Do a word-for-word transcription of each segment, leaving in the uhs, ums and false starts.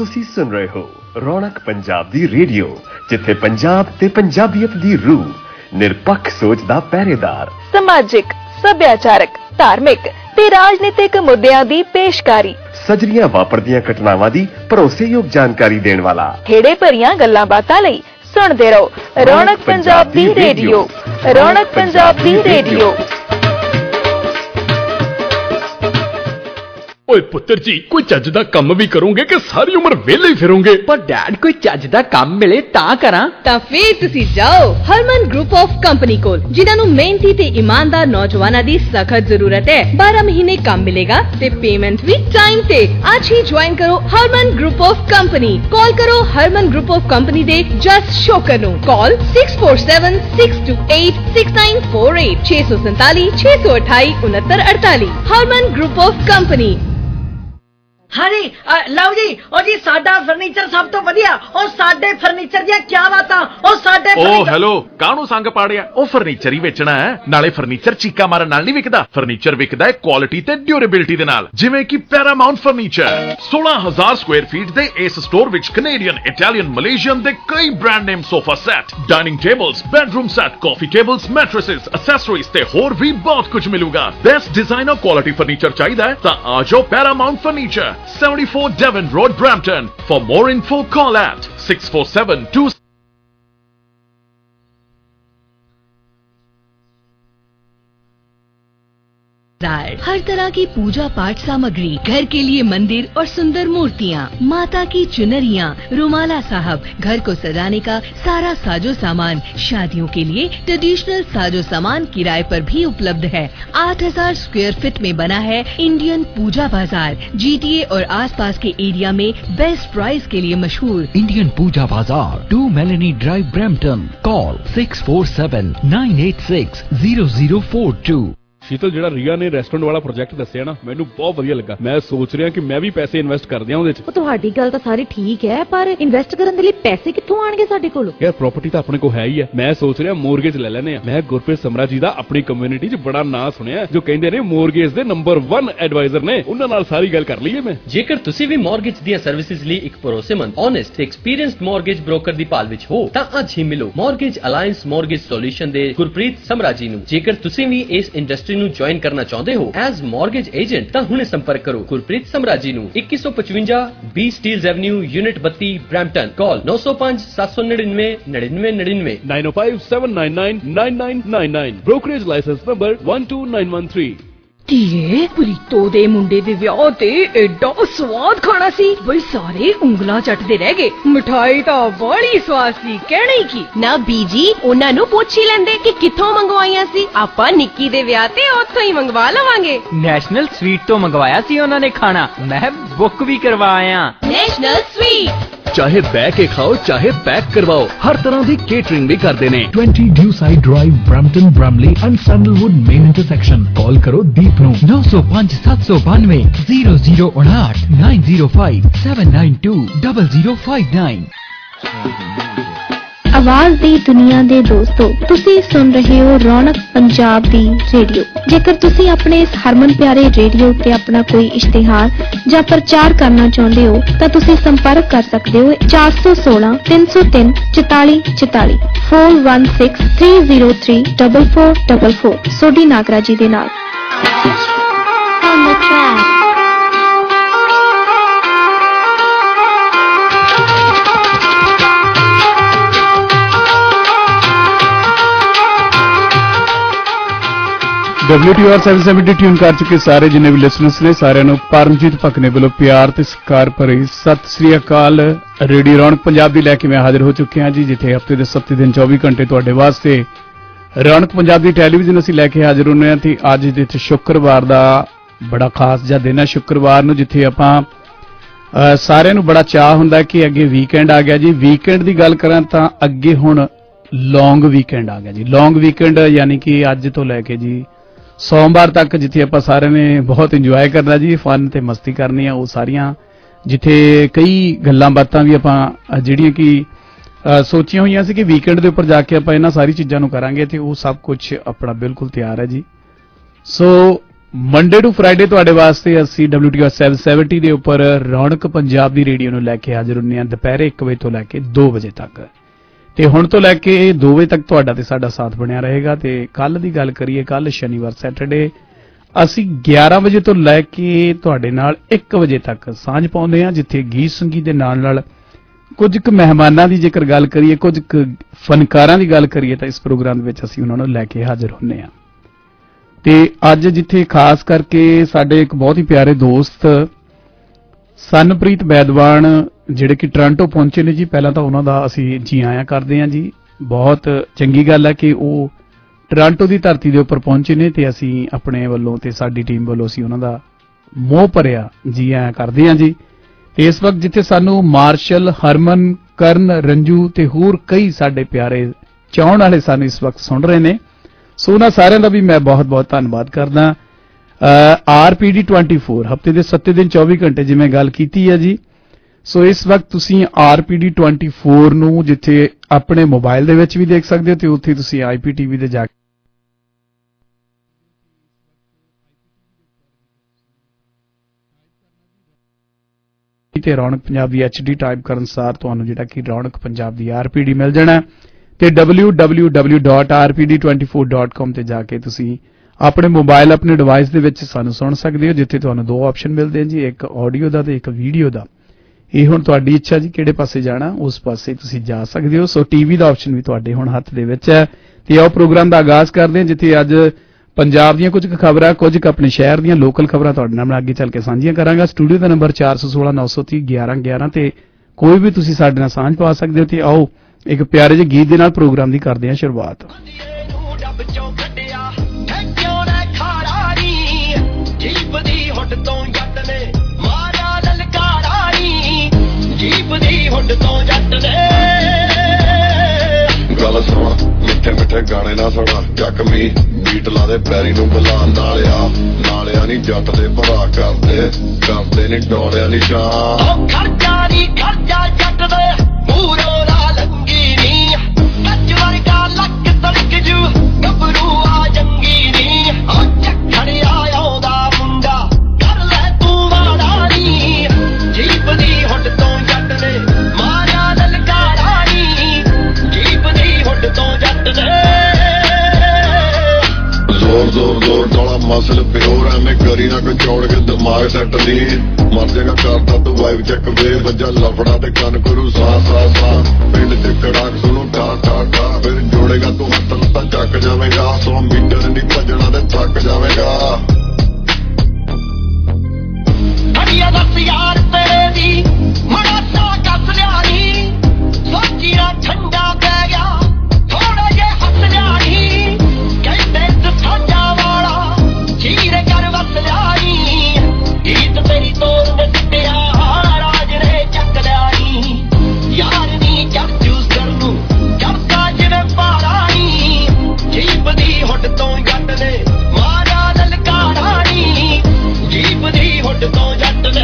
ਤੁਸੀਂ ਸੁਣ ਰਹੇ ਹੋ ਰੌਣਕ ਪੰਜਾਬ ਦੀ ਰੇਡੀਓ, ਜਿੱਥੇ ਪੰਜਾਬ ਤੇ ਪੰਜਾਬੀਅਤ ਦੀ ਰੂਹ, ਨਿਰਪੱਖ ਸੋਚ ਦਾ ਪਹਿਰੇਦਾਰ, ਸਮਾਜਿਕ, ਸੱਭਿਆਚਾਰਕ, ਧਾਰਮਿਕ ਤੇ ਰਾਜਨੀਤਿਕ ਮੁੱਦਿਆਂ ਦੀ ਪੇਸ਼ਕਾਰੀ, ਸਜਰੀਆਂ ਵਾਪਰਦੀਆਂ ਘਟਨਾਵਾਂ ਦੀ ਭਰੋਸੇਯੋਗ ਜਾਣਕਾਰੀ ਦੇਣ ਵਾਲਾ, ਖੇੜੇ ਭਰੀਆਂ ਗੱਲਾਂ ਬਾਤਾਂ ਲਈ ਸੁਣਦੇ ਰਹੋ ਰੌਣਕ ਪੰਜਾਬ ਦੀ ਰੇਡੀਓ। ਰੌਣਕ ਪੰਜਾਬ ਦੀ ਰੇਡੀਓ। ਓਏ ਪੁੱਤਰ ਜੀ, ਕੋਈ ਚੱਜ ਦਾ ਕੰਮ ਵੀ ਕਰੋਗੇ ਕਿ ਸਾਰੀ ਉਮਰ ਵਿਹਲੇ ਹੀ ਫਿਰੋਗੇ? ਪਰ ਡੈਡ, ਕੋਈ ਚੱਜ ਦਾ ਕੰਮ ਮਿਲੇ ਤਾਂ ਕਰਾਂ। ਤਾਂ ਫੇਰ ਤੁਸੀਂ ਜਾਓ ਹਰਮਨ ਗਰੁੱਪ ਆਫ ਕੰਪਨੀ ਕੋਲ, ਜਿਨ੍ਹਾਂ ਨੂੰ ਮਿਹਨਤੀ ਤੇ ਇਮਾਨਦਾਰ ਨੌਜਵਾਨਾਂ ਦੀ ਸਖਤ ਜ਼ਰੂਰਤ ਹੈ। ਬਾਰਾਂ ਮਹੀਨੇ ਕੰਮ ਮਿਲੇਗਾ ਤੇ ਪੇਮੈਂਟ ਵੀ ਟਾਈਮ ਤੇ। ਅੱਜ ਹੀ ਜੁਆਇਨ ਕਰੋ Harman group of company. Call ਕਰੋ ਹਰਮਨ ਗਰੁੱਪ ਆਫ ਕੰਪਨੀ ਦੇ ਜਸ ਸ਼ੋਕਰ ਨੂੰ। Call six four seven six two eight six nine four eight ਛੇ ਸੌ ਸੰਤਾਲੀ ਛੇ ਸੌ ਅਠਾਈ ਉਨੱਤਰ ਅੜਤਾਲੀ। Harman group of company. हाँ जी, लओ जी, ओ जी साडा फर्नीचर सब तो वधिया, ओ साडे फर्नीचर ਦੀਆਂ क्या बातां, ओ साडे ओ हेलो, ਕਾਹਨੂੰ ਸੰਗ ਪਾੜਿਆ? ਉਹ ਫਰਨੀਚਰ ਹੀ ਵੇਚਣਾ ਹੈ, ਨਾਲੇ ਫਰਨੀਚਰ ਚੀਕਾ ਮਾਰਨ ਨਾਲ ਨਹੀਂ ਵਿਕਦਾ। ਫਰਨੀਚਰ ਵਿਕਦਾ ਹੈ ਕੁਆਲਿਟੀ ਤੇ ਡਿਊਰੇਬਿਲਿਟੀ ਦੇ ਨਾਲ, ਜਿਵੇਂ ਕਿ ਪੈਰਾਮਾਉਂਟ ਫਰਨੀਚਰ। ਸੋਲਾਂ ਹਜ਼ਾਰ ਸਕੁਆਇਰ ਫੀਟ ਦੇ ਇਸ ਸਟੋਰ ਵਿੱਚ ਕੈਨੇਡੀਅਨ, ਇਟਾਲੀਅਨ, ਮਲੇਸ਼ੀਅਨ ਦੇ ਕਈ brand name sofa set, dining tables, bedroom set, coffee tables, mattresses, accessories ਤੇ ਹੋਰ ਵੀ ਬਹੁਤ ਕੁਝ ਮਿਲੂਗਾ। ਬੈਸਟ ਡਿਜ਼ਾਈਨਰ ਕੁਆਲਿਟੀ ਫਰਨੀਚਰ ਚਾਹੀਦਾ ਹੈ ਤਾਂ ਆ ਜਾਓ Paramount furniture, seventy-four Devon Road, Brampton. For more info, call at six four seven two. हर तरह की पूजा पाठ सामग्री, घर के लिए मंदिर और सुंदर मूर्तियाँ, माता की चुनरियाँ, रुमाला साहब, घर को सजाने का सारा साजो सामान, शादियों के लिए ट्रेडिशनल साजो सामान किराए पर भी उपलब्ध है। आठ हजार स्क्वायर फीट में बना है इंडियन पूजा बाजार। जीटीए और आसपास के एरिया में बेस्ट प्राइस के लिए मशहूर Indian Puja Bazaar, two Melanie drive, Brampton. Call six four seven nine eight six zero zero four two. Sheetal, ਜਿਹੜਾ ਰੀਆ ਨੇ ਰੈਸਟੋਰੈਂਟ ਵਾਲਾ ਪ੍ਰੋਜੈਕਟ ਦੱਸਿਆ ਨਾ, ਮੈਨੂੰ ਬਹੁਤ ਵਧੀਆ ਲੱਗਾ। ਮੈਂ ਸੋਚ ਰਿਹਾ ਕਿ ਮੈਂ ਵੀ ਪੈਸੇ ਇਨਵੈਸਟ ਕਰ ਦਿਆਂ ਉਹਦੇ 'ਚ। ਉਹ ਤੁਹਾਡੀ ਗੱਲ ਤਾਂ ਸਾਰੀ ਠੀਕ ਹੈ, ਪਰ ਇਨਵੈਸਟ ਕਰਨ ਦੇ ਲਈ ਪੈਸੇ ਕਿੱਥੋਂ ਆਣਗੇ ਸਾਡੇ ਕੋਲ? ਯਾਰ ਪ੍ਰਾਪਰਟੀ ਤਾਂ ਆਪਣੇ ਕੋਲ ਹੈ ਹੀ ਹੈ। ਮੈਂ ਸੋਚ ਰਿਹਾ ਮੋਰਗੇਜ ਲੈ ਲੈਨੇ ਆ। ਮੈਂ ਗੁਰਪ੍ਰੀਤ ਸਮਰਾ ਜੀ ਦਾ ਆਪਣੀ ਕਮਿਊਨਿਟੀ 'ਚ ਬੜਾ ਨਾਂ ਸੁਣਿਆ, ਜੋ ਕਹਿੰਦੇ ਨੇ ਮੋਰਗੇਜ ਦੇ ਨੰਬਰ ਵਨ ਐਡਵਾਈਜ਼ਰ ਨੇ। ਉਹਨਾਂ ਨਾਲ ਸਾਰੀ ਗੱਲ ਕਰ ਲਈਏ ਮੈਂ। ਜੇਕਰ ਤੁਸੀਂ ਵੀ ਮੋਰਗੇਜ ਦੀਆਂ ਸਰਵਿਸਿਜ਼ ਲਈ ਇੱਕ ਭਰੋਸੇਮੰਦ, ਓਨੈਸਟ ਤੇ ਐਕਸਪੀਰੀਐਂਸਡ ਮੋਰਗੇਜ ਬ੍ਰੋਕਰ ਦੀ ਭਾਲ ਵਿੱਚ ਹੋ ਤਾਂ ਅੱਜ ਹੀ ਮਿਲੋ ਮੋਰਗੇਜ ਅਲਾਈਅੰਸ ਮੋਰਗੇਜ ਸੋਲੂਸ਼ਨ ਦੇ ਗੁਰਪ੍ਰੀਤ ਸਮਰਾ ਜੀ ਨੂੰ। ਜੇਕਰ ਤੁਸੀਂ ਵੀ ਇਸ ਇੰਡਸਟਰੀ ਨੂੰ ਜੁਆਇਨ ਕਰਨਾ ਚਾਹੁੰਦੇ ਹੋ ਐਜ਼ ਮੋਰਗੇਜ ਏਜੰਟ ਤਾਂ ਹੁਣੇ ਸੰਪਰਕ ਕਰੋ ਗੁਰਪ੍ਰੀਤ ਸਮਰਾ ਜੀ ਨੂੰ। ਇੱਕੀ ਸੌ ਪਚਵੰਜਾ ਬੀ ਸਟੀਲਜ਼ ਐਵਨਿਊ, ਯੂਨਿਟ ਬੱਤੀ, ਬ੍ਰੈਂਪਟਨ। ਕਾਲ ਨੌ ਸੌ ਪੰਜ ਸੱਤ ਸੌ ਨੜਿਨਵੇਂ ਨੜਿਨਵੇਂ ਨੜਿਨਵੇਂ nine oh five seven nine nine nine nine nine nine। brokerage license number one two nine one three। ਧੀਏ, ਪ੍ਰੀਤੋ ਦੇ ਮੁੰਡੇ ਦੇ ਵਿਆਹ ਤੇ ਐਡਾ ਸਵਾਦ ਖਾਣਾ ਸੀ ਬਈ ਸਾਰੇ ਉਂਗਲਾਂ ਚੱਟਦੇ ਰਹਿ ਗਏ। ਮਿਠਾਈ ਤਾਂ ਬੜੀ ਸਵਾਦ ਸੀ, ਕਹਿਣਾ ਹੀ ਕੀ। ਨਾ ਬੀਜੀ, ਉਹਨਾਂ ਨੂੰ ਪੁੱਛ ਹੀ ਲੈਂਦੇ ਕਿ ਕਿੱਥੋਂ ਮੰਗਵਾਈਆਂ ਸੀ। ਆਪਾਂ ਨਿੱਕੀ ਦੇ ਵਿਆਹ ਤੇ ਉੱਥੋਂ ਹੀ ਮੰਗਵਾ ਲਵਾਂਗੇ। ਨੈਸ਼ਨਲ ਸਵੀਟ ਤੋਂ ਮੰਗਵਾਇਆ ਸੀ ਉਹਨਾਂ ਨੇ ਖਾਣਾ, ਮੈਂ ਬੁੱਕ ਵੀ ਕਰਵਾਇਆ। ਨੈਸ਼ਨਲ ਸਵੀਟ, ਚਾਹੇ ਬਹਿ ਕੇ ਖਾਓ ਚਾਹੇ ਪੈਕ ਕਰਵਾਓ, ਹਰ ਤਰ੍ਹਾਂ ਦੀ ਕੇਟਰਿੰਗ ਵੀ ਕਰਦੇ ਨੇ। twenty Dewside Drive, Brampton, Bramley and Sandalwood main intersection। Call करो दीप नो नौ सौ पाँच सात सौ बानवे जीरो जीरो उनाठ nine zero five seven nine two double zero five nine. आवाज दी दुनिया दे दोस्तों, तुसी सुन रहे हो रौनक पंजाब दी रेडियो। जेकर तुसी अपने इस हरमन प्यारे रेडियो ते अपना कोई इश्तिहार या प्रचार करना चाहते हो तां तुसी संपर्क कर सकते हो चार सौ सोलह तीन सौ तीन चौताली चौताली four one six three zero three double four double four Sodhi Nagra ji दे नाल। W T R seven seventy tune कर चुके सारे जिन्हें भी लिसनर्स ने, सारे नूं परमजीत भकने वालों प्यार ते सत्कार भरी सत श्री अकाल। रेडियो रौनक पंजाब दी लैके मैं हाजिर हो चुके हैं जी, जिथे हफ्ते दे सत्ती दिन चौबी घंटे तुहाडे वास्ते रौनक पंजाब दी टैलीविजन असीं लैके हाजिर होने ते अज जिथे शुक्रवार दा बड़ा खास जिहा दिन है। शुक्रवार नूं जिथे आपां सारिआं नूं बड़ा चाह हुंदा कि अगे वीकेंड आ गया जी। वीकेंड दी गल करां तां अगे हुण लॉन्ग वीकेंड आ गया जी। लॉन्ग वीकेंड यानी कि अज तो लैके जी सोमवार तक जिथे आप सारे ने बहुत इंजॉय करना जी, फन ते मस्ती करनी है। वो सारियां जिथे कई गल्लां बातां भी आपां जिहड़ियां कि सोचियां होईयां सी कि वीकेंड दे उपर जाके आपां इन्हां सारी चीज़ां नूं करांगे ते वो सब कुछ अपना बिल्कुल तैयार है जी। सो ਮੰਡੇ ਟੂ ਫਰਾਈਡੇ ਤੁਹਾਡੇ ਵਾਸਤੇ ਅਸੀਂ ਡਬਲਯੂ ਟੀ ਆਰ ਸੱਤ ਸੌ ਸੱਤਰ ਦੇ ਉੱਪਰ ਰੌਣਕ ਪੰਜਾਬ ਦੀ ਰੇਡੀਓ ਨੂੰ ਲੈ ਕੇ ਹਾਜ਼ਰ ਹੁੰਦੇ ਹਾਂ ਦੁਪਹਿਰੇ ਇੱਕ ਵਜੇ ਤੋਂ ਲੈ ਕੇ ਦੋ ਵਜੇ ਤੱਕ ਤੇ ਹੁਣ ਤੋਂ ਲੈ ਕੇ ਦੋ ਵਜੇ ਤੱਕ ਤੁਹਾਡਾ ਤੇ ਸਾਡਾ ਸਾਥ ਬਣਿਆ ਰਹੇਗਾ। ਤੇ ਕੱਲ ਦੀ ਗੱਲ ਕਰੀਏ, ਕੱਲ ਸ਼ਨੀਵਾਰ ਸੈਟਰਡੇ ਅਸੀਂ ਗਿਆਰਾਂ ਵਜੇ ਤੋਂ ਲੈ ਕੇ ਤੁਹਾਡੇ ਨਾਲ ਇੱਕ ਵਜੇ ਤੱਕ ਸਾਂਝ ਪਾਉਂਦੇ ਹਾਂ, ਜਿੱਥੇ ਗੀਤ ਸੰਗੀਤ ਦੇ ਨਾਲ ਨਾਲ ਕੁਝ ਕੁ ਮਹਿਮਾਨਾਂ ਦੀ ਜੇਕਰ ਗੱਲ ਕਰੀਏ, ਕੁਝ ਕੁ ਫਨਕਾਰਾਂ ਦੀ ਗੱਲ ਕਰੀਏ ਤਾਂ ਇਸ ਪ੍ਰੋਗਰਾਮ ਦੇ ਵਿੱਚ ਅਸੀਂ ਉਹਨਾਂ ਨੂੰ ਲੈ ਕੇ ਹਾਜ਼ਰ ਹੁੰਦੇ ਹਾਂ। ਤੇ ਅੱਜ ਜਿੱਥੇ ਖਾਸ ਕਰਕੇ ਸਾਡੇ ਇੱਕ ਬਹੁਤ ਹੀ ਪਿਆਰੇ ਦੋਸਤ ਸਨਪ੍ਰੀਤ ਬੈਦਵਾਨ ਜਿਹੜੇ ਕਿ ਟੋਰਾਂਟੋ ਪਹੁੰਚੇ ਨੇ ਜੀ, ਪਹਿਲਾਂ ਤਾਂ ਉਹਨਾਂ ਦਾ ਅਸੀਂ ਜੀ ਆਇਆਂ ਕਰਦੇ ਹਾਂ ਜੀ। ਬਹੁਤ ਚੰਗੀ ਗੱਲ ਹੈ ਕਿ ਉਹ ਟੋਰਾਂਟੋ ਦੀ ਧਰਤੀ ਦੇ ਉੱਪਰ ਪਹੁੰਚੇ ਨੇ ਤੇ ਅਸੀਂ ਆਪਣੇ ਵੱਲੋਂ ਤੇ ਸਾਡੀ ਟੀਮ ਵੱਲੋਂ ਅਸੀਂ ਉਹਨਾਂ ਦਾ ਮੋਹ ਭਰਿਆ ਜੀ ਆਇਆਂ ਕਰਦੇ ਹਾਂ ਜੀ। ਤੇ ਇਸ ਵਕਤ ਜਿੱਥੇ ਸਾਨੂੰ ਮਾਰਸ਼ਲ, ਹਰਮਨ, ਕਰਨ, ਰੰਜੂ ਤੇ ਹੋਰ ਕਈ ਸਾਡੇ ਪਿਆਰੇ ਚਾਹਣ ਵਾਲੇ ਸਾਨੂੰ ਇਸ ਵਕਤ ਸੁਣ ਰਹੇ ਨੇ, ਸੋ ਉਹਨਾਂ ਸਾਰਿਆਂ ਦਾ ਵੀ ਮੈਂ ਬਹੁਤ ਬਹੁਤ ਧੰਨਵਾਦ ਕਰਦਾ। ਆਰ ਪੀ ਡੀ ਚੌਬੀ ਹਫ਼ਤੇ ਦੇ ਸੱਤ ਦਿਨ ਚੌਵੀ ਘੰਟੇ ਜਿਵੇਂ ਗੱਲ ਕੀਤੀ ਹੈ ਜੀ, ਸੋ ਇਸ ਵਕਤ ਤੁਸੀਂ ਆਰ ਪੀ ਡੀ ਚੌਬੀ ਨੂੰ ਜਿੱਥੇ ਆਪਣੇ ਮੋਬਾਈਲ ਦੇ ਵਿੱਚ ਵੀ ਦੇਖ ਸਕਦੇ ਹੋ ਤੇ ਉੱਥੇ ਤੁਸੀਂ ਆਈ ਪੀ ਟੀ ਵੀ ਤੇ ਜਾ ਕੇ ਤੇ ਰੌਣਕ ਪੰਜਾਬ ਦੀ ਐਚ ਡੀ ਟਾਈਪ ਕਰਨ ਸਾਰ ਤੁਹਾਨੂੰ ਜਿਹੜਾ ਕਿ ਰੌਣਕ ਪੰਜਾਬ ਦੀ ਆਰ ਪੀ ਡੀ ਮਿਲ ਜਾਣਾ ਤੇ W W W dot R P D twenty four dot com ਤੇ ਜਾ ਕੇ ਤੁਸੀਂ ਆਪਣੇ ਮੋਬਾਈਲ ਆਪਣੇ ਡਿਵਾਈਸ ਦੇ ਵਿੱਚ ਸਾਨੂੰ ਸੁਣ ਸਕਦੇ ਹੋ, ਜਿੱਥੇ ਤੁਹਾਨੂੰ ਦੋ ਆਪਸ਼ਨ ਮਿਲਦੇ ਹਨ ਜੀ, ਇੱਕ ਆਡੀਓ ਦਾ ਤੇ ਇੱਕ ਵੀਡੀਓ ਦਾ। ਇਹ ਹੁਣ ਤੁਹਾਡੀ ਇੱਛਾ ਜੀ ਕਿਹੜੇ ਪਾਸੇ ਜਾਣਾ, ਉਸ ਪਾਸੇ ਤੁਸੀਂ ਜਾ ਸਕਦੇ ਹੋ। ਸੋ ਟੀਵੀ ਦਾ ਆਪਸ਼ਨ ਵੀ ਤੁਹਾਡੇ ਹੁਣ ਹੱਥ ਦੇ ਵਿੱਚ ਹੈ। ਤੇ ਆਓ ਪ੍ਰੋਗਰਾਮ ਦਾ ਆਗਾਜ਼ ਕਰਦੇ ਹਾਂ, ਜਿੱਥੇ ਅੱਜ ਪੰਜਾਬ ਦੀਆਂ ਕੁਝ ਖਬਰਾਂ, ਕੁਝ ਕੁ ਆਪਣੇ ਸ਼ਹਿਰ ਦੀਆਂ ਲੋਕਲ ਖਬਰਾਂ ਤੁਹਾਡੇ ਨਾਲ ਮੈਂ ਅੱਗੇ ਚੱਲ ਕੇ ਸਾਂਝੀਆਂ ਕਰਾਂਗਾ। ਸਟੂਡੀਓ ਦਾ ਨੰਬਰ ਚਾਰ ਸੌ ਸੋਲਾਂ ਨੌ ਸੌ ਤੀਹ ਗਿਆਰਾਂ ਗਿਆਰਾਂ ਤੇ ਕੋਈ ਵੀ ਤੁਸੀਂ ਸਾਡੇ ਨਾਲ ਸਾਂਝ ਪਾ ਸਕਦੇ ਹੋ। ਤੇ ਆਓ ਇੱਕ ਪਿਆਰੇ ਜਿਹੇ ਗੀਤ ਦੇ ਨਾਲ ਪ੍ਰੋਗਰਾਮ ਦੀ ਕਰਦੇ ਹਾਂ ਸ਼ੁਰੂਆਤ। ਗੱਲ ਸੁਣ ਮਿੱਠੇ ਮਿੱਠੇ ਗਾਣੇ ਨਾ ਸੁਣਾ, ਚੱਕਮੀ ਬੀਟ ਲਾ ਦੇ ਪੈਰੀ ਨੂੰ ਬੁਲਾ ਨਾਲਿਆ ਨਾਲਿਆ ਨੀ ਜੱਟ ਦੇ ਭਰਾ ਕਰਦੇ ਕਰਦੇ ਨੀ ਡੋਲਿਆ ਨੀ ਸ਼ਾਨ ਖਰਚਾ ਨੀ ਖਰਚਾ ਜੱਟ ਦੇ ਮੂਰੋ ਦਾ ਲੰਗੀ ਨੀ ਕੱਚ ਵਰਗਾ ਲੱਕ ਤੜਕ ਜੂ ਗੱਭਰੂ ਆ ਜੰਗੀ ਨੀ ਉਹ ਚੱਖੜਿਆ ਆਉਂਦਾ ਮੁੰਡਾ ਕਰ ਲੈ ਤੂੰ ਵਾੜਾ ਨੀ ਜੀਪ ਦੀ ਹੁੱਡ ਤੋਂ ਜੱਟ ਨੇ ਮਾਰਿਆ ਲਲਕਾਰਾ ਨੀ ਜੀਪ ਦੀ ਹੁੱਡ ਤੋਂ ਜੱਟ ਨੇ ਜ਼ੋਰ ਜ਼ੋਰ ਜ਼ੋਰ ਡੋਲਾ ਮਸਲ ਪਿਓਰ ਐਵੇਂ ਕਰੀ ਨਾ ਕੋਈ ਚੌੜ ਕੇ ਦਿਮਾਗ ਸੈੱਟ ਨਹੀਂ ਮਰ ਜਾਏਗਾ ਕਰਦਾ ਤੂੰ ਵਾਈਵ ਚੱਕ ਵੇ ਵੱਜਾ ਲਫੜਾ ਤੇ ਕੰਨ ਕਰੂ ਸਾ ਸਾ ਸਾ ਪਿੰਡ ਚ ਕੜਾਕ ਸੁਣੂ ਟਾ ਟਾ ਟਾ ਫਿਰ ਜੋੜੇਗਾ ਤੂੰ ਹੱਥ ਲੱਤਾਂ ਚੱਕ ਜਾਵੇਂਗਾ ਸੌ ਮੀਟਰ ਨਹੀਂ ਭੱਜਣਾ ਤੇ ਥੱਕ ਜਾਵੇਂਗਾ ਅੜੀਆ ਦੱਸ ਯਾਰ ਤੇਰੇ ਦੀ ਮਨਾਸਾ ਕੱਸ ਲਿਆ ਨੀ ਸੋਚੀ ਨਾ ਠੰਡਾ ਪੈ ਗਿਆ ਥੋੜਾ ਜੇ ਹੱਸ ਲਿਆ ਨੀ ਕਹਿੰਦੇ ਸਾਡਾ ਵਾਲਾ ਚੀਰੇ ਕਰ ਵਸ ਲਿਆ ਨੀ ਗੀਤ ਤੇਰੀ ਤੋਰ ਨੇ ਟਿਆ ਰਾਜ ਨੇ ਚੱਕ ਲਿਆ ਨੀ ਯਾਰ ਨੀ ਜਦ ਜੂਸ ਕਰ ਨੂੰ ਕਰਦਾ ਜਿਵੇਂ ਪਾਰਾ ਨੀ ਜੀਪ ਦੀ ਹੁੱਡ ਤੋਂ ਜੱਟ ਨੇ ਮਾਰਾ ਲਲਕਾਰਾ ਨੀ ਜੀਪ ਦੀ ਹੁੱਡ ਤੋਂ ਜੱਟ ਨੇ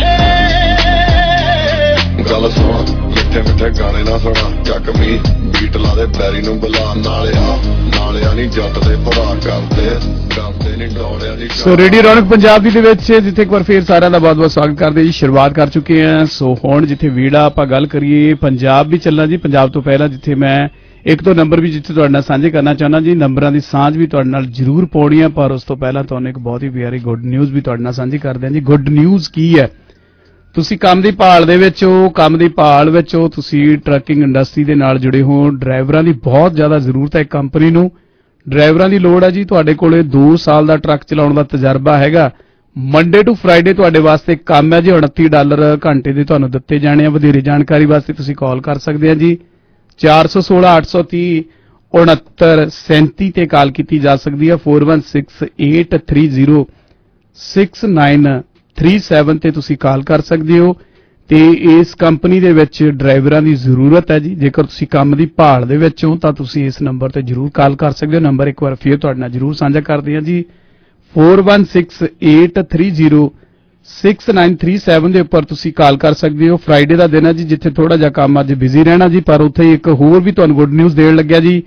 ਗੱਲ ਸੁਣ ਮਿੱਠੇ ਮਿੱਠੇ ਗਾਣੇ ਨਾ ਸੁਣਾ, ਚੱਕਮੀ ਬੀਟ ਲਾ ਦੇ ਪੈਰੀ ਨੂੰ ਬੁਲਾ ਨਾਲਿਆ ਨਾਲਿਆ ਨੀ ਜੱਟ ਦੇ ਭਰਾ ਕਰਦੇ ਕਰਦੇ ਨੀ ਡੋਲਿਆ ਨੀ। ਸੋ ਰੇਡੀਓ ਰੌਣਕ ਪੰਜਾਬੀ ਦੇ ਵਿੱਚ ਜਿੱਥੇ ਇੱਕ ਵਾਰ ਫੇਰ ਸਾਰਿਆਂ ਦਾ ਬਹੁਤ ਬਹੁਤ ਸਵਾਗਤ ਕਰਦੇ ਜੀ। ਸ਼ੁਰੂਆਤ ਕਰ ਚੁੱਕੇ ਹਾਂ। ਸੋ ਹੁਣ ਜਿੱਥੇ ਵੀੜਾ ਆਪਾਂ ਗੱਲ ਕਰੀਏ ਪੰਜਾਬ ਵੀ ਚੱਲਣਾ ਜੀ। ਪੰਜਾਬ ਤੋਂ ਪਹਿਲਾਂ ਜਿੱਥੇ ਮੈਂ ਇੱਕ ਦੋ ਨੰਬਰ ਵੀ ਜਿੱਥੇ ਤੁਹਾਡੇ ਨਾਲ ਸਾਂਝੇ ਕਰਨਾ ਚਾਹੁੰਦਾ ਜੀ, ਨੰਬਰਾਂ ਦੀ ਸਾਂਝ ਵੀ ਤੁਹਾਡੇ ਨਾਲ ਜ਼ਰੂਰ ਪਾਉਣੀ ਆ, ਪਰ ਉਸ ਤੋਂ ਪਹਿਲਾਂ ਤੁਹਾਨੂੰ ਇੱਕ ਬਹੁਤ ਹੀ ਪਿਆਰੀ ਗੁੱਡ ਨਿਊਜ਼ ਵੀ ਤੁਹਾਡੇ ਨਾਲ ਸਾਂਝੀ ਕਰਦੇ ਹਾਂ ਜੀ। ਗੁੱਡ ਨਿਊਜ਼ ਕੀ ਹੈ? ਤੁਸੀਂ ਕੰਮ ਦੀ ਭਾਲ ਦੇ ਵਿੱਚ ਹੋ, ਕੰਮ ਦੀ ਭਾਲ ਵਿੱਚ ਹੋ, ਤੁਸੀਂ ਟਰੱਕਿੰਗ ਇੰਡਸਟਰੀ ਦੇ ਨਾਲ ਜੁੜੇ ਹੋ, ਡਰਾਈਵਰਾਂ ਦੀ ਬਹੁਤ ਜ਼ਿਆਦਾ ਜ਼ਰੂਰਤ ਹੈ ਕੰਪਨੀ ਨੂੰ, ਡਰਾਈਵਰਾਂ ਦੀ ਲੋੜ ਹੈ ਜੀ। ਤੁਹਾਡੇ ਕੋਲੇ ਦੋ ਸਾਲ ਦਾ ਟਰੱਕ ਚਲਾਉਣ ਦਾ ਤਜਰਬਾ ਹੈਗਾ, ਮੰਡੇ ਟੂ ਫਰਾਈਡੇ ਤੁਹਾਡੇ ਵਾਸਤੇ ਕੰਮ ਹੈ ਜੀ। ਉਨੱਤੀ ਡਾਲਰ ਘੰਟੇ ਦੇ ਤੁਹਾਨੂੰ ਦਿੱਤੇ ਜਾਣੇ ਆ। ਵਧੇਰੇ ਜਾਣਕਾਰੀ ਵਾਸਤੇ ਤੁਸੀਂ ਕਾਲ ਕਰ ਸਕਦੇ ਆ ਜੀ ਚਾਰ ਸੌ ਸੋਲਾਂ ਅੱਠ ਸੌ ਤੀਹ ਉਨੱਤਰ ਸੈਂਤੀ ਤੇ ਕਾਲ ਕੀਤੀ ਜਾ ਸਕਦੀ ਹੈ। Four one six eight three zero six nine three seven ਤੇ ਤੁਸੀਂ ਕਾਲ ਕਰ ਸਕਦੇ ਹੋ। ਤੇ ਇਸ ਕੰਪਨੀ ਦੇ ਵਿੱਚ ਡਰਾਈਵਰਾਂ ਦੀ ਜ਼ਰੂਰਤ ਹੈ ਜੀ। ਜੇਕਰ ਤੁਸੀਂ ਕੰਮ ਦੀ ਭਾਲ ਦੇ ਵਿੱਚ ਹੋ ਤਾਂ ਤੁਸੀਂ ਇਸ ਨੰਬਰ ਤੇ ਜ਼ਰੂਰ ਕਾਲ ਕਰ ਸਕਦੇ ਹੋ। ਨੰਬਰ ਇੱਕ ਵਾਰ ਫਿਰ ਤੁਹਾਡੇ ਨਾਲ ਜ਼ਰੂਰ ਸਾਂਝਾ ਕਰਦੇ ਹਾਂ ਜੀ, four one six eight three zero six nine three seven ਦੇ ਉੱਪਰ ਤੁਸੀਂ ਕਾਲ ਕਰ ਸਕਦੇ ਹੋ। ਫਰਾਈਡੇ ਦਾ ਦਿਨ ਹੈ ਜੀ, ਜਿੱਥੇ ਥੋੜਾ ਜਿਹਾ ਕੰਮ ਅੱਜ ਬਿਜ਼ੀ ਰਹਿਣਾ ਜੀ, ਪਰ ਉੱਥੇ ਇੱਕ ਹੋਰ ਵੀ ਤੁਹਾਨੂੰ ਗੁੱਡ ਨਿਊਜ਼ ਦੇਣ ਲੱਗਿਆ ਜੀ।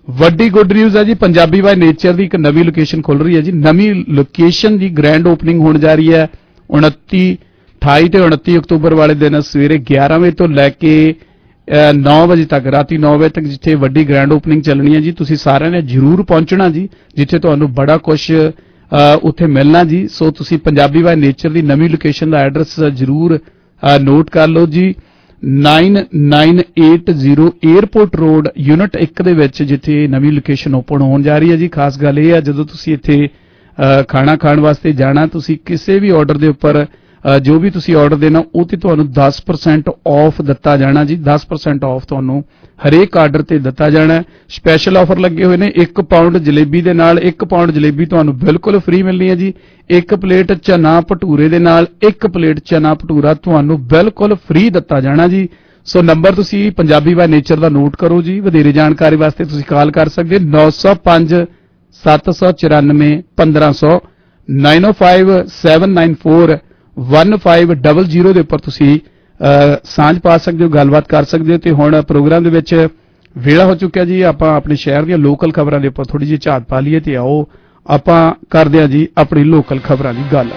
ਵੱਡੀ ਗੁੱਡ ਨਿਊਜ਼ ਹੈ ਜੀ, ਪੰਜਾਬੀ ਬਾਈ ਨੇਚਰ ਦੀ ਇੱਕ ਨਵੀਂ ਲੋਕੇਸ਼ਨ ਖੁੱਲ ਰਹੀ ਹੈ ਜੀ। ਨਵੀਂ ਲੋਕੇਸ਼ਨ ਦੀ ਗ੍ਰੈਂਡ ਓਪਨਿੰਗ ਹੋਣ ਜਾ ਰਹੀ ਹੈ ਉਨੱਤੀ ਅਠਾਈ ਤੇ ਉਨੱਤੀ ਅਕਤੂਬਰ ਵਾਲੇ ਦਿਨ ਸਵੇਰੇ ਗਿਆਰਾਂ ਵਜੇ ਤੋਂ ਲੈ ਕੇ ਨੌ ਵਜੇ ਤੱਕ, ਰਾਤੀ ਨੌ ਵਜੇ ਤੱਕ ਜਿੱਥੇ ਵੱਡੀ ਗ੍ਰੈਂਡ ਓਪਨਿੰਗ ਚੱਲਣੀ ਹੈ ਜੀ। ਤੁਸੀਂ ਸਾਰਿਆਂ ਨੇ ਜ਼ਰੂਰ ਪਹੁੰਚਣਾ ਜੀ, ਜਿੱਥੇ ਤੁਹਾਨੂੰ ਬੜਾ ਕੁਛ ਉੱਥੇ ਮਿਲਣਾ ਜੀ। ਸੋ ਤੁਸੀਂ ਪੰਜਾਬੀ ਬਾਈ ਨੇਚਰ ਦੀ ਨਵੀਂ ਲੋਕੇਸ਼ਨ ਦਾ ਐਡਰੈਸ ਜ਼ਰੂਰ ਨੋਟ ਕਰ ਲਓ ਜੀ। Nine nine eight zero airport road unit ਇੱਕ ਦੇ ਵਿੱਚ ਜਿੱਥੇ ਨਵੀਂ ਲੋਕੇਸ਼ਨ ਓਪਨ ਹੋਣ ਜਾ ਰਹੀ ਹੈ ਜੀ। ਖਾਸ ਗੱਲ ਇਹ ਹੈ, ਜਦੋਂ ਤੁਸੀਂ ਇੱਥੇ ਖਾਣਾ ਖਾਣ ਵਾਸਤੇ ਜਾਣਾ, ਤੁਸੀਂ ਕਿਸੇ ਵੀ ਆਰਡਰ ਦੇ ਉੱਪਰ ਜੋ ਵੀ ਤੁਸੀਂ ਆਰਡਰ ਦੇਣਾ ਉਹ ਤੇ ਤੁਹਾਨੂੰ ਦਸ ਪਰਸੈਂਟ ਆਫ ਦਿੱਤਾ ਜਾਣਾ ਜੀ। ਦਸ ਪਰਸੈਂਟ ਆਫ ਤੁਹਾਨੂੰ ਹਰੇਕ ਆਰਡਰ ਤੇ ਦਿੱਤਾ ਜਾਣਾ। ਸਪੈਸ਼ਲ ਆਫਰ ਲੱਗੇ ਹੋਏ ਨੇ। ਇੱਕ ਪਾਉਂਡ ਜਲੇਬੀ ਦੇ ਨਾਲ ਇੱਕ ਪਾਉਂਡ ਜਲੇਬੀ ਤੁਹਾਨੂੰ ਬਿਲਕੁਲ ਫ੍ਰੀ ਮਿਲਣੀ ਹੈ ਜੀ। ਇੱਕ ਪਲੇਟ ਚਨਾ ਭਟੂਰੇ ਦੇ ਨਾਲ ਇੱਕ ਪਲੇਟ ਚਨਾ ਭਟੂਰਾ ਤੁਹਾਨੂੰ ਬਿਲਕੁਲ ਫ੍ਰੀ ਦਿੱਤਾ ਜਾਣਾ ਜੀ। ਸੋ ਨੰਬਰ ਤੁਸੀਂ ਪੰਜਾਬੀ ਬਾਈ ਨੇਚਰ ਦਾ ਨੋਟ ਕਰੋ ਜੀ। ਵਧੇਰੇ ਜਾਣਕਾਰੀ ਵਾਸਤੇ ਤੁਸੀਂ ਕਾਲ ਕਰ ਸਕਦੇ ਨੌ ਸੌ ਪੰਜ ਸੱਤ ਸੌ ਚੁਰਾਨਵੇਂ ਪੰਦਰਾਂ ਸੌ nine O five seven nine four one five double zero ਦੇ ਉੱਪਰ ਤੁਸੀਂ ਸਾਂਝ ਪਾ ਸਕਦੇ ਹੋ, ਗੱਲਬਾਤ ਕਰ ਸਕਦੇ ਹੋ। ਤੇ ਹੁਣ ਪ੍ਰੋਗਰਾਮ ਦੇ ਵਿੱਚ ਵੇਲਾ ਹੋ ਚੁੱਕਿਆ ਜੀ, ਆਪਾਂ ਆਪਣੇ ਸ਼ਹਿਰ ਦੀਆਂ ਲੋਕਲ ਖਬਰਾਂ ਦੇ ਉੱਪਰ ਥੋੜੀ ਜਿਹੀ ਝਾਤ ਪਾ ਲਈਏ ਤੇ ਆਓ ਆਪਾਂ ਕਰਦੇ ਹਾਂ ਜੀ ਆਪਣੀ ਲੋਕਲ ਖਬਰਾਂ ਦੀ ਗੱਲ।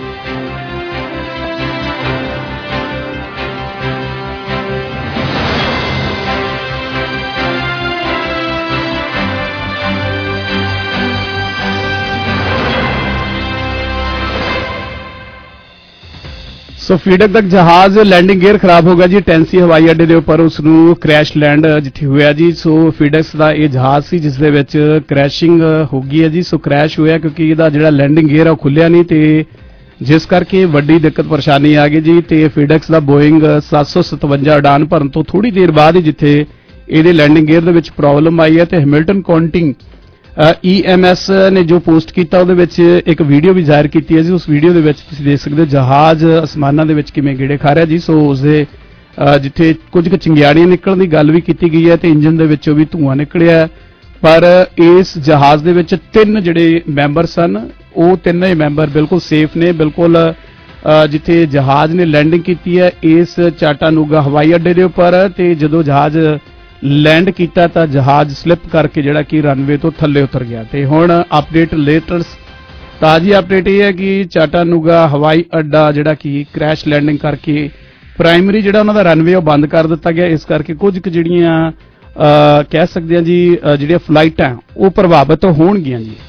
ਸੋ ਫੀਡਕ ਤੱਕ ਜਹਾਜ਼ ਲੈਂਡਿੰਗ ਗੇਅਰ ਖਰਾਬ ਹੋ ਗਿਆ ਜੀ ਟੈਂਸੀ ਹਵਾਈ ਅੱਡੇ ਦੇ ਉੱਪਰ, ਉਸ ਨੂੰ ਕ੍ਰੈਸ਼ ਲੈਂਡ ਜਿੱਥੇ ਹੋਇਆ ਜੀ। ਸੋ ਫੀਡਕਸ ਦਾ ਇਹ ਜਹਾਜ਼ ਸੀ ਜਿਸ ਦੇ ਵਿੱਚ ਕ੍ਰੈਸ਼ਿੰਗ ਹੋ ਗਈ ਹੈ ਜੀ। ਸੋ ਕ੍ਰੈਸ਼ ਹੋਇਆ ਕਿਉਂਕਿ ਇਹਦਾ ਜਿਹੜਾ ਲੈਂਡਿੰਗ ਗੇਅਰ ਆ ਉਹ ਖੁੱਲਿਆ ਨਹੀਂ ਤੇ ਜਿਸ ਕਰਕੇ ਵੱਡੀ ਦਿੱਕਤ ਪਰੇਸ਼ਾਨੀ ਆ ਗਈ ਜੀ। ਤੇ ਫੀਡਕਸ ਦਾ ਬੋਇੰਗ ਸੱਤ ਸੌ ਸਤਵੰਜਾ ਉਡਾਨ ਭਰਨ ਤੋਂ ਥੋੜੀ ਦੇਰ ਬਾਅਦ ਹੀ ਜਿੱਥੇ ਇਹਦੇ ਲੈਂਡਿੰਗ ਗੇਅਰ ਦੇ ਵਿੱਚ ਪ੍ਰੋਬਲਮ ਆਈ ਹੈ ਤੇ Hamilton counting E M S ਨੇ ਜੋ ਪੋਸਟ ਕੀਤਾ ਉਹਦੇ ਵਿੱਚ ਇੱਕ ਵੀਡੀਓ ਵੀ ਜ਼ਾਹਿਰ ਕੀਤੀ ਹੈ ਜੀ। ਉਸ ਵੀਡੀਓ ਦੇ ਵਿੱਚ ਤੁਸੀਂ ਦੇਖ ਸਕਦੇ ਹੋ ਜਹਾਜ਼ ਅਸਮਾਨਾਂ ਦੇ ਵਿੱਚ ਕਿਵੇਂ ਗੇੜੇ ਖਾ ਰਿਹਾ ਜੀ। ਸੋ ਉਸਦੇ ਜਿੱਥੇ ਕੁਝ ਕੁ ਚਿੰਗਿਆੜੀਆਂ ਨਿਕਲਣ ਦੀ ਗੱਲ ਵੀ ਕੀਤੀ ਗਈ ਹੈ ਤੇ ਇੰਜਨ ਦੇ ਵਿੱਚੋਂ ਵੀ ਧੂੰਆਂ ਨਿਕਲਿਆ, ਪਰ ਇਸ ਜਹਾਜ਼ ਦੇ ਵਿੱਚ ਤਿੰਨ ਜਿਹੜੇ ਮੈਂਬਰ ਸਨ ਉਹ ਤਿੰਨੇ ਹੀ ਮੈਂਬਰ ਬਿਲਕੁਲ ਸੇਫ ਨੇ। ਬਿਲਕੁਲ ਜਿੱਥੇ ਜਹਾਜ਼ ਨੇ ਲੈਂਡਿੰਗ ਕੀਤੀ ਹੈ ਇਸ ਚਾਟਾਨੂਗਾ ਹਵਾਈ ਅੱਡੇ ਦੇ ਉੱਪਰ, ਤੇ ਜਦੋਂ ਜਹਾਜ਼ ਲੈਂਡ ਕੀਤਾ ਤਾਂ ਜਹਾਜ਼ ਸਲਿਪ ਕਰਕੇ ਜਿਹੜਾ ਕਿ ਰਨਵੇ ਤੋਂ ਥੱਲੇ ਉਤਰ ਗਿਆ। ਤੇ ਹੁਣ ਅਪਡੇਟ ਲੇਟੈਸਟ ਤਾਜ਼ੀ ਅਪਡੇਟ ਇਹ ਹੈ ਕਿ ਚਾਟਾਨੂਗਾ ਹਵਾਈ ਅੱਡਾ ਜਿਹੜਾ ਕਿ ਕ੍ਰੈਸ਼ ਲੈਂਡਿੰਗ ਕਰਕੇ ਪ੍ਰਾਇਮਰੀ ਜਿਹੜਾ ਉਹਨਾਂ ਦਾ ਰਨਵੇ ਉਹ ਬੰਦ ਕਰ ਦਿੱਤਾ ਗਿਆ। ਇਸ ਕਰਕੇ ਕੁਝ ਕੁ ਜਿਹੜੀਆਂ ਕਹਿ ਸਕਦੇ ਹਾਂ ਜੀ ਜਿਹੜੀਆਂ ਫਲਾਈਟਾਂ ਉਹ ਪ੍ਰਭਾਵਿਤ ਹੋਣਗੀਆਂ ਜੀ।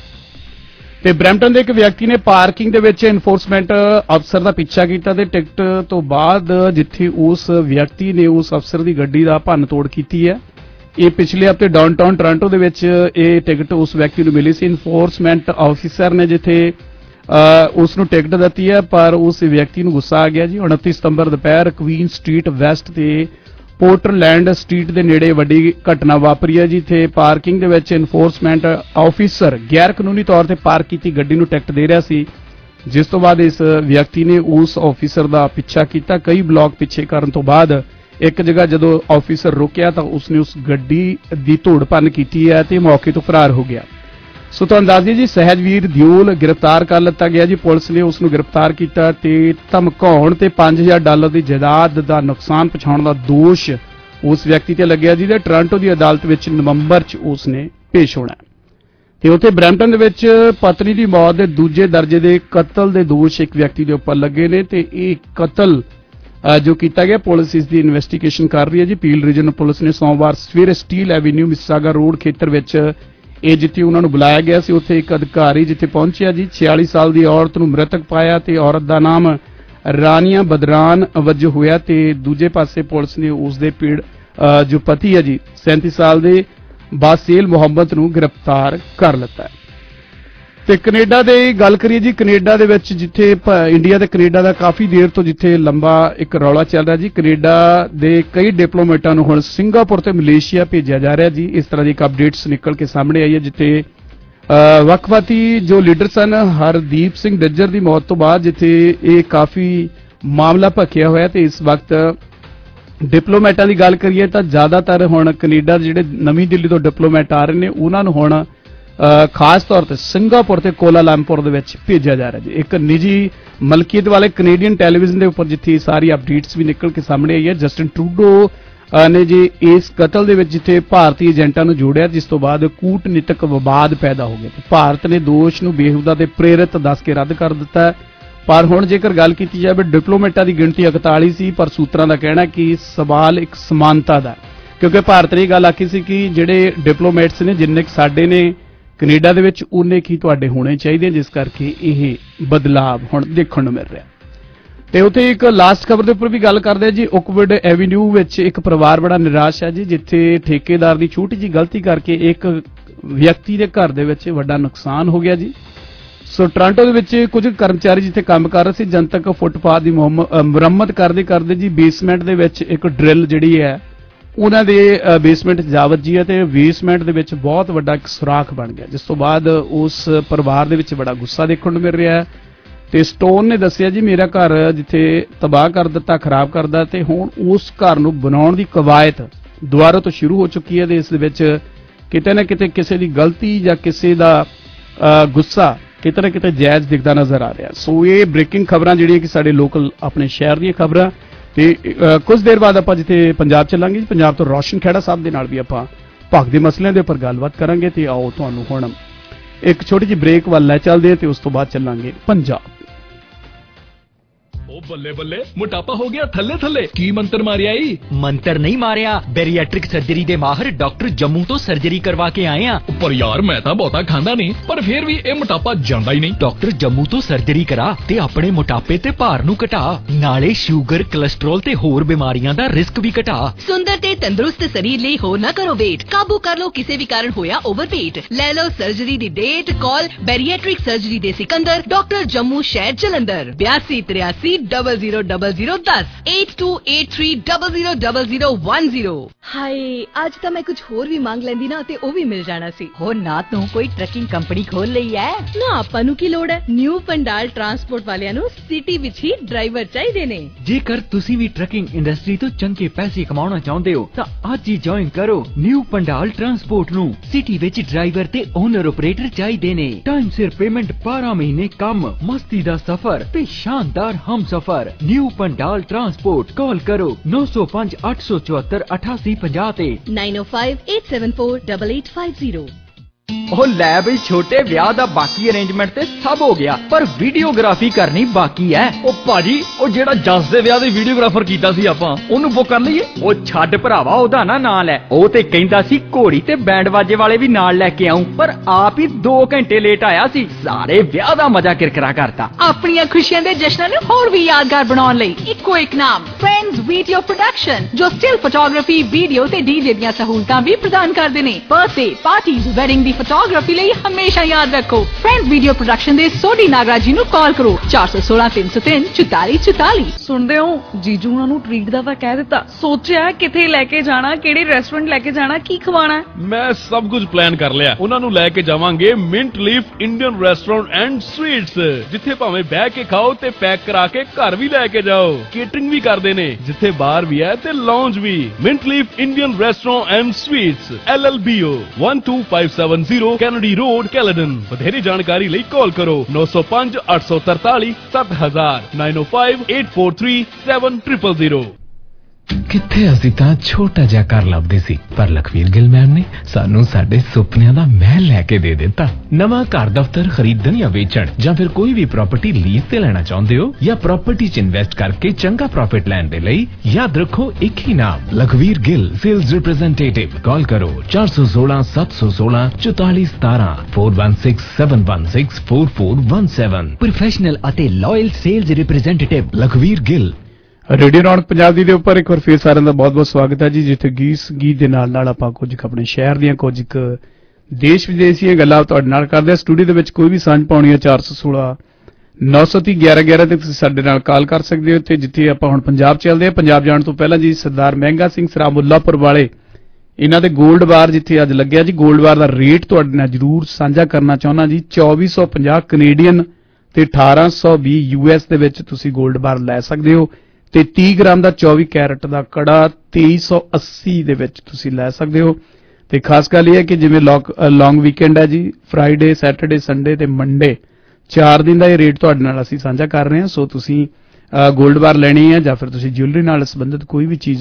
ਤੇ ਬਰੈਂਪਟਨ ਦੇ ਇੱਕ ਵਿਅਕਤੀ ਨੇ ਪਾਰਕਿੰਗ ਦੇ ਵਿੱਚ ਇਨਫੋਰਸਮੈਂਟ ਅਫਸਰ ਦਾ ਪਿੱਛਾ ਕੀਤਾ ਤੇ ਟਿਕਟ ਤੋਂ ਬਾਅਦ ਜਿੱਥੇ ਉਸ ਵਿਅਕਤੀ ਨੇ ਉਸ ਅਫਸਰ ਦੀ ਗੱਡੀ ਦਾ ਭੰਨ ਤੋੜ ਕੀਤੀ ਹੈ। ਇਹ ਪਿਛਲੇ ਹਫ਼ਤੇ ਡਾਊਨਟਾਊਨ ਟੋਰਾਂਟੋ ਦੇ ਵਿੱਚ ਇਹ ਟਿਕਟ ਉਸ ਵਿਅਕਤੀ ਨੂੰ ਮਿਲੀ ਸੀ। ਇਨਫੋਰਸਮੈਂਟ ਆਫਿਸਰ ਨੇ ਜਿੱਥੇ ਉਸ ਨੂੰ ਟਿਕਟ ਦਿੱਤੀ ਹੈ ਪਰ ਉਸ ਵਿਅਕਤੀ ਨੂੰ ਗੁੱਸਾ ਆ ਗਿਆ ਜੀ। ਉਨੱਤੀ ਸਤੰਬਰ ਦੁਪਹਿਰ ਕੁਈਨ ਸਟਰੀਟ ਵੈਸਟ ਤੇ ਪੋਰਟਲੈਂਡ ਸਟਰੀਟ ਦੇ ਨੇੜੇ ਵੱਡੀ ਘਟਨਾ ਵਾਪਰੀ ਹੈ ਜਿੱਥੇ ਪਾਰਕਿੰਗ ਦੇ ਵਿੱਚ ਇਨਫੋਰਸਮੈਂਟ ਆਫਿਸਰ ਗੈਰ ਕਾਨੂੰਨੀ ਤੌਰ ਤੇ ਪਾਰਕ ਕੀਤੀ ਗੱਡੀ ਨੂੰ ਟਿਕਟ ਦੇ ਰਿਹਾ ਸੀ, ਜਿਸ ਤੋਂ ਬਾਅਦ ਇਸ ਵਿਅਕਤੀ ਨੇ ਉਸ ਆਫਿਸਰ ਦਾ ਪਿੱਛਾ ਕੀਤਾ। ਕਈ ਬਲਾਕ ਪਿੱਛੇ ਕਰਨ ਤੋਂ ਬਾਅਦ ਇੱਕ ਜਗ੍ਹਾ ਜਦੋਂ ਆਫਿਸਰ ਰੁਕਿਆ ਤਾਂ ਉਸਨੇ ਉਸ ਗੱਡੀ ਦੀ ਤੋੜ ਭੰਨ ਕੀਤੀ ਹੈ ਤੇ ਮੌਕੇ ਤੋਂ ਫਰਾਰ ਹੋ ਗਿਆ। ਸੋ ਤੁਹਾਨੂੰ ਦੱਸ ਦਈਏ ਜੀ ਸਹਿਜਵੀਰ ਦਿਓਲ ਗ੍ਰਿਫਤਾਰ ਕਰ ਲਿੱਤਾ ਗਿਆ ਜੀ। ਪੁਲਿਸ ਨੇ ਉਸ ਨੂੰ ਗ੍ਰਿਫਤਾਰ ਕੀਤਾ ਤੇ ਧਮਕਾਉਣ ਤੇ ਪੰਜ ਹਜ਼ਾਰ ਡਾਲਰ ਦੀ ਜਾਇਦਾਦ ਦਾ ਨੁਕਸਾਨ ਪਹੁੰਚਾਉਣ ਦਾ ਦੋਸ਼ ਉਸ ਵਿਅਕਤੀ ਤੇ ਲੱਗਿਆ ਜੀ ਤੇ ਟੋਰਾਂਟੋ ਦੀ ਅਦਾਲਤ ਵਿੱਚ ਨਵੰਬਰ ਚ ਉਸ ਨੇ ਪੇਸ਼ ਹੋਣਾ। ਤੇ ਉੱਥੇ ਬਰੈਂਪਟਨ ਦੇ ਵਿੱਚ ਪਤਨੀ ਦੀ ਮੌਤ ਦੇ ਦੂਜੇ ਦਰਜੇ ਦੇ ਕਤਲ ਦੇ ਦੋਸ਼ ਇੱਕ ਵਿਅਕਤੀ ਦੇ ਉੱਪਰ ਲੱਗੇ ਨੇ ਤੇ ਇਹ ਕਤਲ ਜੋ ਕੀਤਾ ਗਿਆ ਪੁਲਿਸ ਇਸ ਦੀ ਇਨਵੈਸਟੀਗੇਸ਼ਨ ਕਰ ਰਹੀ ਹੈ ਜੀ। ਪੀਲ ਰੀਜਨ ਪੁਲਿਸ ਨੇ ਸੋਮਵਾਰ ਸਵੇਰੇ ਸਟੀਲ ਐਵੀਨਿਊ ਮਿਸਿਸਾਗਾ ਰੋਡ ਖੇਤਰ ਵਿੱਚ ਇਹ ਜਿੱਥੇ ਉਹਨਾਂ ਨੂੰ ਬੁਲਾਇਆ ਗਿਆ ਸੀ ਉੱਥੇ ਇੱਕ ਅਧਿਕਾਰੀ ਜਿੱਥੇ ਪਹੁੰਚਿਆ ਜੀ ਛਿਆਲੀ ਸਾਲ ਦੀ ਔਰਤ ਨੂੰ ਮ੍ਰਿਤਕ ਪਾਇਆ ਤੇ ਔਰਤ ਦਾ ਨਾਮ ਰਾਨੀਆ ਬਦਰਾਨ ਵਜੋਂ ਹੋਇਆ ਤੇ ਦੂਜੇ ਪਾਸੇ ਪੁਲਿਸ ਨੇ ਉਸ ਦੇ ਪੀੜ ਜੋ ਪਤੀ ਹੈ ਜੀ ਸੈਂਤੀ ਸਾਲ ਦੇ ਬਾਸੇਲ ਮੁਹੰਮਦ ਨੂੰ ਗ੍ਰਿਫਤਾਰ ਕਰ ਲਿੱਤਾ। ਤੇ ਕੈਨੇਡਾ ਦੇ ਗੱਲ ਕਰੀਏ ਜੀ, ਕੈਨੇਡਾ ਦੇ ਵਿੱਚ ਜਿੱਥੇ ਇੰਡੀਆ ਤੇ ਕੈਨੇਡਾ ਦਾ ਕਾਫੀ ਦੇਰ ਤੋਂ ਜਿੱਥੇ ਲੰਬਾ ਇੱਕ ਰੌਲਾ ਚੱਲ ਰਿਹਾ ਜੀ, ਕੈਨੇਡਾ ਦੇ ਕਈ ਡਿਪਲੋਮੈਟਾਂ ਨੂੰ ਹੁਣ ਸਿੰਗਾਪੁਰ ਤੇ ਮਲੇਸ਼ੀਆ ਭੇਜਿਆ ਜਾ ਰਿਹਾ ਜੀ। ਇਸ ਤਰ੍ਹਾਂ ਦੀ ਇੱਕ ਅਪਡੇਟਸ ਨਿਕਲ ਕੇ ਸਾਹਮਣੇ ਆਈ ਹੈ ਜਿੱਥੇ ਵੱਖ-ਵੱਖੀ ਜੋ ਲੀਡਰ ਸਨ ਹਰਦੀਪ ਸਿੰਘ ਡੱਜਰ ਦੀ ਮੌਤ ਤੋਂ ਬਾਅਦ ਜਿੱਥੇ ਇਹ ਕਾਫੀ ਮਾਮਲਾ ਭਖਿਆ ਹੋਇਆ ਤੇ ਇਸ ਵਕਤ ਡਿਪਲੋਮੈਟਾਂ ਦੀ ਗੱਲ ਕਰੀਏ ਤਾਂ ਜ਼ਿਆਦਾਤਰ ਹੁਣ ਕੈਨੇਡਾ ਜਿਹੜੇ ਨਵੀਂ ਦਿੱਲੀ ਤੋਂ ਡਿਪਲੋਮੈਟ ਆ ਰਹੇ ਨੇ ਉਹਨਾਂ ਨੂੰ ਹੁਣ ਖਾਸ ਤੌਰ ਤੇ ਸਿੰਗਾਪੁਰ ਤੇ ਕੋਲਾਲੰਪੁਰ ਦੇ ਵਿੱਚ ਭੇਜਿਆ ਜਾ ਰਿਹਾ ਜੀ। ਇੱਕ ਨਿੱਜੀ ਮਲਕੀਅਤ ਵਾਲੇ ਕੈਨੇਡੀਅਨ ਟੈਲੀਵਿਜ਼ਨ ਦੇ ਉੱਪਰ ਜਿੱਥੇ ਸਾਰੀ ਅਪਡੇਟਸ ਵੀ ਨਿਕਲ ਕੇ ਸਾਹਮਣੇ ਆਈ ਹੈ। ਜਸਟਿਨ ਟਰੂਡੋ ਨੇ ਜੀ ਇਸ ਕਤਲ ਦੇ ਵਿੱਚ ਜਿੱਥੇ ਭਾਰਤੀ ਏਜੰਟਾਂ ਨੂੰ ਜੋੜਿਆ, ਜਿਸ ਤੋਂ ਬਾਅਦ ਕੂਟਨੀਤਕ ਵਿਵਾਦ ਪੈਦਾ ਹੋ ਗਿਆ। ਭਾਰਤ ਨੇ ਦੋਸ਼ ਨੂੰ ਬੇਹੂਦਾ ਤੇ ਪ੍ਰੇਰਿਤ ਦੱਸ ਕੇ ਰੱਦ ਕਰ ਦਿੱਤਾ। ਪਰ ਹੁਣ ਜੇਕਰ ਗੱਲ ਕੀਤੀ ਜਾਵੇ, ਡਿਪਲੋਮੈਟਾਂ ਦੀ ਗਿਣਤੀ ਇਕਤਾਲੀ ਸੀ, ਪਰ ਸੂਤਰਾਂ ਦਾ ਕਹਿਣਾ ਕਿ ਸਵਾਲ ਇੱਕ ਸਮਾਨਤਾ ਦਾ, ਕਿਉਂਕਿ ਭਾਰਤ ਨੇ ਇਹ ਗੱਲ ਆਖੀ ਸੀ ਕਿ ਜਿਹੜੇ ਡਿਪਲੋਮੈਟਸ ਨੇ ਜਿੰਨੇ ਸਾਡੇ ਨੇ ਕੈਨੇਡਾ ਦੇ ਵਿੱਚ ਉਨੇ ਕੀ ਤੁਹਾਡੇ ਹੋਣੇ ਚਾਹੀਦੇ, ਜਿਸ ਕਰਕੇ ਇਹ ਬਦਲਾਵ ਹੁਣ ਦੇਖਣ ਨੂੰ ਮਿਲ ਰਿਹਾ। ਤੇ ਉੱਥੇ ਇੱਕ ਲਾਸਟ ਖਬਰ ਦੇ ਉੱਪਰ ਵੀ ਗੱਲ ਕਰਦੇ ਆ ਜੀ। ਓਕਵੁੱਡ ਐਵੀਨਿਊ ਵਿੱਚ ਇੱਕ ਪਰਿਵਾਰ ਬੜਾ ਨਿਰਾਸ਼ ਹੈ ਜੀ, ਜਿੱਥੇ ਠੇਕੇਦਾਰ ਦੀ ਛੋਟੀ ਜਿਹੀ ਗਲਤੀ ਕਰਕੇ ਇੱਕ ਵਿਅਕਤੀ ਦੇ ਘਰ ਦੇ ਵਿੱਚ ਵੱਡਾ ਨੁਕਸਾਨ ਹੋ ਗਿਆ ਜੀ। ਸੋ ਟੋਰਾਂਟੋ ਦੇ ਵਿੱਚ ਕੁਝ ਕਰਮਚਾਰੀ ਜਿੱਥੇ ਕੰਮ ਕਰ ਰਹੇ ਸੀ, ਜਨਤਕ ਫੁੱਟਪਾਥ ਦੀ ਮੁਰੰਮਤ ਕਰਦੇ ਕਰਦੇ ਜੀ ਬੇਸਮੈਂਟ ਦੇ ਵਿੱਚ ਇੱਕ ਡਰਿਲ ਜਿਹੜੀ ਹੈ ਉਹਨਾਂ ਦੇ ਬੇਸਮੈਂਟ ਜਾ ਵੱਜੀ ਹੈ ਤੇ ਬੇਸਮੈਂਟ ਦੇ ਵਿੱਚ ਬਹੁਤ ਵੱਡਾ ਇੱਕ ਸੁਰਾਖ ਬਣ ਗਿਆ, ਜਿਸ ਤੋਂ ਬਾਅਦ ਉਸ ਪਰਿਵਾਰ ਦੇ ਵਿੱਚ ਬੜਾ ਗੁੱਸਾ ਦੇਖਣ ਨੂੰ ਮਿਲ ਰਿਹਾ ਹੈ। ਤੇ ਸਟੋਨ ਨੇ ਦੱਸਿਆ ਜੀ ਮੇਰਾ ਘਰ ਜਿੱਥੇ ਤਬਾਹ ਕਰ ਦਿੱਤਾ, ਖਰਾਬ ਕਰਦਾ, ਤੇ ਹੁਣ ਉਸ ਘਰ ਨੂੰ ਬਣਾਉਣ ਦੀ ਕਵਾਇਤ ਦੁਬਾਰਾ ਤੋਂ ਸ਼ੁਰੂ ਹੋ ਚੁੱਕੀ ਹੈ। ਤੇ ਇਸ ਦੇ ਵਿੱਚ ਕਿਤੇ ਨਾ ਕਿਤੇ ਕਿਸੇ ਦੀ ਗਲਤੀ ਜਾਂ ਕਿਸੇ ਦਾ ਗੁੱਸਾ ਕਿਤੇ ਨਾ ਕਿਤੇ ਜਾਇਜ਼ ਦਿਖਦਾ ਨਜ਼ਰ ਆ ਰਿਹਾ। ਸੋ ਇਹ ਬ੍ਰੇਕਿੰਗ ਖਬਰਾਂ ਜਿਹੜੀਆਂ ਕਿ ਸਾਡੇ ਲੋਕਲ ਆਪਣੇ ਸ਼ਹਿਰ ਦੀਆਂ ਖਬਰਾਂ। ਤੇ ਕੁਝ ਦੇਰ ਬਾਅਦ ਆਪਾਂ ਜਿੱਥੇ ਪੰਜਾਬ ਚੱਲਾਂਗੇ, ਪੰਜਾਬ ਤੋਂ ਰੋਸ਼ਨ ਖੇੜਾ ਸਾਹਿਬ ਦੇ ਨਾਲ ਵੀ ਆਪਾਂ ਭਗ ਦੇ ਮਸਲਿਆਂ ਦੇ ਉੱਪਰ ਗੱਲਬਾਤ ਕਰਾਂਗੇ। ਤੇ ਆਓ ਤੁਹਾਨੂੰ ਹੁਣ ਇੱਕ ਛੋਟੀ ਜਿਹੀ ਬ੍ਰੇਕ ਵੱਲ ਲੈ ਚੱਲਦੇ ਤੇ ਉਸ ਤੋਂ ਬਾਅਦ ਚੱਲਾਂਗੇ ਪੰਜਾਬ। ਉਹ ਬੱਲੇ ਬੱਲੇ, ਮੋਟਾਪਾ ਹੋ ਗਿਆ ਥੱਲੇ ਥੱਲੇ, ਕੀ ਮੰਤਰ ਮਾਰਿਆ ਈ? ਮੰਤਰ ਨਹੀਂ ਮਾਰਿਆ, ਬੈਰੀਐਟ੍ਰਿਕ ਸਰਜਰੀ ਦੇ ਮਾਹਰ ਡਾਕਟਰ ਜੰਮੂ ਤੋਂ ਸਰਜਰੀ ਕਰਵਾ ਕੇ ਆਏ ਆ। ਪਰ ਯਾਰ ਮੈਂ ਤਾਂ ਬਹੁਤਾ ਖਾਂਦਾ ਨਹੀਂ, ਪਰ ਫਿਰ ਵੀ ਇਹ ਮੋਟਾਪਾ ਜਾਂਦਾ ਹੀ ਨਹੀਂ। ਡਾਕਟਰ ਜੰਮੂ ਤੋਂ ਸਰਜਰੀ ਕਰਾ ਤੇ ਆਪਣੇ ਮੋਟਾਪੇ ਤੇ ਭਾਰ ਨੂੰ ਘਟਾ, ਨਾਲੇ ਸ਼ੂਗਰ, ਕੋਲੇਸਟ੍ਰੋਲ ਤੇ ਹੋਰ ਬਿਮਾਰੀਆਂ ਦਾ ਰਿਸਕ ਵੀ ਘਟਾ। ਸੁੰਦਰ ਤੇ ਤੰਦਰੁਸਤ ਸਰੀਰ ਲਈ ਹੋਰ ਨਾ ਕਰੋ ਵੇਟ, ਕਾਬੂ ਕਰ ਲਓ ਕਿਸੇ ਵੀ ਕਾਰਨ ਹੋਇਆ ਓਵਰਵੇਟ। ਲੈ ਲਓ ਸਰਜਰੀ ਦੀ ਡੇਟ, ਕਾਲ ਬੈਰੀਐਟ੍ਰਿਕ ਸਰਜਰੀ ਦੇ ਸਿਕੰਦਰ, ਡਾਕਟਰ ਜੰਮੂ ਸ਼ਹਿਰ ਜਲੰਧਰ, ਬਿਆਸੀ ਤਰਿਆਸੀ ਡਬਲ ਜ਼ੀਰੋ ਡਬਲ ਜ਼ੀਰੋ ਦਸ eight two eight three double zero double zero one zero। ਹਾਏ ਅੱਜ ਤਾਂ ਮੈਂ ਕੁਝ ਹੋਰ ਵੀ ਮੰਗ ਲੈਂਦੀ ਨਾ ਤੇ ਉਹ ਵੀ ਮਿਲ ਜਾਣਾ ਸੀ। ਹੋ ਨਾ ਤੂੰ ਕੋਈ ਟਰੱਕਿੰਗ ਕੰਪਨੀ ਖੋਲ ਲਈ ਐ ਨਾ, ਆਪਾਂ ਨੂੰ ਕੀ ਲੋੜ ਹੈ। ਨਿਊ ਪੰਡਾਲ ਟਰਾਂਸਪੋਰਟ ਵਾਲਿਆਂ ਨੂੰ ਸਿਟੀ ਵਿੱਚ ਹੀ ਡਰਾਈਵਰ ਚਾਹੀਦੇ ਨੇ। ਜੇਕਰ ਤੁਸੀਂ ਵੀ ਟਰੱਕਿੰਗ ਇੰਡਸਟਰੀ ਤੋਂ ਚੰਗੇ ਪੈਸੇ ਕਮਾਉਣਾ ਚਾਹੁੰਦੇ ਹੋ ਤਾਂ ਅੱਜ ਹੀ ਜੁਆਇਨ ਕਰੋ ਨਿਊ ਪੰਡਾਲ ਟਰਾਂਸਪੋਰਟ ਨੂੰ। ਸਿਟੀ ਵਿੱਚ ਡਰਾਈਵਰ ਤੇ ਓਨਰ ਆਪਰੇਟਰ ਚਾਹੀਦੇ ਨੇ। ਟਾਈਮ ਸਿਰ ਪੇਮੈਂਟ, ਬਾਰਾਂ ਮਹੀਨੇ ਕੰਮ, ਮਸਤੀ ਦਾ ਸਫ਼ਰ ਤੇ ਸ਼ਾਨਦਾਰ ਹਮ ਸਫ਼ਰ। ਨਿਊ ਪੰਡਾਲ ਟਰਾਂਸਪੋਰਟ, ਕਾਲ ਕਰੋ ਨੌ ਸੌ ਪੰਜ ਅੱਠ ਸੌ ਚੁਹੱਤਰ ਅਠਾਸੀ ਪੰਜਾਹ ਤੇ nine oh five eight seven four eight eight five zero। ਉਹ ਲੈ ਬਈ ਛੋਟੇ, ਵਿਆਹ ਦਾ ਬਾਕੀ ਅਰੇਂਜਮੈਂਟ ਤੇ ਸਭ ਹੋ ਗਿਆ, ਪਰ ਵੀਡੀਓਗ੍ਰਾਫੀ ਕਰਨੀ ਬਾਕੀ ਹੈ। ਉਹ ਭਾਜੀ, ਉਹ ਜਿਹੜਾ ਜੱਸ ਦੇ ਵਿਆਹ ਦੀ ਵੀਡੀਓਗ੍ਰਾਫਰ ਕੀਤਾ ਸੀ ਆਪਾਂ, ਉਹਨੂੰ ਬੁੱਕ ਕਰ ਲਈਏ? ਉਹ ਛੱਡ ਭਰਾਵਾ, ਉਹਦਾ ਨਾ ਨਾਂ ਲੈ। ਉਹ ਤੇ ਕਹਿੰਦਾ ਸੀ ਘੋੜੀ ਤੇ ਬੈਂਡ ਵਾਜੇ ਵਾਲੇ ਵੀ ਨਾਲ ਲੈ ਕੇ ਆਉਂ, ਪਰ ਆਪ ਹੀ ਦੋ ਘੰਟੇ ਲੇਟ ਆਇਆ ਸੀ। ਸਾਰੇ ਵਿਆਹ ਦਾ ਮਜ਼ਾ ਕਿਰਕਿਰਾ ਕਰਤਾ। ਆਪਣੀਆਂ ਖੁਸ਼ੀਆਂ ਦੇ ਜਸ਼ਨਾਂ ਨੂੰ ਹੋਰ ਵੀ ਯਾਦਗਾਰ ਬਣਾਉਣ ਲਈ ਇੱਕੋ ਇੱਕ ਨਾਮ, ਫਰੈਂਡਸ ਵੀਡੀਓ ਪ੍ਰੋਡਕਸ਼ਨ, ਜੋ ਸਟਿਲ ਫੋਟੋਗ੍ਰਾਫੀ, ਵੀਡੀਓ ਤੇ ਡੀਜੇ ਦੀਆਂ ਸਹੂਲਤਾਂ ਵੀ ਪ੍ਰਦਾਨ ਕਰਦੇ ਨੇ। ਬਰਥਡੇ ਪਾਰਟੀਜ਼, ਵੈਡਿੰਗ ਦੀ ਫੋਟੋਗ੍ਰਾਫੀ ਲਈ ਹਮੇਸ਼ਾ ਯਾਦ ਰੱਖੋ, ਫਰੈਂਡਸ ਵੀਡੀਓ ਪ੍ਰੋਡਕਸ਼ਨ ਦੇ ਸੋਢੀ ਨਾਗਰਾਜ ਜੀ ਨੂੰ ਕਾਲ ਕਰੋ ਚਾਰ ਸੌ ਸੋਲਾਂ ਤਿੰਨ ਸੌ ਤਿੰਨ ਚੁਤਾਲੀ ਚੁਤਾਲੀ। ਸੁਣਦੇ ਹੋ, ਜੀਜੂ ਉਹਨਾਂ ਨੂੰ ਟ੍ਰੀਟ ਦਾ ਤਾਂ ਕਹਿ ਦਿੱਤਾ, ਸੋਚਿਆ ਕਿੱਥੇ ਲੈ ਕੇ ਜਾਣਾ, ਕਿਹੜੇ ਰੈਸਟੋਰੈਂਟ ਲੈ ਕੇ ਜਾਣਾ, ਕੀ ਖਵਾਣਾ। ਮੈਂ ਸਭ ਕੁਝ ਪਲਾਨ ਕਰ ਲਿਆ। ਉਹਨਾਂ ਨੂੰ ਲੈ ਕੇ ਜਾਵਾਂਗੇ mint leaf Indian restaurant and sweets, ਜਿੱਥੇ ਭਾਵੇਂ ਬਹਿ ਕੇ ਖਾਓ ਤੇ ਪੈਕ ਕਰਾ ਕੇ ਘਰ ਵੀ ਲੈ ਕੇ ਜਾਓ। ਕੇਟਰਿੰਗ ਵੀ ਕਰਦੇ ਨੇ, ਜਿੱਥੇ ਬਾਰ ਵੀ ਹੈ ਤੇ ਲਾਉਂਜ ਵੀ। Mint leaf Indian restaurant and sweets, L L B O one two five seven zero Kennedy road, Caledon. ਵਧੇਰੇ ਜਾਣਕਾਰੀ ਲਈ ਕਾਲ ਕਰੋ ਨੌ ਸੌ ਪੰਜ ਅੱਠ ਸੌ ਤਰਤਾਲੀ ਸੱਤ ਹਜ਼ਾਰ nine oh five eight four three seven zero zero zero। ਕਿੱਥੇ ਅਸੀਂ ਤਾਂ ਛੋਟਾ ਜਿਹਾ ਘਰ ਲੱਭਦੇ ਸੀ, ਪਰ ਲਖਵੀਰ ਗਿੱਲ ਮੈਮ ਨੇ ਸਾਨੂੰ ਸਾਡੇ ਸੁਪਨਿਆਂ ਦਾ ਮਹਿਲ ਲੈ ਕੇ ਦੇ ਦਿੱਤਾ। ਨਵਾਂ ਘਰ ਦਫ਼ਤਰ ਖਰੀਦਣ ਜਾਂ ਵੇਚਣ, ਜਾਂ ਫਿਰ ਕੋਈ ਵੀ ਪ੍ਰਾਪਰਟੀ ਲੀਜ਼ ਤੇ ਲੈਣਾ ਚਾਹੁੰਦੇ ਹੋ, ਜਾਂ ਪ੍ਰਾਪਰਟੀ 'ਚ ਇਨਵੈਸਟ ਕਰਕੇ ਚੰਗਾ ਪ੍ਰੋਫਿਟ ਲੈਣ ਦੇ ਲਈ ਯਾਦ ਰੱਖੋ ਇੱਕ ਹੀ ਨਾਮ, Lakhvir Gill sales representative. Call ਕਰੋ ਚਾਰ ਸੌ ਸੋਲਾਂ ਸੱਤ ਸੌ ਸੋਲਾਂ ਚੁਤਾਲੀ ਸਤਾਰਾਂ four one six seven one six four four one seven। Professional ਅਤੇ loyal sales representative Lakhvir Gill. Radio Raunak Punjab ਦੀ ਦੇ ਉੱਪਰ ਇੱਕ ਵਾਰ ਫੇਰ ਸਾਰਿਆਂ ਦਾ ਬਹੁਤ ਬਹੁਤ ਸਵਾਗਤ ਹੈ ਜੀ, ਜਿੱਥੇ ਗੀਤ ਗੀਤ ਦੇ ਨਾਲ ਨਾਲ ਆਪਾਂ ਕੁਝ ਆਪਣੇ ਸ਼ਹਿਰ ਦੀਆਂ, ਕੁਝ ਕੁ ਦੇਸ਼ ਵਿਦੇਸ਼ ਦੀਆਂ ਗੱਲਾਂ ਤੁਹਾਡੇ ਨਾਲ ਕਰਦੇ ਹਾਂ। ਸਟੂਡੀਓ ਦੇ ਵਿੱਚ ਕੋਈ ਵੀ ਸਾਂਝ ਪਾਉਣੀ ਹੈ ਚਾਰ ਸੌ ਸੋਲਾਂ ਨੌ ਸੌ ਤੀਹ ਗਿਆਰਾਂ ਗਿਆਰਾਂ ਤੇ ਤੁਸੀਂ ਸਾਡੇ ਨਾਲ ਕਾਲ ਕਰ ਸਕਦੇ ਹੋ। ਤੇ ਜਿੱਥੇ ਆਪਾਂ ਹੁਣ ਪੰਜਾਬ ਚੱਲਦੇ ਹਾਂ, ਪੰਜਾਬ ਜਾਣ ਤੋਂ ਪਹਿਲਾਂ ਜੀ ਸਰਦਾਰ ਮਹਿੰਗਾ ਸਿੰਘ ਸਰਾਮੁੱਲਾਪੁਰ ਵਾਲੇ ਇਹਨਾਂ ਦੇ ਗੋਲਡ ਬਾਰ ਜਿੱਥੇ ਅੱਜ ਲੱਗਿਆ ਜੀ, ਗੋਲਡ ਬਾਰ ਦਾ ਰੇਟ ਤੁਹਾਡੇ ਨਾਲ ਜ਼ਰੂਰ ਸਾਂਝਾ ਕਰਨਾ ਚਾਹੁੰਦਾ ਜੀ। ਚੌਵੀ ਸੌ ਪੰਜਾਹ ਕੈਨੇਡੀਅਨ ਤੇ ਅਠਾਰਾਂ ਸੌ ਵੀਹ ਯੂ ਐਸ ਦੇ ਵਿੱਚ ਤੁਸੀਂ ਗੋਲਡ ਬਾਰ ਲੈ ਸਕਦੇ ਹੋ। ਤੇ ਤੀਹ ਗ੍ਰਾਮ ਦਾ ਚੌਵੀ ਕੈਰਟ ਦਾ ਕੜਾ ਤੇਈ ਸੌ ਅੱਸੀ ਦੇ ਵਿੱਚ ਤੁਸੀਂ ਲੈ ਸਕਦੇ ਹੋ। ਤੇ ਖਾਸ ਗੱਲ ਇਹ ਹੈ ਕਿ ਜਿਵੇਂ ਲੌਂਗ ਵੀਕਐਂਡ ਹੈ ਜੀ, ਫਰਾਈਡੇ, ਸੈਟਰਡੇ, ਸੰਡੇ ਤੇ ਮੰਡੇ, ਚਾਰ ਦਿਨ ਦਾ ਇਹ ਰੇਟ ਤੁਹਾਡੇ ਨਾਲ ਅਸੀਂ ਸਾਂਝਾ ਕਰ ਰਹੇ ਹਾਂ। ਸੋ ਤੁਸੀਂ ਗੋਲਡ ਬਾਰ ਲੈਣੀ ਹੈ ਜਾਂ ਫਿਰ ਤੁਸੀਂ ਜਿਊਲਰੀ ਨਾਲ ਸੰਬੰਧਿਤ ਕੋਈ ਵੀ ਚੀਜ਼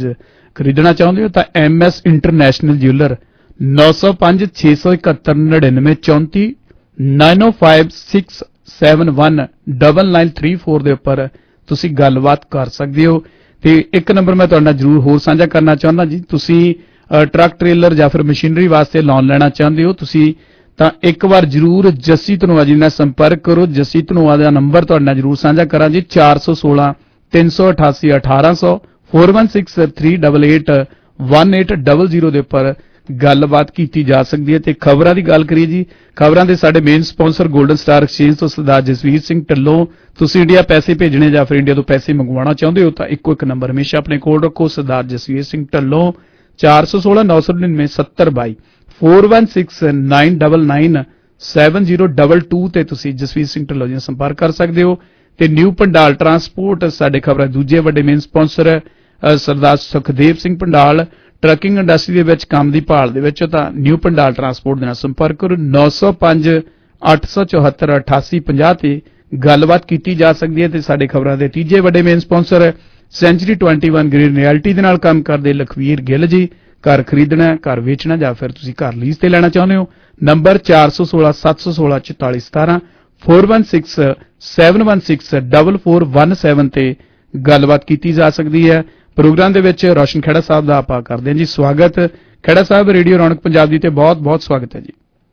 ਖਰੀਦਣਾ ਚਾਹੁੰਦੇ ਹੋ ਤਾਂ ਐਮ ਐਸ ਇੰਟਰਨੈਸ਼ਨਲ ਜਿਊਲਰ ਨੌ ਸੌ ਪੰਜ ਛੇ ਸੌ ਇਕਹੱਤਰ ਨੜਿਨਵੇਂ ਚੌਂਤੀ nine O five six seven one double nine three four ਦੇ ਉੱਪਰ ਤੁਸੀਂ ਗੱਲਬਾਤ ਕਰ ਸਕਦੇ ਹੋ। ਤੇ ਇੱਕ ਨੰਬਰ ਮੈਂ ਤੁਹਾਡੇ ਨਾਲ ਜ਼ਰੂਰ ਹੋਰ ਸਾਂਝਾ ਕਰਨਾ ਚਾਹੁੰਦਾ ਜੀ, ਤੁਸੀਂ ਟਰੱਕ ਟ੍ਰੇਲਰ ਜਾਂ ਫਿਰ ਮਸ਼ੀਨਰੀ ਵਾਸਤੇ ਲੋਨ ਲੈਣਾ ਚਾਹੁੰਦੇ ਹੋ ਤੁਸੀਂ ਤਾਂ ਇੱਕ ਵਾਰ ਜ਼ਰੂਰ ਜੱਸੀ ਧਨੋਆ ਜੀ ਨਾਲ ਸੰਪਰਕ ਕਰੋ। ਜੱਸੀ ਧਨੋਆ ਦਾ ਨੰਬਰ ਤੁਹਾਡੇ ਨਾਲ ਜ਼ਰੂਰ ਸਾਂਝਾ ਕਰਾਂ ਜੀ, ਚਾਰ ਸੌ ਸੋਲਾਂ ਤਿੰਨ ਸੌ ਅਠਾਸੀ ਅਠਾਰਾਂ ਸੌ four one six three double eight one eight double zero ਦੇ ਉੱਪਰ ਗੱਲਬਾਤ ਕੀਤੀ ਜਾ ਸਕਦੀ ਹੈ। ਤੇ ਖਬਰਾਂ ਦੀ ਗੱਲ ਕਰੀਏ ਜੀ, ਖਬਰਾਂ ਦੇ ਸਾਡੇ main sponsor golden star exchange ਤੋਂ ਸਰਦਾਰ ਜਸਵੀਰ ਸਿੰਘ ਢੱਲੋਂ। ਤੁਸੀਂ ਇੰਡੀਆ ਪੈਸੇ ਭੇਜਣੇ ਜਾਂ ਫਿਰ ਇੰਡੀਆ ਤੋਂ ਪੈਸੇ ਮੰਗਵਾਉਣਾ ਚਾਹੁੰਦੇ ਹੋ ਤਾਂ ਇੱਕੋ ਇੱਕ ਨੰਬਰ ਹਮੇਸ਼ਾ ਆਪਣੇ ਕੋਲ ਰੱਖੋ, ਸਰਦਾਰ ਜਸਵੀਰ ਸਿੰਘ ਢੱਲੋਂ ਚਾਰ ਸੌ ਸੋਲਾਂ ਨੌ ਸੌ ਨੜਿਨਵੇਂ ਸੱਤਰ ਬਾਈ four one six nine double nine seven zero double two ਤੇ ਤੁਸੀਂ ਜਸਵੀਰ ਸਿੰਘ ਢੱਲੋਂ ਜੀ ਨਾਲ ਸੰਪਰਕ ਕਰ ਸਕਦੇ ਹੋ। ਤੇ ਨਿਊ ਪੰਡਾਲ ਟਰਾਂਸਪੋਰਟ ਸਾਡੇ ਖਬਰਾਂ ਦੂਜੇ ਵੱਡੇ main sponsor Sardar Sukhdev Singh Pandal. Trucking industry ਦੇ ਵਿੱਚ ਕੰਮ ਦੀ ਭਾਲ ਦੇ ਵਿੱਚ ਤਾਂ ਨਿਊ ਪੰਡਾਲ ਟਰਾਂਸਪੋਰਟ ਦੇ ਨਾਲ ਸੰਪਰਕ ਕਰੋ। ਨੌ ਸੌ ਪੰਜ ਅੱਠ ਸੌ ਚੌਹੱਤਰ ਅਠਾਸੀ ਪੰਜਾਹ ਤੇ ਗੱਲਬਾਤ ਕੀਤੀ ਜਾ ਸਕਦੀ ਹੈ। ਤੇ ਸਾਡੇ ਖਬਰਾਂ ਦੇ ਤੀਜੇ ਵੱਡੇ ਮੇਨ ਸਪਾਂਸਰ ਸੈਂਚੁਰੀ ਇਕੱਤੀ ਗ੍ਰੀਨ ਰਿਐਲਿਟੀ ਦੇ ਨਾਲ ਕੰਮ ਕਰਦੇ ਲਖਵੀਰ ਗਿੱਲ ਜੀ। ਘਰ ਖਰੀਦਣਾ, ਘਰ ਵੇਚਣਾ ਜਾਂ ਫਿਰ ਤੁਸੀਂ ਘਰ ਲੀਜ਼ ਤੇ ਲੈਣਾ ਚਾਹੁੰਦੇ ਹੋ, ਨੰਬਰ ਚਾਰ ਸੌ ਸੋਲਾਂ ਸੱਤ ਸੌ ਸੋਲਾਂ ਚੁਤਾਲੀ ਸਤਾਰਾਂ four one six seven one six double four one seven ਤੇ ਗੱਲਬਾਤ ਕੀਤੀ ਜਾ ਸਕਦੀ ਹੈ। ਪ੍ਰੋਗਰਾਮ ਦੇ ਵਿੱਚ ਰੋਸ਼ਨ ਖੇੜਾ ਸਾਹਿਬ ਦਾ ਆਪਾਂ ਕਰਦੇ ਹਾਂ ਜੀ ਸਵਾਗਤ। ਖੇੜਾ ਸਾਹਿਬ ਰੇਡੀਓ ਰੌਣਕ ਪੰਜਾਬ ਦੀ ਤੇ ਬਹੁਤ ਬਹੁਤ ਸਵਾਗਤ ਹੈ ਜੀ।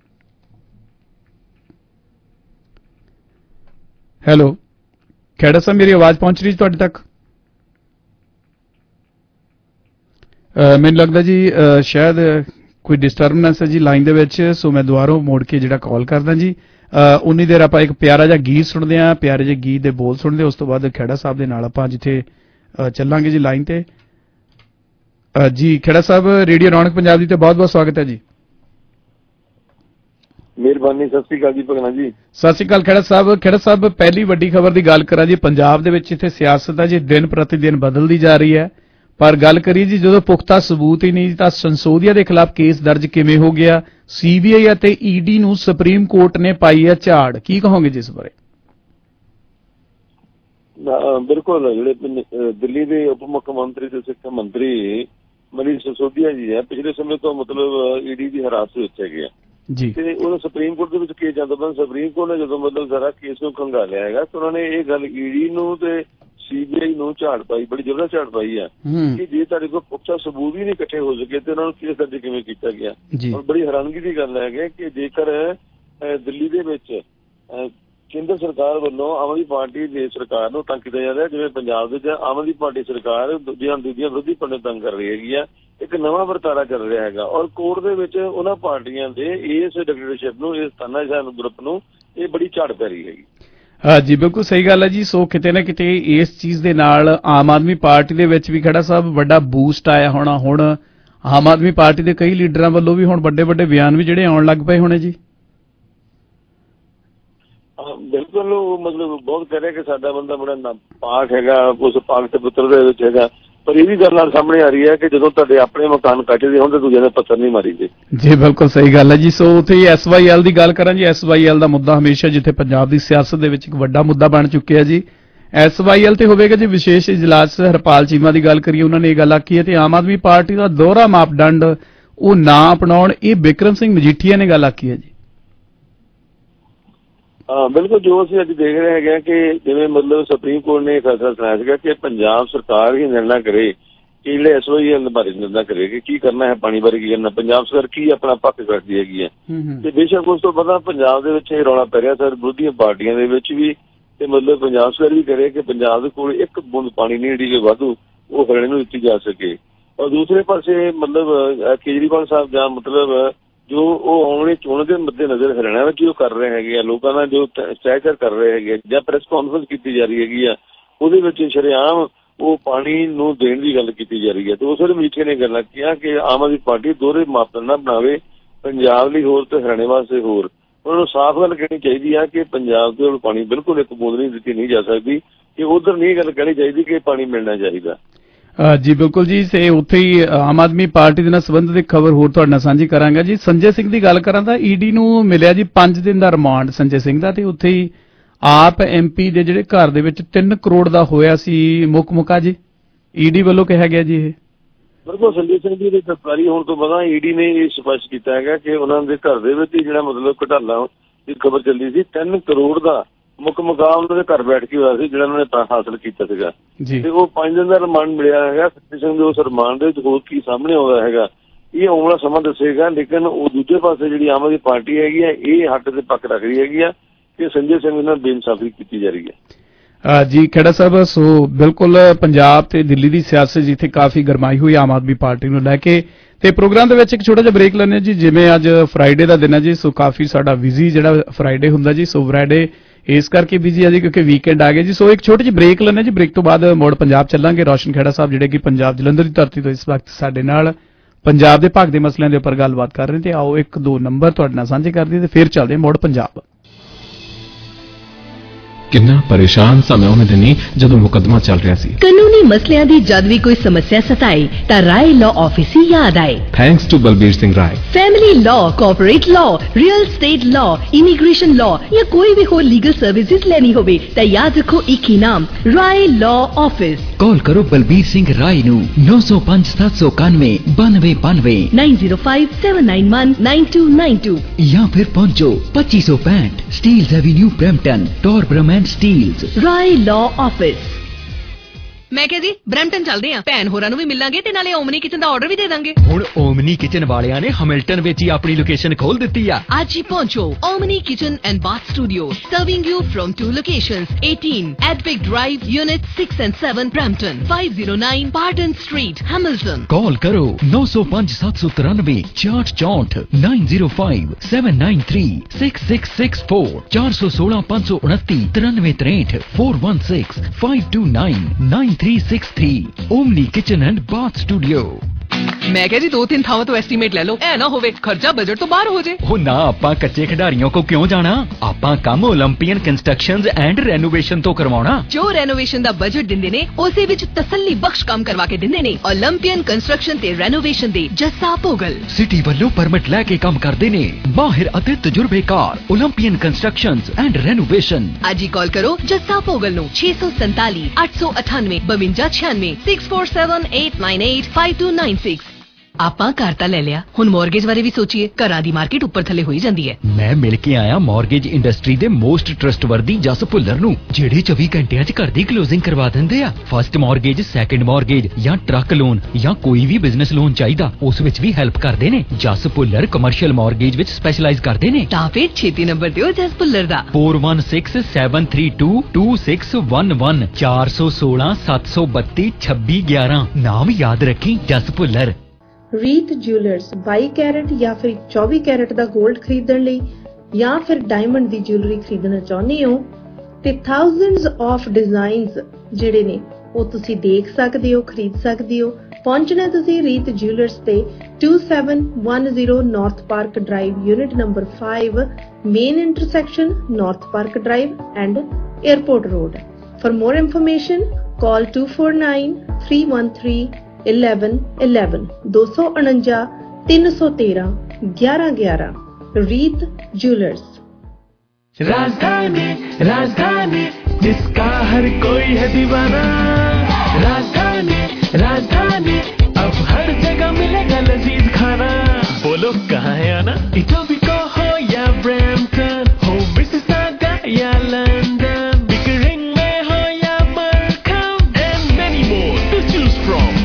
ਹੈਲੋ ਖੇੜਾ ਸਾਹਿਬ, ਮੇਰੀ ਆਵਾਜ਼ ਪਹੁੰਚ ਰਹੀ ਤੁਹਾਡੇ ਤੱਕ? ਮੈਨੂੰ ਲੱਗਦਾ ਜੀ ਸ਼ਾਇਦ ਕੋਈ ਡਿਸਟਰਬੈਂਸ ਹੈ ਜੀ ਲਾਈਨ ਦੇ ਵਿੱਚ, ਸੋ ਮੈਂ ਦੁਬਾਰਾ ਮੋੜ ਕੇ ਜਿਹੜਾ ਕਾਲ ਕਰਦਾ ਜੀ। ਉਨੀ ਦੇਰ ਆਪਾਂ ਇੱਕ ਪਿਆਰਾ ਜਿਹਾ ਗੀਤ ਸੁਣਦੇ ਹਾਂ, ਪਿਆਰੇ ਜਿਹੇ ਗੀਤ ਦੇ ਬੋਲ ਸੁਣਦੇ, ਉਸ ਤੋਂ ਬਾਅਦ ਖੇੜਾ ਸਾਹਿਬ ਦੇ ਨਾਲ ਆਪਾਂ ਜਿੱਥੇ ਚੱਲਾਂਗੇ ਜੀ ਲਾਈਨ ਤੇ। ਜੀ ਖੇੜਾ ਸਾਹਿਬ ਰੇਡੀਓ ਰੌਣਕ ਪੰਜਾਬ ਦੀ ਤੇ ਬਹੁਤ ਬਹੁਤ ਸਵਾਗਤ ਹੈ ਜੀ। ਮਿਹਰਬਾਨੀ, ਸਤਿ ਸ੍ਰੀ ਅਕਾਲ ਜੀ ਭਗਨਾ ਜੀ। ਸਤਿ ਸ੍ਰੀ ਅਕਾਲ ਖੇੜਾ ਸਾਹਿਬ। ਖੇੜਾ ਸਾਹਿਬ ਪਹਿਲੀ ਵੱਡੀ ਖਬਰ ਦੀ ਗੱਲ ਕਰਾਂ ਜੀ, ਪੰਜਾਬ ਦੇ ਵਿੱਚ ਇੱਥੇ ਸਿਆਸਤ ਹੈ ਜੀ ਦਿਨ ਪ੍ਰਤੀ ਦਿਨ ਬਦਲਦੀ ਜਾ ਰਹੀ ਹੈ, ਪਰ ਗੱਲ ਕਰੀਏ ਜੀ ਜਦੋਂ ਪੁਖਤਾ ਸਬੂਤ ਹੀ ਨਹੀਂ ਤਾਂ ਸੰਸੋਧੀਆ ਦੇ ਖਿਲਾਫ ਕੇਸ ਦਰਜ ਕਿਵੇਂ ਹੋ ਗਿਆ? ਸੀਬੀਆਈ ਅਤੇ ਈਡੀ ਨੂੰ ਸੁਪਰੀਮ ਕੋਰਟ ਨੇ ਪਾਈ ਹੈ ਝਾੜ, ਕੀ ਕਹੋਗੇ ਜੀ ਇਸ ਬਾਰੇ? ਬਿਲਕੁਲ, ਜਿਹੜੇ ਦਿੱਲੀ ਦੇ ਉਪ ਮੁੱਖ ਮੰਤਰੀ ਤੇ ਸਿੱਖਿਆ ਮੰਤਰੀ ਮਨੀਸ਼ ਸਿਸੋਦੀਆ ਜੀ ਹੈ, ਪਿਛਲੇ ਸਮੇਂ ਤੋਂ ਮਤਲਬ ਈਡੀ ਦੀ ਹਿਰਾਸਤ ਵਿੱਚ ਹੈਗੇ ਆ ਜੀ, ਤੇ ਉਹਨਾਂ ਸੁਪਰੀਮ ਕੋਰਟ ਦੇ ਵਿੱਚ ਕੇਸ ਜਾਂਦਾ ਪਿਆ। ਸੁਪਰੀਮ ਕੋਰਟ ਨੇ ਜਦੋਂ ਮਤਲਬ ਸਾਰਾ ਕੇਸ ਨੂੰ ਖੰਗਾਲਿਆ ਹੈਗਾ ਤੇ ਉਹਨਾਂ ਨੇ ਇਹ ਗੱਲ ਈਡੀ ਨੂੰ ਤੇ ਸੀਬੀਆਈ ਨੂੰ ਝਾੜ ਪਾਈ, ਬੜੀ ਜ਼ਬਰਦਸਤ ਝਾੜ ਪਾਈ ਆ ਕਿ ਜੇ ਤੁਹਾਡੇ ਕੋਲ ਪੁਖਤਾ ਸਬੂਤ ਹੀ ਨਹੀਂ ਇਕੱਠੇ ਹੋ ਸਕੇ ਤੇ ਉਹਨਾਂ ਨੂੰ ਕੇਸ ਦਰਜ ਕਿਵੇਂ ਕੀਤਾ ਗਿਆ। ਔਰ ਬੜੀ ਹੈਰਾਨਗੀ ਦੀ ਗੱਲ ਹੈ ਕਿ ਜੇਕਰ ਦਿੱਲੀ ਦੇ ਵਿੱਚ ਕੇਂਦਰ ਸਰਕਾਰ ਵੱਲੋਂ ਆਮ ਆਦਮੀ ਪਾਰਟੀ ਦੀ ਸਰਕਾਰ ਨੂੰ ਤੰਗ ਕੀਤਾ ਜਾ ਰਿਹਾ, ਜਿਵੇਂ ਪੰਜਾਬ ਵਿੱਚ ਆਮ ਆਦਮੀ ਪਾਰਟੀ ਸਰਕਾਰ ਦੂਜੀਆਂ ਦੂਜੀਆਂ ਵਿਰੋਧੀ ਪਾਰਟੀਆਂ ਤੰਗ ਕਰ ਰਹੀ ਹੈਗੀ ਆ, ਇੱਕ ਨਵਾਂ ਵਰਤਾਰਾ ਚੱਲ ਰਿਹਾ ਹੈਗਾ ਔਰ ਕੋਰਟ ਦੇ ਵਿੱਚ ਉਹਨਾਂ ਪਾਰਟੀਆਂ ਦੇ ਇਸ ਡਿਕਟੇਟਰਸ਼ਿਪ ਨੂੰ, ਇਸ ਤਾਨਾਸ਼ਾਹ ਗਰੁੱਪ ਨੂੰ ਇਹ ਬੜੀ ਝਾੜ ਪੈ ਰਹੀ ਹੈਗੀ। ਹਾਂ ਜੀ, ਬਿਲਕੁਲ ਸਹੀ ਗੱਲ ਹੈ ਜੀ। ਸੋ ਕਿਤੇ ਨਾ ਕਿਤੇ ਇਸ ਚੀਜ਼ ਦੇ ਨਾਲ ਆਮ ਆਦਮੀ ਪਾਰਟੀ ਦੇ ਵਿੱਚ ਵੀ ਖੇੜਾ ਸਾਹਿਬ ਵੱਡਾ ਬੂਸਟ ਆਇਆ ਹੋਣਾ। ਹੁਣ ਆਮ ਆਦਮੀ ਪਾਰਟੀ ਦੇ ਕਈ ਲੀਡਰਾਂ ਵੱਲੋਂ ਵੀ ਹੁਣ ਵੱਡੇ ਵੱਡੇ ਬਿਆਨ ਵੀ ਜਿਹੜੇ ਆਉਣ ਲੱਗ ਪਏ ਹੋਣੇ ਜੀ। ਬਿਲਕੁਲ, ਮਤਲਬ ਬਹੁਤ ਕਹਿ ਰਿਹਾ ਕਿ ਸਾਡਾ ਬੰਦਾ ਬੜਾ ਪਾਕ ਹੈਗਾ, ਉਸ ਪਾਕ ਤੇ ਪੁੱਤਰ ਦੇ ਵਿੱਚ ਹੈਗਾ, ਪਰ ਇਹ ਵੀ ਗੱਲ ਨਾਲ ਸਾਹਮਣੇ ਆ ਰਹੀ ਹੈ ਕਿ ਜਦੋਂ ਤੁਹਾਡੇ ਆਪਣੇ ਮਕਾਨ ਕੱਟਦੇ ਹੋਣ ਤੇ ਦੂਜੇ ਦੇ ਪੱਥਰ ਨਹੀਂ ਮਾਰੀਦੇ ਜੀ। ਬਿਲਕੁਲ ਸਹੀ ਗੱਲ ਹੈ ਜੀ। ਸੋ ਉੱਥੇ ਐਸ ਵਾਈ ਐਲ ਦੀ ਗੱਲ ਕਰਾਂ ਜੀ, ਐਸ ਵਾਈ ਐਲ ਦਾ ਮੁੱਦਾ ਹਮੇਸ਼ਾ ਜਿੱਥੇ ਪੰਜਾਬ ਦੀ ਸਿਆਸਤ ਦੇ ਵਿੱਚ ਇੱਕ ਵੱਡਾ ਮੁੱਦਾ ਬਣ ਚੁੱਕਿਆ ਜੀ। ਐਸ ਵਾਈ ਐਲ ਤੇ ਹੋਵੇਗਾ ਜੀ ਵਿਸ਼ੇਸ਼ ਇਜਲਾਸ। ਹਰਪਾਲ ਚੀਮਾ ਦੀ ਗੱਲ ਕਰੀਏ, ਉਹਨਾਂ ਨੇ ਇਹ ਗੱਲ ਆਖੀ ਹੈ ਤੇ ਆਮ ਆਦਮੀ ਪਾਰਟੀ ਦਾ ਦੋਹਰਾ ਮਾਪਦੰਡ ਉਹ ਨਾ ਅਪਣਾਉਣ, ਇਹ ਬਿਕਰਮ ਸਿੰਘ ਮਜੀਠੀਆ ਨੇ ਗੱਲ ਆਖੀ ਹੈ ਜੀ। ਹਾਂ ਬਿਲਕੁਲ, ਜੋ ਅਸੀਂ ਅੱਜ ਦੇਖ ਰਹੇ ਹੈਗੇ ਕਿ ਜਿਵੇਂ ਮਤਲਬ ਸੁਪਰੀਮ ਕੋਰਟ ਨੇ ਫੈਸਲਾ ਸੁਣਾਇਆ ਸੀਗਾ ਕਿ ਪੰਜਾਬ ਸਰਕਾਰ ਹੀ ਨਿਰਣਾ ਕਰੇ ਕਿ ਜਿਹੜੇ ਐਸ ਵਾਈ ਐਲ ਬਾਰੇ ਨਿਰਣਾ ਕਰੇ ਕਿ ਕੀ ਕਰਨਾ ਹੈ, ਪਾਣੀ ਬਾਰੇ ਕੀ ਕਰਨਾ, ਪੰਜਾਬ ਸਰਕਾਰ ਕੀ ਆਪਣਾ ਪੱਖ ਕਰਦੀ ਹੈਗੀ ਹੈ। ਤੇ ਬੇਸ਼ੱਕ ਉਸ ਤੋਂ ਪਹਿਲਾਂ ਪੰਜਾਬ ਦੇ ਵਿੱਚ ਇਹ ਰੌਲਾ ਪੈ ਰਿਹਾ ਸਰ ਵਿਰੋਧੀ ਪਾਰਟੀਆਂ ਦੇ ਵਿੱਚ ਵੀ, ਤੇ ਮਤਲਬ ਪੰਜਾਬ ਸਰਕਾਰ ਵੀ ਕਰੇ ਕਿ ਪੰਜਾਬ ਦੇ ਕੋਲ ਇੱਕ ਬੂੰਦ ਪਾਣੀ ਨਹੀਂ ਜਿਹੜੀ ਵਾਧੂ ਉਹ ਹਰਿਆਣੇ ਨੂੰ ਦਿੱਤੀ ਜਾ ਸਕੇ। ਔਰ ਦੂਸਰੇ ਪਾਸੇ ਮਤਲਬ ਕੇਜਰੀਵਾਲ ਸਾਹਿਬ ਜਾਂ ਮਤਲਬ ਜੋ ਉਹ ਆਉਣ ਵਾਲੀ ਚੋਣ ਦੇ ਮੱਦੇ ਨਜ਼ਰ ਹਰਿਆਣਾ ਵਿੱਚ ਜੋ ਕਰ ਰਹੇ ਹੈਗੇ ਆ, ਲੋਕਾਂ ਨਾਲ ਜੋ ਸਹਿਚਾਰ ਕਰ ਰਹੇ ਹੈਗੇ ਜਾਂ ਪ੍ਰੈਸ ਕਾਨਫਰੰਸ ਕੀਤੀ ਜਾ ਰਹੀ ਹੈਗੀ ਆ, ਉਹਦੇ ਵਿੱਚ ਸ਼ਰੇਆਮ ਉਹ ਪਾਣੀ ਨੂੰ ਦੇਣ ਦੀ ਗੱਲ ਕੀਤੀ ਜਾ ਰਹੀ ਹੈ। ਤੇ ਉਸ ਵੇਲੇ ਮਜੀਠੀਆ ਨੇ ਗੱਲਾਂ ਕੀਤੀਆਂ ਕਿ ਆਮ ਆਦਮੀ ਪਾਰਟੀ ਦੋਹਰੇ ਮਾਪਦੰਡ ਨਾ ਬਣਾਵੇ, ਪੰਜਾਬ ਲਈ ਹੋਰ ਤੇ ਹਰਿਆਣੇ ਵਾਸਤੇ ਹੋਰ। ਉਹਨਾਂ ਨੂੰ ਸਾਫ਼ ਗੱਲ ਕਹਿਣੀ ਚਾਹੀਦੀ ਆ ਕਿ ਪੰਜਾਬ ਦੇ ਕੋਲ ਪਾਣੀ ਬਿਲਕੁਲ ਇੱਕ ਬੂੰਦ ਨਹੀਂ ਦਿੱਤੀ ਨਹੀਂ ਜਾ ਸਕਦੀ, ਕਿ ਉਧਰ ਨਹੀਂ ਗੱਲ ਕਹਿਣੀ ਚਾਹੀਦੀ ਕਿ ਪਾਣੀ ਮਿਲਣਾ ਚਾਹੀਦਾ ਜੀ। ਬਿਲਕੁਲ ਜੀ, ਤੇ ਉੱਥੇ ਹੀ ਆਮ ਆਦਮੀ ਪਾਰਟੀ ਦੇ ਨਾਲ ਸੰਬੰਧਿਤ ਖਬਰ ਹੋਰ ਤੁਹਾਡੇ ਨਾਲ ਸਾਂਝੀ ਕਰਾਂਗਾ ਜੀ। ਸੰਜੇ ਸਿੰਘ ਦੀ ਗੱਲ ਕਰਾਂ ਤਾਂ ਈਡੀ ਨੂੰ ਮਿਲਿਆ ਜੀ ਪੰਜ ਦਿਨ ਦਾ ਰਿਮਾਂਡ ਸੰਜੇ ਸਿੰਘ ਦਾ, ਤੇ ਉੱਥੇ ਹੀ ਆਪ ਐਮਪੀ ਦੇ ਜਿਹੜੇ ਘਰ ਦੇ ਵਿੱਚ ਤਿੰਨ ਕਰੋੜ ਦਾ ਹੋਇਆ ਸੀ ਮੁੱਕ ਮੁਕਾ ਜੀ, ਈਡੀ ਵੱਲੋਂ ਕਿਹਾ ਗਿਆ ਜੀ। ਇਹ ਬਿਲਕੁਲ ਸੰਜੇ ਸਿੰਘ ਜੀ ਦੀ ਗ੍ਰਿਫਤਾਰੀ ਹੋਣ ਤੋਂ ਬਾਅਦ ਈਡੀ ਨੇ ਇਹ ਸਪਸ਼ਟ ਕੀਤਾ ਹੈਗਾ ਕਿ ਉਹਨਾਂ ਦੇ ਘਰ ਦੇ ਵਿੱਚ ਜਿਹੜਾ ਮਤਲਬ ਘਟਾਲਾ ਦੀ ਖਬਰ ਚੱਲੀ ਸੀ, ਤਿੰਨ ਕਰੋੜ ਦਾ ਮੁੱਖ ਮੁਕਾਮ ਉਹਨਾਂ ਦੇ ਘਰ ਬੈਠ ਕੇ ਹੋਇਆ ਸੀ ਜਿਹੜਾ ਉਹਨਾਂ ਨੇ ਹਾਸਲ ਕੀਤਾ ਸੀਗਾ ਤੇ ਉਹ ਪੰਜ ਦਿਨ ਦਾ ਰਿਮਾਂਡ ਮਿਲਿਆ ਹੈਗਾ। ਸੰਜੇ ਸਿੰਘ ਦੇ ਉਸ ਰਿਮਾਂਡ ਦੇ ਵਿੱਚ ਹੋਰ ਕੀ ਸਾਹਮਣੇ ਆਉਂਦਾ ਹੈਗਾ ਇਹ ਆਉਣ ਵਾਲਾ ਸਮਾਂ ਦੱਸੇਗਾ। ਲੇਕਿਨ ਉਹ ਦੂਜੇ ਪਾਸੇ ਜਿਹੜੀ ਆਮ ਆਦਮੀ ਪਾਰਟੀ ਹੈਗੀ ਆ ਇਹ ਹੱਕ ਤੇ ਪੱਕ ਰੱਖ ਰਹੀ ਹੈਗੀ ਆ ਕਿ ਸੰਜੇ ਸਿੰਘ ਨਾਲ ਬੇਇਨਸਾਫੀ ਕੀਤੀ ਜਾ ਰਹੀ ਹੈ। ਜੀ ਖੇੜਾ ਸਾਹਿਬ, ਸੋ ਬਿਲਕੁਲ ਪੰਜਾਬ ਤੇ ਦਿੱਲੀ ਦੀ ਸਿਆਸਤ ਜਿੱਥੇ ਕਾਫੀ ਗਰਮਾਈ ਹੋਈ ਆਮ ਆਦਮੀ ਪਾਰਟੀ ਨੂੰ ਲੈ ਕੇ, ਤੇ ਪ੍ਰੋਗਰਾਮ ਦੇ ਵਿੱਚ ਇੱਕ ਛੋਟਾ ਜਿਹਾ ਬ੍ਰੇਕ ਲੈਣੇ ਜੀ। ਜਿਵੇਂ ਅੱਜ ਫਰਾਈਡੇ ਦਾ ਦਿਨ ਹੈ ਜੀ, ਸੋ ਕਾਫੀ ਸਾਡਾ ਬਿਜ਼ੀ ਜਿਹੜਾ ਫਰਾਈਡੇ ਹੁੰਦਾ ਜੀ, ਸੋ ਫਰਾਈਡੇ ਇਸ ਕਰਕੇ ਬਿਜ਼ੀ ਹੈ ਜੀ ਕਿਉਂਕਿ ਵੀਕਐਂਡ ਆ ਗਿਆ ਜੀ। ਸੋ ਇੱਕ ਛੋਟੀ ਜਿਹੀ ਬ੍ਰੇਕ ਲੈਣੇ ਜੀ, ਬ੍ਰੇਕ ਤੋਂ ਬਾਅਦ ਮੋੜ ਪੰਜਾਬ ਚੱਲਾਂਗੇ। ਰੋਸ਼ਨ ਖੇੜਾ ਸਾਹਿਬ ਜਿਹੜੇ ਕਿ ਪੰਜਾਬ ਜਲੰਧਰ ਦੀ ਧਰਤੀ ਤੋਂ ਇਸ ਵਕਤ ਸਾਡੇ ਨਾਲ ਪੰਜਾਬ ਦੇ ਭਾਗ ਦੇ ਮਸਲਿਆਂ ਦੇ ਉੱਪਰ ਗੱਲਬਾਤ ਕਰ ਰਹੇ ਨੇ, ਤੇ ਆਓ ਇੱਕ ਦੋ ਨੰਬਰ ਤੁਹਾਡੇ ਨਾਲ ਸਾਂਝੇ ਕਰਦੇ ਤੇ ਫਿਰ ਚੱਲਦੇ ਮੋੜ ਪੰਜਾਬ। ਕਿੰਨਾ ਪਰੇਸ਼ਾਨ ਸਮੇਂ ਉਹਨੇ ਦਿਨੀ ਜਦੋਂ ਮੁਕੱਦਮਾ ਚੱਲ ਰਿਹਾ ਸੀ। ਕਾਨੂੰਨੀ ਮਸਲਿਆਂ ਦੀ ਜਦ ਵੀ ਕੋਈ ਸਮੱਸਿਆ ਸਤਾਏ ਤਾਂ ਰਾਏ ਲਾਅ ਆਫਿਸ ਹੀ ਯਾਦ ਆਏ। Thanks to Balbir Singh Rai. Family law, corporate law, real estate law, immigration law या कोई भी हो लीगल सर्विसेज लेनी होवे तो याद रखो एक ही नाम, राय लॉ ऑफिस। कॉल करो बलबीर सिंह राय नू नौ सौ पांच सात सौ इक्यानवे बानवे बानवे nine zero five seven nine one nine two nine two या फिर पहुंचो पच्चीस सौ पैंठ Steeles avenue Brampton, Torbram and Steeles. Rai law office. ਮੈਂ ਕਿਹਾ ਜੀ ਬ੍ਰੈਂਪਟਨ ਚੱਲਦੇ ਆਂ, ਭੈਣ ਹੋਰਾਂ ਨੂੰ ਵੀ ਮਿਲਾਂਗੇ ਤੇ ਨਾਲੇ ਓਮਨੀ ਕਿਚਨ ਦਾ ਆਰਡਰ ਵੀ ਦੇ ਦਾਂਗੇ। ਹੁਣ ਓਮਨੀ ਕਿਚਨ ਵਾਲਿਆਂ ਨੇ ਹੈਮਿਲਟਨ ਵਿੱਚ ਹੀ ਆਪਣੀ ਲੋਕੇਸ਼ਨ ਖੋਲ ਦਿੱਤੀ ਆ। ਅੱਜ ਹੀ ਪਹੁੰਚੋ Omni kitchen and bath studio, serving you from two locations, eighteen Advic Drive, Unit six and seven, Brampton, five oh nine Pardon Street, Hamilton। Call करो नौ सौ पांच सात सौ तिरानवे चार चौंठ nine zero five seven nine three six six six four चार सौ सोलह पांच सौ उनती तिरानवे तिरठ four one six five two nine nine three six three. Omni kitchen and bath studio. ਮੈਂ ਕਿਹਾ ਜੀ ਦੋ ਤਿੰਨ ਥਾਵਾਂ ਤੋਂ ਐਸਟੀਮੇਟ ਲੈ ਲਓ, ਐ ਨਾ ਹੋਵੇ ਖਰਚਾ ਬਜਟ ਤੋਂ ਬਾਹਰ ਹੋ ਜੇ। ਉਹ ਨਾ, ਆਪਾਂ ਕੱਚੇ ਖਿਡਾਰੀਆਂ ਕੋ ਕਿਉਂ ਜਾਣਾ, ਆਪਾਂ ਕੰਮ ਓਲੰਪੀਅਨ ਕੰਸਟਰਕਸ਼ਨਜ਼ ਐਂਡ ਰੈਨੋਵੇਸ਼ਨ ਤੋਂ ਕਰਵਾਉਣਾ। ਜੋ ਰੈਨੋਵੇਸ਼ਨ ਦਾ ਬਜਟ ਦਿੰਦੇ ਨੇ ਉਸੇ ਵਿੱਚ ਤਸੱਲੀ ਬਖਸ਼ ਕੰਮ ਕਰਵਾ ਕੇ ਦਿੰਦੇ ਨੇ। ਓਲੰਪੀਅਨ ਕੰਸਟਰਕਸ਼ਨ ਤੇ ਰੈਨੋਵੇਸ਼ਨ ਦੇ ਜੱਸਾ ਭੋਗਲ ਸਿਟੀ ਵੱਲੋਂ ਪਰਮਿਟ ਲੈ ਕੇ ਕੰਮ ਕਰਦੇ ਨੇ, ਮਾਹਿਰ ਅਤੇ ਤਜਰਬੇਕਾਰ ਓਲੰਪੀਅਨ ਕੰਸਟਰਕਸ਼ਨਜ਼ ਐਂਡ ਰੈਨੋਵੇਸ਼ਨ। ਅੱਜ ਹੀ ਕਾਲ ਕਰੋ ਜੱਸਾ ਭੋਗਲ ਨੂੰ ਛੇ ਸੌ ਸੰਤਾਲੀ ਅੱਠ ਸੌ ਅਠਾਨਵੇਂ ਬਵੰਜਾ ਛਿਆਨਵੇਂ six four seven eight nine eight five two nine six. ਆਪਾਂ ਘਰ ਤਾਂ ਲੈ ਲਿਆ, ਹੁਣ ਮੌਰਗੇਜ ਬਾਰੇ ਵੀ ਸੋਚੀਏ। ਘਰਾਂ ਦੀ ਮਾਰਕੀਟ ਉੱਪਰ ਥੱਲੇ ਹੋਈ ਜਾਂਦੀ ਹੈ। ਮੈਂ ਮਿਲ ਕੇ ਆਇਆ ਮੌਰਗੇਜ ਇੰਡਸਟਰੀ ਦੇ ਮੋਸਟ ਟਰਸਟਵਰਦੀ ਜਸ ਭੁੱਲਰ ਨੂੰ, ਜਿਹੜੇ ਚੌਵੀ ਘੰਟਿਆਂ 'ਚ ਘਰ ਦੀ ਕਲੋਜ਼ਿੰਗ ਕਰਵਾ ਦਿੰਦੇ ਆ। ਫਸਟ ਮੌਰਗੇਜ, ਸੈਕੰਡ ਮੌਰਗੇਜ ਜਾਂ ਟਰੱਕ ਲੋਨ ਜਾਂ ਕੋਈ ਵੀ ਬਿਜ਼ਨਸ ਲੋਨ ਚਾਹੀਦਾ ਉਸ ਵਿੱਚ ਵੀ ਹੈਲਪ ਕਰਦੇ ਨੇ। ਜਸ ਭੁੱਲਰ ਕਮਰਸ਼ੀਅਲ ਮੌਰਗੇਜ ਵਿੱਚ ਸਪੈਸ਼ਲਾਈਜ਼ ਕਰਦੇ ਨੇ। ਤਾਂ ਫਿਰ ਛੇਤੀ ਨੰਬਰ ਦਿਓ ਜਸ ਭੁੱਲਰ ਦਾ four one six seven three two two six one one चार सौ सोलह सात सौ बत्ती छब्बी ग्यारह। नाम याद रखी, जस भुल्लर। ਰੀਤ ਜਿਊਲਰਸ ਬਾਈ ਕੈਰਟ ਜਾਂ ਫਿਰ ਚੌਵੀ ਕੈਰਟ ਦਾ 골ਡ ਖਰੀਦਣ ਲਈ ਜਾਂ ਫਿਰ ਡਾਇਮੰਡ ਦੀ ਜਿਊਲਰੀ ਖਰੀਦਣਾ ਚਾਹੁੰਦੇ ਹੋ ਤੇ ਥਾਊਜ਼ੈਂਡਸ ਆਫ ਡਿਜ਼ਾਈਨਸ ਜਿਹੜੇ ਨੇ ਉਹ ਤੁਸੀਂ ਦੇਖ ਸਕਦੇ ਹੋ, ਖਰੀਦ ਸਕਦੇ ਹੋ। ਪਹੁੰਚਣਾ ਤੁਸੀਂ ਰੀਤ ਜਿਊਲਰਸ ਤੇ two seven one zero north park drive, unit number five, main intersection north park drive and airport road. For more information call two four nine three one three eleven eleven दो सौ उनंजा तीन सौ तेरह ग्यारह ग्यारह। रीत jewellers. राजधानी राजधानी जिसका हर कोई है दीवाना, राजधानी राजधानी अब हर जगह मिलेगा लजीज खाना। बोलो कहाँ है आना, इटोबिको हो या ब्रैम्पटन, हो मिसिसागा या लंदन, बिकरिंग में हो या Markham and many more to choose from।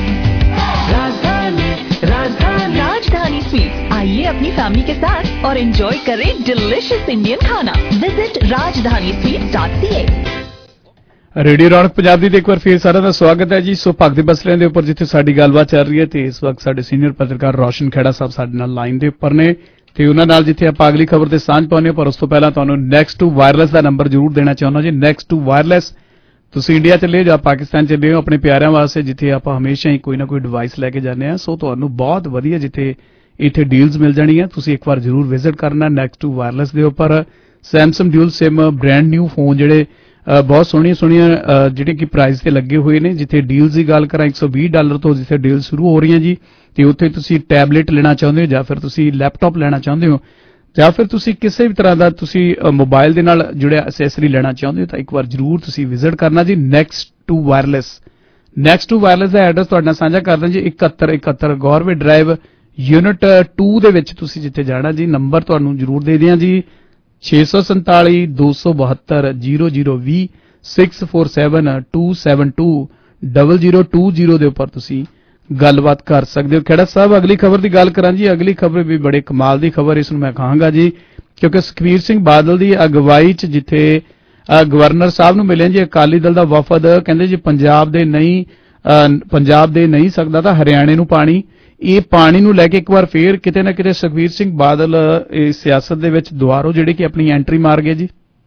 Rajdhani sweets, आइए अपनी फैमिली के साथ और एंजॉय करें डिलिशियस इंडियन खाना। Visit Rajdhani sweets dot C A. Radio Raunak Punjab ਦੀ ਇੱਕ ਵਾਰ ਫੇਰ ਸਾਰਿਆਂ ਦਾ ਸਵਾਗਤ ਹੈ ਜੀ। ਸੋ ਭਗਤ ਦੇ ਮਸਲਿਆਂ ਦੇ ਉੱਪਰ ਜਿੱਥੇ ਸਾਡੀ ਗੱਲਬਾਤ ਚੱਲ ਰਹੀ ਹੈ ਤੇ ਇਸ ਵਕਤ ਸਾਡੇ ਸੀਨੀਅਰ ਪੱਤਰਕਾਰ ਰੋਸ਼ਨ ਖੇੜਾ ਸਾਹਿਬ ਸਾਡੇ ਨਾਲ ਲਾਈਨ ਦੇ ਉੱਪਰ ਨੇ ਤੇ ਉਹਨਾਂ ਨਾਲ ਜਿੱਥੇ ਆਪਾਂ ਅਗਲੀ ਖਬਰ ਤੇ ਸਾਂਝ ਪਾਉਂਦੇ ਹਾਂ, ਪਰ ਉਸ ਤੋਂ ਪਹਿਲਾਂ ਤੁਹਾਨੂੰ ਨੈਕਸਟ ਟੂ ਵਾਇਰਲੈਸ ਦਾ ਨੰਬਰ ਜ਼ਰੂਰ ਦੇਣਾ ਚਾਹੁੰਦਾ ਜੀ। ਨੈਕਸਟ ਟੂ ਵਾਇਰਲੈਸ, ਤੁਸੀਂ ਇੰਡੀਆ ਚੱਲੇ ਹੋ ਜਾਂ ਪਾਕਿਸਤਾਨ ਚੱਲੇ ਹੋ ਆਪਣੇ ਪਿਆਰਿਆਂ ਵਾਸਤੇ, ਜਿੱਥੇ ਆਪਾਂ ਹਮੇਸ਼ਾ ਹੀ ਕੋਈ ਨਾ ਕੋਈ ਡਿਵਾਈਸ ਲੈ ਕੇ ਜਾਂਦੇ ਹਾਂ। ਸੋ ਤੁਹਾਨੂੰ ਬਹੁਤ ਵਧੀਆ ਜਿੱਥੇ ਇੱਥੇ ਡੀਲਸ ਮਿਲ ਜਾਣੀਆਂ, ਤੁਸੀਂ ਇੱਕ ਵਾਰ ਜ਼ਰੂਰ ਵਿਜ਼ਿਟ ਕਰਨਾ ਨੈਕਸਟ ਟੂ ਵਾਇਰਲੈਸ ਦੇ ਉੱਪਰ। Samsung dual SIM brand new phone ਜਿਹੜੇ ਬਹੁਤ ਸੋਹਣੀਆਂ ਸੋਹਣੀਆਂ ਜਿਹੜੇ ਕਿ ਪ੍ਰਾਈਸ ਤੇ ਲੱਗੇ ਹੋਏ ਨੇ। ਜਿੱਥੇ ਡੀਲਸ ਦੀ ਗੱਲ ਕਰਾਂ ਇੱਕ ਸੌ ਵੀਹ ਡਾਲਰ ਤੋਂ ਜਿੱਥੇ ਡੀਲ ਸ਼ੁਰੂ ਹੋ ਰਹੀਆਂ ਜੀ, ਤੇ ਉੱਥੇ ਤੁਸੀਂ ਟੈਬਲੇਟ ਲੈਣਾ ਚਾਹੁੰਦੇ ਹੋ ਜਾਂ ਫਿਰ ਤੁਸੀਂ ਲੈਪਟਾਪ ਲੈਣਾ ਚਾਹੁੰਦੇ ਹੋ ਜਾਂ ਫਿਰ ਤੁਸੀਂ ਕਿਸੇ ਵੀ ਤਰ੍ਹਾਂ ਦਾ ਤੁਸੀਂ ਮੋਬਾਈਲ ਦੇ ਨਾਲ ਜੁੜਿਆ ਅਸੈਸਰੀ ਲੈਣਾ ਚਾਹੁੰਦੇ ਹੋ ਤਾਂ ਇੱਕ ਵਾਰ ਜ਼ਰੂਰ ਤੁਸੀਂ ਵਿਜ਼ਿਟ ਕਰਨਾ ਜੀ next to wireless. Next to wireless ਦਾ ਐਡਰੈਸ ਤੁਹਾਡੇ ਨਾਲ ਸਾਂਝਾ ਕਰਦਾ ਜੀ ਇਕਹੱਤਰ ਇਕਹੱਤਰ ਗੌਰਵੇ ਡਰਾਈਵ ਯੂਨਿਟ ਟੂ ਦੇ ਵਿੱਚ ਤੁਸੀਂ ਜਿੱਥੇ ਜਾਣਾ ਜੀ। ਨੰਬਰ ਤੁਹਾਨੂੰ ਜ਼ਰੂਰ ਦੇ ਦਿਆਂ ਜੀ ਛੇ ਸੌ ਸੰਤਾਲੀ ਦੋ ਸੌ ਬਹੱਤਰ ਜ਼ੀਰੋ ਜ਼ੀਰੋ ਵੀਹ six four seven two seven two double zero two zero ਦੇ ਉੱਪਰ ਤੁਸੀਂ ਗੱਲਬਾਤ ਕਰ ਸਕਦੇ ਹੋ। ਖੇੜਾ ਸਾਹਿਬ ਅਗਲੀ ਖਬਰ ਦੀ ਗੱਲ ਕਰਾਂ ਜੀ। ਅਗਲੀ ਖਬਰ ਵੀ ਬੜੇ ਕਮਾਲ ਦੀ ਖਬਰ ਇਸ ਨੂੰ ਮੈਂ ਕਹਾਂਗਾ ਜੀ, ਕਿਉਂਕਿ ਸੁਖਬੀਰ ਸਿੰਘ ਬਾਦਲ ਦੀ ਅਗਵਾਈ 'ਚ ਜਿੱਥੇ ਗਵਰਨਰ ਸਾਹਿਬ ਨੂੰ ਮਿਲੇ ਜੀ ਅਕਾਲੀ ਦਲ ਦਾ ਵਫਦ, ਕਹਿੰਦੇ ਜੀ ਪੰਜਾਬ ਦੇ ਨਹੀਂ ਪੰਜਾਬ ਦੇ ਨਹੀਂ ਸਕਦਾ ਤਾਂ ਹਰਿਆਣੇ ਨੂੰ ਪਾਣੀ। ਇਹ ਪਾਣੀ ਨੂੰ ਲੈ ਕੇ ਇੱਕ ਵਾਰ ਫੇਰ ਕਿਤੇ ਨਾ ਕਿਤੇ ਸੁਖਬੀਰ ਸਿੰਘ ਬਾਦਲ ਇਸ ਸਿਆਸਤ ਦੇ ਵਿੱਚ ਦੁਆਰੋਂ ਜਿਹੜੇ ਕਿ ਆਪਣੀ ਐਂਟਰੀ ਮਾਰ ਗਏ ਜੀ।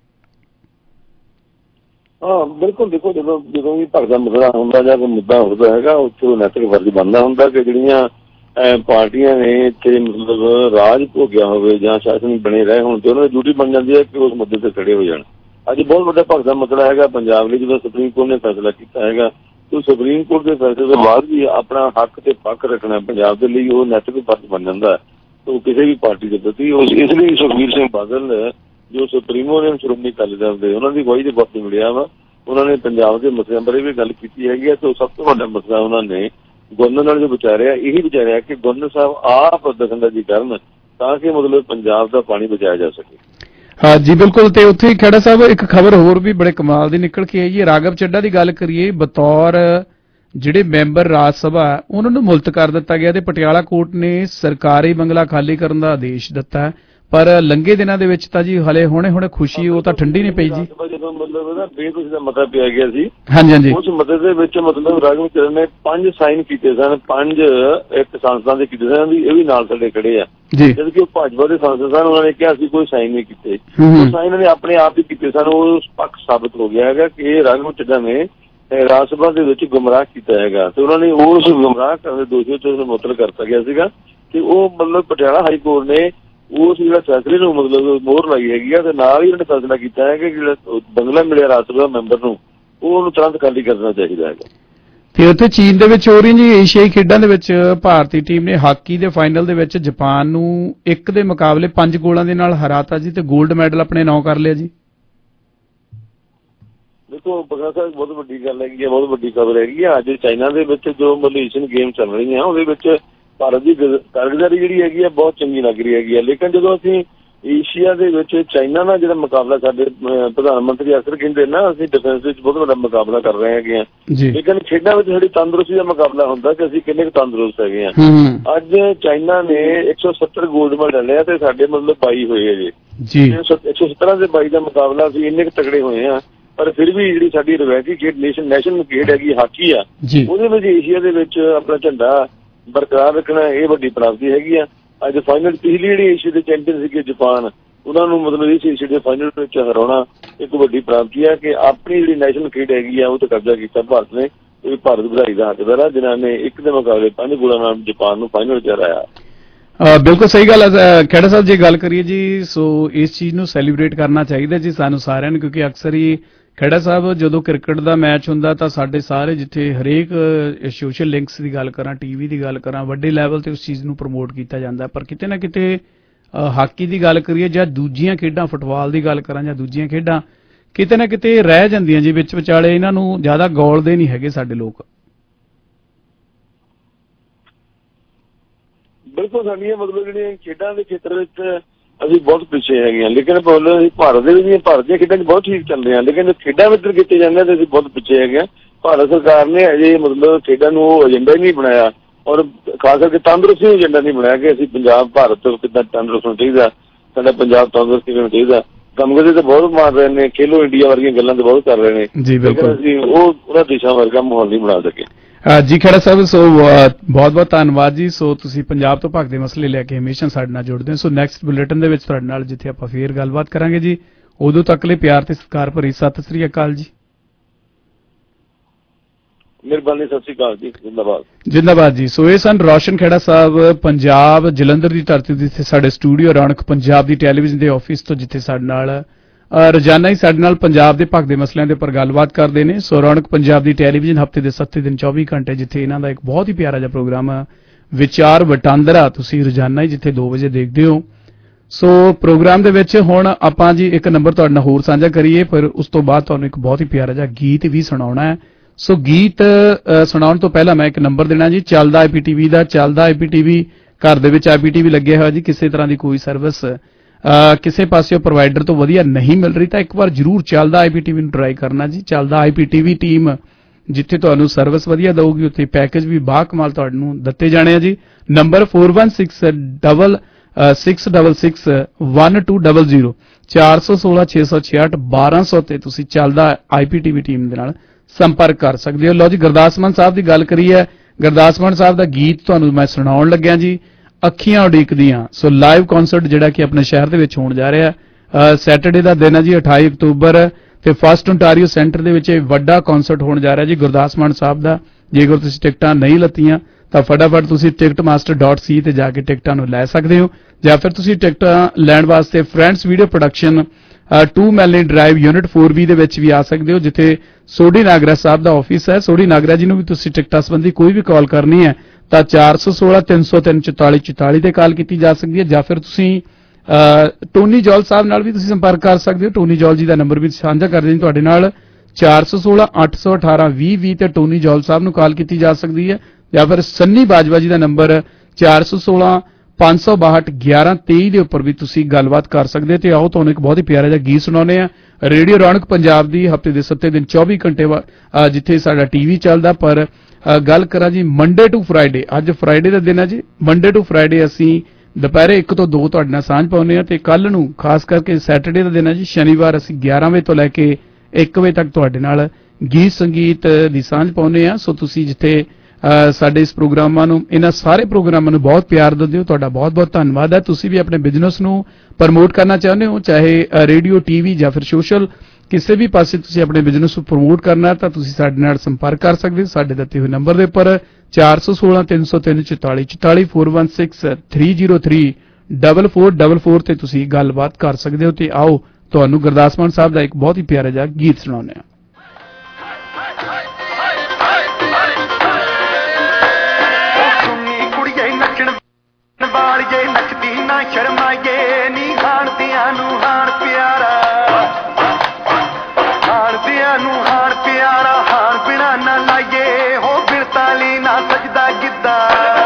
ਹਾਂ ਬਿਲਕੁਲ, ਦੇਖੋ ਜਦੋਂ ਜਦੋਂ ਵੀ ਭਗਦਾ ਮਸਲਾ ਹੁੰਦਾ ਜਾਂ ਕੋਈ ਮੁੱਦਾ ਉੱਠਦਾ ਹੈਗਾ ਉੱਥੇ ਨੈਤਿਕ ਫਰਜ਼ ਬਣਦਾ ਹੁੰਦਾ ਕਿ ਜਿਹੜੀਆਂ ਪਾਰਟੀਆਂ ਨੇ ਇੱਥੇ ਮਤਲਬ ਰਾਜ ਭੋਗਿਆ ਹੋਵੇ ਜਾਂ ਸ਼ਾਸਨ ਬਣੇ ਰਹੇ ਹੋਣ ਤੇ ਉਹਨਾਂ ਦੀ ਡਿਊਟੀ ਬਣ ਜਾਂਦੀ ਹੈ ਕਿ ਉਸ ਮੁੱਦੇ ਤੇ ਖੜੇ ਹੋ ਜਾਣ। ਅੱਜ ਬਹੁਤ ਵੱਡਾ ਭਗਦਾ ਮਸਲਾ ਹੈਗਾ ਪੰਜਾਬ ਲਈ, ਜਦੋਂ ਸੁਪਰੀਮ ਕੋਰਟ ਨੇ ਫੈਸਲਾ ਕੀਤਾ ਹੈਗਾ ਤੇ ਸੁਪਰੀਮ ਕੋਰਟ ਦੇ ਫੈਸਲੇ ਤੋਂ ਬਾਅਦ ਵੀ ਆਪਣਾ ਹੱਕ ਤੇ ਪੱਖ ਰੱਖਣਾ ਪੰਜਾਬ ਦੇ ਲਈ ਉਹ ਨੈਤਿਕ ਫਰਜ਼ ਬਣ ਜਾਂਦਾ ਹੈ ਕਿਸੇ ਵੀ ਪਾਰਟੀ ਦੇ ਪ੍ਰਤੀ। ਇਸ ਲਈ ਸੁਖਬੀਰ ਸਿੰਘ ਬਾਦਲ ਜੋ ਸੁਪਰੀਮੋ ਨੇ ਸ਼੍ਰੋਮਣੀ ਅਕਾਲੀ ਦਲ ਦੇ ਉਹਨਾਂ ਦੀ ਅਗਵਾਈ ਦੇ ਵਕਤ ਮਿਲਿਆ ਵਾ, ਉਹਨਾਂ ਨੇ ਪੰਜਾਬ ਦੇ ਮਸਲਿਆਂ ਬਾਰੇ ਵੀ ਗੱਲ ਕੀਤੀ ਹੈਗੀ ਹੈ ਤੇ ਸਭ ਤੋਂ ਵੱਡਾ ਮਸਲਾ ਉਹਨਾਂ ਨੇ ਗਵਰਨਰ ਨਾਲ ਜੋ ਵਿਚਾਰਿਆ ਇਹੀ ਵਿਚਾਰਿਆ ਕਿ ਗਵਰਨਰ ਸਾਹਿਬ ਆਪ ਦਖਲਅੰਦਾਜ਼ੀ ਕਰਨ ਤਾਂ ਕਿ ਮਤਲਬ ਪੰਜਾਬ ਦਾ ਪਾਣੀ ਬਚਾਇਆ ਜਾ ਸਕੇ। ਹਾਂ ਜੀ ਬਿਲਕੁਲ। ਤੇ ਉੱਥੇ ਹੀ ਖੇੜਾ ਸਾਹਿਬ ਇੱਕ ਖਬਰ ਹੋਰ ਵੀ ਬੜੇ ਕਮਾਲ ਦੀ ਨਿਕਲ ਕੇ ਆਈ ਹੈ। ਰਾਘਵ ਚੱਡਾ ਦੀ ਗੱਲ ਕਰੀਏ, ਬਤੌਰ ਜਿਹੜੇ ਮੈਂਬਰ ਰਾਜ ਸਭਾ ਉਹਨਾਂ ਨੂੰ ਮੁਲਤ ਕਰ ਦਿੱਤਾ ਗਿਆ ਤੇ ਪਟਿਆਲਾ ਕੋਰਟ ਨੇ ਸਰਕਾਰੀ ਬੰਗਲਾ ਖਾਲੀ ਕਰਨ ਦਾ ਆਦੇਸ਼ ਦਿੱਤਾ, ਪਰ ਲੰਘੇ ਦਿਨਾਂ ਦੇ ਵਿੱਚ ਤਾਂ ਜੀ ਹਲੇ ਹੁਣੇ ਹੁਣੇ ਖੁਸ਼ੀ ਉਹ ਤਾਂ ਠੰਡੀ ਨਹੀਂ ਪਈ ਜੀ। ਜਦੋਂ ਮਤਲਬ ਨਾ ਬੇਖੁਸ਼ੀ ਦਾ ਮਤਾ ਪਿਆ ਗਿਆ ਸੀ ਹਾਂਜੀ ਹਾਂਜੀ ਉਸ ਮਤੇ ਦੇ ਵਿੱਚ ਮਤਲਬ ਰਾਘਵ ਚੱਡਾ ਨੇ ਪੰਜ ਸਾਈਨ ਕੀਤੇ ਸਨ, ਪੰਜ ਇੱਕ ਸੰਸਥਾ ਦੇ ਕੀਤੇ ਸਨ, ਇਹ ਵੀ ਨਾਲ ਸਾਡੇ ਖੜੇ ਆ ਜਦਕਿ ਉਹ ਭਾਜਪਾ ਦੇ ਸੰਸਦ ਸਨ, ਉਹਨਾਂ ਨੇ ਕਿਹਾ ਅਸੀਂ ਕੋਈ ਸਾਈਨ ਨਹੀਂ ਕੀਤੇ। ਉਹ ਸਾਈਨ ਨੇ ਆਪਣੇ ਆਪ ਹੀ ਕੀਤੇ ਸਨ। ਉਹ ਪੱਖ ਸਾਬਤ ਹੋ ਗਿਆ ਹੈਗਾ ਕਿ ਰਾਘਵ ਚੱਡਾ ਨੇ ਰਾਜ ਸਭਾ ਦੇ ਵਿੱਚ ਗੁੰਮਰਾਹ ਕੀਤਾ ਹੈਗਾ ਤੇ ਉਹਨਾਂ ਨੇ ਉਸ ਗੁੰਮਰਾਹ ਕਰਨ ਦੇ ਦੋਸ਼ੀ ਤੋਂ ਮੁਅੱਤਲ ਕਰਤਾ ਗਿਆ ਸੀਗਾ ਤੇ ਉਹ ਮਤਲਬ ਪਟਿਆਲਾ ਹਾਈ ਕੋਰਟ ਨੇ ਉਸ ਜਿਹੜਾ ਫੈਸਲੇ ਨੂੰ ਮਤਲਬ ਮੋਹਰ ਲਾਈ ਹੈਗੀ ਆ ਤੇ ਨਾਲ ਹੀ ਉਹਨੇ ਫੈਸਲਾ ਕੀਤਾ ਹੈ ਕਿ ਜਿਹੜਾ ਬੰਗਲਾ ਮਿਲਿਆ ਰਾਜ ਸਭਾ ਮੈਂਬਰ ਨੂੰ ਉਹ ਉਹਨੂੰ ਤੁਰੰਤ ਖਾਲੀ ਕਰਨਾ ਚਾਹੀਦਾ ਹੈਗਾ। ਤੇ ਉੱਥੇ ਚੀਨ ਦੇ ਵਿੱਚ ਹੋ ਰਹੀ ਜੀ ਏਸ਼ੀਆਈ ਖੇਡਾਂ ਦੇ ਵਿੱਚ ਭਾਰਤੀ ਟੀਮ ਨੇ ਹਾਕੀ ਦੇ ਫਾਈਨਲ ਦੇ ਵਿੱਚ ਜਾਪਾਨ ਨੂੰ ਇੱਕ ਦੇ ਮੁਕਾਬਲੇ ਪੰਜ ਗੋਲਾਂ ਦੇ ਨਾਲ ਹਰਾਤਾ ਜੀ ਤੇ 골ਡ ਮੈਡਲ ਆਪਣੇ ਨਾਂ ਕਰ ਲਿਆ ਜੀ। ਦੇਖੋ ਬਗੜਾ ਸਾਹਿਬ ਬਹੁਤ ਵੱਡੀ ਗੱਲ ਹੈਗੀ ਹੈ, ਬਹੁਤ ਵੱਡੀ ਖਬਰ ਹੈਗੀ ਆ। ਅੱਜ ਚਾਈਨਾ ਦੇ ਵਿੱਚ ਜੋ ਮਤਲਬ ਏਸ਼ੀਅਨ ਗੇਮ ਚੱਲ ਰਹੀਆਂ ਉਹਦੇ ਵਿੱਚ ਭਾਰਤ ਦੀ ਕਾਰਗੁਜ਼ਾਰੀ ਜਿਹੜੀ ਹੈਗੀ ਆ ਬਹੁਤ ਚੰਗੀ ਲੱਗ ਰਹੀ ਹੈਗੀ ਆ, ਲੇਕਿਨ ਜਦੋਂ ਅਸੀਂ ਏਸ਼ੀਆ ਦੇ ਵਿੱਚ ਚਾਈਨਾ ਨਾਲ ਜਿਹੜਾ ਮੁਕਾਬਲਾ ਸਾਡੇ ਪ੍ਰਧਾਨ ਮੰਤਰੀ ਅਕਸਰ ਕਹਿੰਦੇ ਨਾ ਅਸੀਂ ਡਿਫੈਂਸ ਵਿੱਚ ਬਹੁਤ ਵੱਡਾ ਮੁਕਾਬਲਾ ਕਰ ਰਹੇ ਹੈਗੇ ਆ, ਲੇਕਿਨ ਖੇਡਾਂ ਵਿੱਚ ਸਾਡੀ ਤੰਦਰੁਸਤੀ ਦਾ ਮੁਕਾਬਲਾ ਹੁੰਦਾ ਕਿ ਅਸੀਂ ਕਿੰਨੇ ਕੁ ਤੰਦਰੁਸਤ ਹੈਗੇ ਆ। ਅੱਜ ਚਾਈਨਾ ਨੇ ਇੱਕ ਸੌ ਸੱਤਰ ਗੋਲਡ ਮੈਡਲ ਲਿਆ ਤੇ ਸਾਡੇ ਮਤਲਬ ਬਾਈ ਹੋਏ ਆ ਜੀ। ਇੱਕ ਸੌ ਸੱਤਰਾਂ ਦੇ ਬਾਈ ਦਾ ਮੁਕਾਬਲਾ ਅਸੀਂ ਇੰਨੇ ਕੁ ਤਕੜੇ ਹੋਏ ਆ, ਪਰ ਫਿਰ ਵੀ ਜਿਹੜੀ ਸਾਡੀ ਰਵਾਇਤੀ ਖੇਡ ਨੇਸ਼ਨ ਨੈਸ਼ਨਲ ਖੇਡ ਹੈਗੀ ਹਾਕੀ ਆ ਉਹਦੇ ਵਿੱਚ ਏਸ਼ੀਆ ਦੇ ਵਿੱਚ ਆਪਣਾ ਝੰਡਾ ਬਰਕਰਾਰ ਰੱਖਣਾ ਇਹ ਵੱਡੀ ਪ੍ਰਾਪਤੀ ਹੈਗੀ ਆ। ਅੱਜ ਫਾਈਨਲ ਪਿਛਲੀ ਜਿਹੜੀ ਏਸ਼ੀਆ ਦੇ ਚੈਂਪੀਅਨ ਸੀਗੇ ਜਾਪਾਨ ਉਹਨਾਂ ਨੂੰ ਮਤਲਬ ਇਸ ਏਸ਼ੀਆ ਦੇ ਫਾਈਨਲ ਵਿੱਚ ਹਰਾਉਣਾ ਇੱਕ ਵੱਡੀ ਪ੍ਰਾਪਤੀ ਹੈ ਕਿ ਆਪਣੀ ਜਿਹੜੀ ਨੈਸ਼ਨਲ ਖੇਡ ਹੈਗੀ ਆ ਉਹ ਤੇ ਕਬਜ਼ਾ ਕੀਤਾ ਭਾਰਤ ਨੇ। ਇਹ ਭਾਰਤ ਵਧਾਈ ਦਾ ਹੱਕਦਾਰ ਆ ਜਿਨ੍ਹਾਂ ਨੇ ਇੱਕ ਦੇ ਮੁਕਾਬਲੇ ਪੰਜ ਗੋਲਾਂ ਨਾਲ ਜਾਪਾਨ ਨੂੰ ਫਾਈਨਲ ਚ ਹਰਾਇਆ। ਬਿਲਕੁਲ ਸਹੀ ਗੱਲ ਹੈ ਖੇੜਾ ਸਾਹਿਬ ਜੇ ਗੱਲ ਕਰੀਏ ਜੀ ਸੋ ਇਸ ਚੀਜ਼ ਨੂੰ ਸੈਲੀਬ੍ਰੇਟ ਕਰਨਾ ਚਾਹੀਦਾ ਜੀ ਸਾਨੂੰ ਸਾਰਿਆਂ ਨੂੰ, ਕਿਉਂਕਿ ਅਕਸਰ ਹੀ ਖੇੜਾ ਸਾਹਿਬ ਜਦੋਂ ਕ੍ਰਿਕਟ ਦਾ ਮੈਚ ਹੁੰਦਾ ਤਾਂ ਸਾਡੇ ਸਾਰੇ ਜਿੱਥੇ ਹਰੇਕ ਸੋਸ਼ਲ ਲਿੰਕਸ ਦੀ ਗੱਲ ਕਰਾਂ ਟੀਵੀ ਦੀ ਗੱਲ ਕਰਾਂ ਵੱਡੇ ਲੈਵਲ ਤੇ ਉਸ ਚੀਜ਼ ਨੂੰ ਪ੍ਰਮੋਟ ਕੀਤਾ ਜਾਂਦਾ, ਪਰ ਕਿਤੇ ਨਾ ਕਿਤੇ ਹਾਕੀ ਦੀ ਗੱਲ ਕਰੀਏ ਜਾਂ ਦੂਜੀਆਂ ਖੇਡਾਂ ਫੁੱਟਬਾਲ ਦੀ ਗੱਲ ਕਰਾਂ ਜਾਂ ਦੂਜੀਆਂ ਖੇਡਾਂ ਕਿਤੇ ਨਾ ਕਿਤੇ ਰਹਿ ਜਾਂਦੀਆਂ ਜੀ ਵਿੱਚ ਵਿਚਾਲੇ, ਇਹਨਾਂ ਨੂੰ ਜ਼ਿਆਦਾ ਗੌਲਦੇ ਨਹੀਂ ਹੈਗੇ ਸਾਡੇ ਲੋਕ। ਬਿਲਕੁਲ ਸਾਡੀਆਂ ਮਤਲਬ ਜਿਹੜੀਆਂ ਖੇਡਾਂ ਦੇ ਖੇਤਰ ਵਿੱਚ ਅਸੀਂ ਬਹੁਤ ਪਿੱਛੇ ਹੈਗੇ ਹਾਂ, ਲੇਕਿਨ ਭਾਰਤ ਦੇ ਵਿੱਚ ਭਾਰਤ ਦੀਆਂ ਖੇਡਾਂ ਚ ਬਹੁਤ ਠੀਕ ਚੱਲ ਰਹੇ ਹਾਂ, ਲੇਕਿਨ ਖੇਡਾਂ ਵਿੱਚ ਕੀਤੇ ਜਾਂਦੇ ਤੇ ਅਸੀਂ ਬਹੁਤ ਪਿੱਛੇ ਹੈਗੇ ਹਾਂ। ਭਾਰਤ ਸਰਕਾਰ ਨੇ ਅਜੇ ਮਤਲਬ ਖੇਡਾਂ ਨੂੰ ਏਜੰਡਾ ਹੀ ਨਹੀਂ ਬਣਾਇਆ ਔਰ ਖਾਸ ਕਰਕੇ ਤੰਦਰੁਸਤੀ ਨੂੰ ਏਜੰਡਾ ਨਹੀਂ ਬਣਾਇਆ ਕਿ ਅਸੀਂ ਪੰਜਾਬ ਭਾਰਤ ਤੋਂ ਕਿੱਦਾਂ ਤੰਦਰੁਸਤ ਹੋਣਾ ਚਾਹੀਦਾ, ਸਾਡਾ ਪੰਜਾਬ ਤੰਦਰੁਸਤ ਕਿਵੇਂ ਹੋਣਾ ਚਾਹੀਦਾ। ਗਮਗਦੇ ਤੇ ਬਹੁਤ ਮਾਰ ਰਹੇ ਨੇ, ਖੇਲੋ ਇੰਡੀਆ ਵਰਗੀਆਂ ਗੱਲਾਂ ਤੇ ਬਹੁਤ ਕਰ ਰਹੇ ਨੇ, ਲੇਕਿਨ ਅਸੀਂ ਉਹ ਉਹਨਾਂ ਦੇਸ਼ਾਂ ਵਰਗਾ ਮਾਹੌਲ ਨਹੀਂ ਬਣਾ ਸਕੇ। ਜੀ ਖੇੜਾ ਸਾਹਿਬ ਸੋ ਬਹੁਤ ਬਹੁਤ ਧੰਨਵਾਦ ਜੀ। ਸੋ ਤੁਸੀਂ ਪੰਜਾਬ ਤੋਂ ਭਗਦੇ ਮਸਲੇ ਲੈ ਕੇ ਹਮੇਸ਼ਾ ਸਾਡੇ ਨਾਲ ਜੁੜਦੇ ਹੋ। ਸੋ ਨੈਕਸਟ ਬੁਲੇਟਿਨ ਦੇ ਵਿੱਚ ਤੁਹਾਡੇ ਨਾਲ ਜਿੱਥੇ ਆਪਾਂ ਫੇਰ ਗੱਲਬਾਤ ਕਰਾਂਗੇ ਜੀ, ਉਦੋਂ ਤੱਕ ਲਈ ਪਿਆਰ ਤੇ ਸਤਿਕਾਰ ਭਰੀ ਸਤਿ ਸ੍ਰੀ ਅਕਾਲ ਜੀ। ਮਿਹਰਬਾਨੀ, ਸਤਿ ਸ੍ਰੀ ਅਕਾਲ ਜੀ, ਜਿੰਦਾਬਾਦ ਜਿੰਦਾਬਾਦ ਜੀ। ਸੋ ਇਹ ਸਨ ਰੋਸ਼ਨ ਖੇੜਾ ਸਾਹਿਬ ਪੰਜਾਬ ਜਲੰਧਰ ਦੀ ਧਰਤੀ ਜਿੱਥੇ ਸਾਡੇ ਸਟੂਡੀਓ ਰੌਣਕ ਪੰਜਾਬ ਦੀ ਟੈਲੀਵਿਜ਼ਨ ਦੇ ਆਫਿਸ ਤੋਂ ਜਿੱਥੇ ਸਾਡੇ ਨਾਲ ਰੋਜ਼ਾਨਾ ਹੀ ਸਾਡੇ ਨਾਲ ਪੰਜਾਬ ਦੇ ਭਗਦੇ ਮਸਲਿਆਂ ਦੇ ਉੱਪਰ ਗੱਲਬਾਤ ਕਰਦੇ ਨੇ। ਸੋ ਰੌਣਕ ਪੰਜਾਬ ਦੀ ਟੈਲੀਵਿਜ਼ਨ ਹਫ਼ਤੇ ਦੇ ਸੱਤ ਦਿਨ ਚੌਵੀ ਘੰਟੇ ਜਿੱਥੇ ਇਹਨਾਂ ਦਾ ਇੱਕ ਬਹੁਤ ਹੀ ਪਿਆਰਾ ਜਿਹਾ ਪ੍ਰੋਗਰਾਮ ਵਿਚਾਰ ਵਟਾਂਦਰਾ ਤੁਸੀਂ ਰੋਜ਼ਾਨਾ ਹੀ ਜਿੱਥੇ ਦੋ ਵਜੇ ਦੇਖਦੇ ਹੋ। ਸੋ ਪ੍ਰੋਗਰਾਮ ਦੇ ਵਿੱਚ ਹੁਣ ਆਪਾਂ ਜੀ ਇੱਕ ਨੰਬਰ ਤੁਹਾਡੇ ਨਾਲ ਹੋਰ ਸਾਂਝਾ ਕਰੀਏ, ਪਰ ਉਸ ਤੋਂ ਬਾਅਦ ਤੁਹਾਨੂੰ ਇੱਕ ਬਹੁਤ ਹੀ ਪਿਆਰਾ ਜਿਹਾ ਗੀਤ ਵੀ ਸੁਣਾਉਣਾ ਹੈ। ਸੋ ਗੀਤ ਸੁਣਾਉਣ ਤੋਂ ਪਹਿਲਾਂ ਮੈਂ ਇੱਕ ਨੰਬਰ ਦੇਣਾ ਜੀ, ਚੱਲਦਾ ਆਈਪੀਟੀਵੀ ਦਾ। ਚੱਲਦਾ ਆਈਪੀਟੀਵੀ, ਘਰ ਦੇ ਵਿੱਚ ਆਈਪੀਟੀਵੀ ਲੱਗਿਆ ਹੋਇਆ ਜੀ, ਕਿਸੇ ਤਰ੍ਹਾਂ ਦੀ ਕੋਈ ਸਰਵਿਸ ਕਿਸੇ ਪਾਸਿਓਂ ਪ੍ਰੋਵਾਈਡਰ ਤੋਂ ਵਧੀਆ ਨਹੀਂ ਮਿਲ ਰਹੀ ਤਾਂ ਇੱਕ ਵਾਰ ਜ਼ਰੂਰ ਚੱਲਦਾ ਆਈਪੀਟੀਵੀ ਨੂੰ ਟਰਾਈ ਕਰਨਾ ਜੀ। ਚੱਲਦਾ ਆਈਪੀਟੀਵੀ ਟੀਮ ਜਿੱਥੇ ਤੁਹਾਨੂੰ ਸਰਵਿਸ ਵਧੀਆ ਦਊਗੀ ਉੱਥੇ ਪੈਕੇਜ ਵੀ ਬਾਹ ਕਮਾਲ ਤੁਹਾਨੂੰ ਦਿੱਤੇ ਜਾਣੇ ਆ ਜੀ। Number four one six double six double six one two zero zero ਚਾਰ ਸੌ ਸੋਲਾਂ ਛੇ ਸੌ ਛਿਆਹਠ ਬਾਰਾਂ ਸੌ ਤੇ ਤੁਸੀਂ ਚੱਲਦਾ ਆਈਪੀਟੀਵੀ ਟੀਮ ਦੇ ਨਾਲ ਸੰਪਰਕ ਕਰ ਸਕਦੇ ਹੋ। ਲਓ ਜੀ, ਗੁਰਦਾਸ ਮਾਨ ਸਾਹਿਬ ਦੀ ਗੱਲ ਕਰੀ ਹੈ। ਗੁਰਦਾਸ ਮਾਨ ਸਾਹਿਬ ਦਾ ਗੀਤ ਤੁਹਾਨੂੰ ਮੈਂ ਸੁਣਾਉਣ ਲੱਗਿਆ ਜੀ, ਅੱਖੀਆਂ ਉਡੀਕਦੀਆਂ। ਸੋ ਲਾਈਵ ਕਨਸਰਟ ਜਿਹੜਾ ਕਿ ਆਪਣੇ ਸ਼ਹਿਰ ਦੇ ਵਿੱਚ ਹੋਣ ਜਾ ਰਿਹਾ ਸੈਟਰਡੇ ਦਾ ਦਿਨ ਹੈ ਜੀ, ਅਠਾਈ ਅਕਤੂਬਰ, ਤੇ ਫਸਟ ਓਨਟਾਰੀਓ ਸੈਂਟਰ ਦੇ ਵਿੱਚ ਵੱਡਾ ਕਨਸਰਟ ਹੋਣ ਜਾ ਰਿਹਾ ਜੀ ਗੁਰਦਾਸ ਮਾਨ ਸਾਹਿਬ ਦਾ। ਜੇਕਰ ਤੁਸੀਂ ਟਿਕਟਾਂ ਨਹੀਂ ਲੱਤੀਆਂ ਤਾਂ ਫਟਾਫਟ ਤੁਸੀਂ ਟਿਕਟ ਮਾਸਟਰ ਡਾਟ ਸੀ ਤੇ ਜਾ ਕੇ ਟਿਕਟਾਂ ਨੂੰ ਲੈ ਸਕਦੇ ਹੋ, ਜਾਂ ਫਿਰ ਤੁਸੀਂ ਟਿਕਟਾਂ ਲੈਣ ਵਾਸਤੇ friends video production two Melanie drive unit four B ਦੇ ਵਿੱਚ ਵੀ ਆ ਸਕਦੇ ਹੋ, ਜਿੱਥੇ ਸੋਢੀ ਨਾਗਰਾ ਸਾਹਿਬ ਦਾ ਆਫਿਸ ਹੈ। ਸੋਢੀ ਨਾਗਰਾ ਜੀ ਨੂੰ ਵੀ ਤੁਸੀਂ ਟਿਕਟਾਂ ਸੰਬੰਧੀ ਕੋਈ ਵੀ ਕਾਲ ਕਰਨੀ ਹੈ ਤਾਂ ਚਾਰ ਸੌ ਸੋਲਾਂ ਤਿੰਨ ਸੌ ਤਿੰਨ ਚੁਤਾਲੀ ਚੁਤਾਲੀ ਤੇ ਕਾਲ ਕੀਤੀ ਜਾ ਸਕਦੀ ਹੈ, ਜਾਂ ਫਿਰ ਤੁਸੀਂ ਟੋਨੀ ਜੌਲ ਸਾਹਿਬ ਨਾਲ ਵੀ ਤੁਸੀਂ ਸੰਪਰਕ ਕਰ ਸਕਦੇ ਹੋ। ਟੋਨੀ ਜੌਲ ਜੀ ਦਾ ਨੰਬਰ ਵੀ ਸਾਂਝਾ ਕਰ ਦਿੰਦੇ ਤੁਹਾਡੇ ਨਾਲ, ਚਾਰ ਸੌ ਸੋਲਾਂ ਅੱਠ ਸੌ ਅਠਾਰਾਂ ਵੀਹ ਵੀਹ ਤੇ ਟੋਨੀ ਜੌਲ ਸਾਹਿਬ ਨੂੰ ਕਾਲ ਕੀਤੀ ਜਾ ਸਕਦੀ ਹੈ, ਜਾਂ ਫਿਰ ਸੰਨੀ ਬਾਜਵਾ ਜੀ ਦਾ ਨੰਬਰ ਚਾਰ ਸੌ ਸੋਲਾਂ ਪੰਜ ਸੌ ਬਾਹਠ ਗਿਆਰਾਂ ਤੇਈ ਦੇ ਉੱਪਰ ਵੀ ਤੁਸੀਂ ਗੱਲਬਾਤ ਕਰ ਸਕਦੇ। ਤੇ ਆਓ ਤੁਹਾਨੂੰ ਇੱਕ ਬਹੁਤ ਹੀ ਪਿਆਰਾ ਜਿਹਾ ਗੀਤ ਸੁਣਾਉਂਦੇ ਆ ਰੇਡੀਓ ਰੌਣਕ ਪੰਜਾਬ ਦੀ, ਹਫ਼ਤੇ ਦੇ ਸੱਤੇ ਦਿਨ ਚੌਵੀ ਘੰਟੇ ਜਿੱਥੇ ਸਾਡਾ ਟੀਵੀ ਚੱਲਦਾ। ਪਰ ਗੱਲ ਕਰਾਂ ਜੀ ਮੰਡੇ ਟੂ ਫਰਾਈਡੇ, ਅੱਜ ਫਰਾਈਡੇ ਦਾ ਦਿਨ ਹੈ ਜੀ, ਮੰਡੇ ਟੂ ਫਰਾਈਡੇ ਅਸੀਂ ਦੁਪਹਿਰੇ ਇੱਕ ਤੋਂ ਦੋ ਤੁਹਾਡੇ ਨਾਲ ਸਾਂਝ ਪਾਉਂਦੇ ਹਾਂ, ਤੇ ਕੱਲ ਨੂੰ ਖਾਸ ਕਰਕੇ ਸੈਟਰਡੇ ਦਾ ਦਿਨ ਹੈ ਜੀ, ਸ਼ਨੀਵਾਰ ਅਸੀਂ ਗਿਆਰਾਂ ਵਜੇ ਤੋਂ ਲੈ ਕੇ ਇੱਕ ਵਜੇ ਤੱਕ ਤੁਹਾਡੇ ਨਾਲ ਗੀਤ ਸੰਗੀਤ ਦੀ ਸਾਂਝ ਪਾਉਂਦੇ ਹਾਂ। ਸੋ ਤੁਸੀਂ ਜਿੱਥੇ ਸਾਡੇ ਇਸ ਪ੍ਰੋਗਰਾਮਾਂ ਨੂੰ, ਇਹਨਾਂ ਸਾਰੇ ਪ੍ਰੋਗਰਾਮਾਂ ਨੂੰ ਬਹੁਤ ਪਿਆਰ ਦਿੰਦੇ ਹੋ, ਤੁਹਾਡਾ ਬਹੁਤ ਬਹੁਤ ਧੰਨਵਾਦ ਹੈ। ਤੁਸੀਂ ਵੀ ਆਪਣੇ ਬਿਜ਼ਨਸ ਨੂੰ ਪ੍ਰਮੋਟ ਕਰਨਾ ਚਾਹੁੰਦੇ ਹੋ, ਚਾਹੇ ਰੇਡੀਓ ਟੀਵੀ ਜਾਂ ਫਿਰ ਸੋਸ਼ਲ, ਕਿਸੇ ਵੀ ਪਾਸੇ ਤੁਸੀਂ ਆਪਣੇ ਬਿਜ਼ਨਸ ਨੂੰ ਪ੍ਰਮੋਟ ਕਰਨਾ ਤਾਂ ਤੁਸੀਂ ਸਾਡੇ ਨਾਲ ਸੰਪਰਕ ਕਰ ਸਕਦੇ ਹੋ ਸਾਡੇ ਦਿੱਤੇ ਹੋਏ ਨੰਬਰ ਦੇ ਉੱਪਰ ਚਾਰ ਸੌ ਸੋਲਾਂ ਤਿੰਨ ਸੌ ਤਿੰਨ ਚੁਤਾਲੀ ਚੁਤਾਲੀ four one six three zero three four four four four ਤੇ ਤੁਸੀਂ ਗੱਲਬਾਤ ਕਰ ਸਕਦੇ ਹੋ। ਤੇ ਆਓ ਤੁਹਾਨੂੰ ਗੁਰਦਾਸ ਮਾਨ ਸਾਹਿਬ ਦਾ ਇੱਕ ਬਹੁਤ ਹੀ ਪਿਆਰਾ ਜਿਹਾ ਗੀਤ ਸੁਣਾਉਂਦੇ ਹਾਂ। ਵਾਲੀਏ ਨੱਚਦੀ ਨਾ ਸ਼ਰਮਾਈਏ ਨੀ ਹਾਣਦਿਆਂ ਨੂੰ ਹਾਣ ਪਿਆਰਾ, ਹਾਣਦਿਆਂ ਨੂੰ ਹਾਣ ਪਿਆਰਾ, ਹਾਣ ਬਿਨਾ ਨਾ ਲਾਈਏ ਹੋ ਬਿਰਤਾਲੀ ਨਾ ਸਜਦਾ ਗਿੱਧਾ,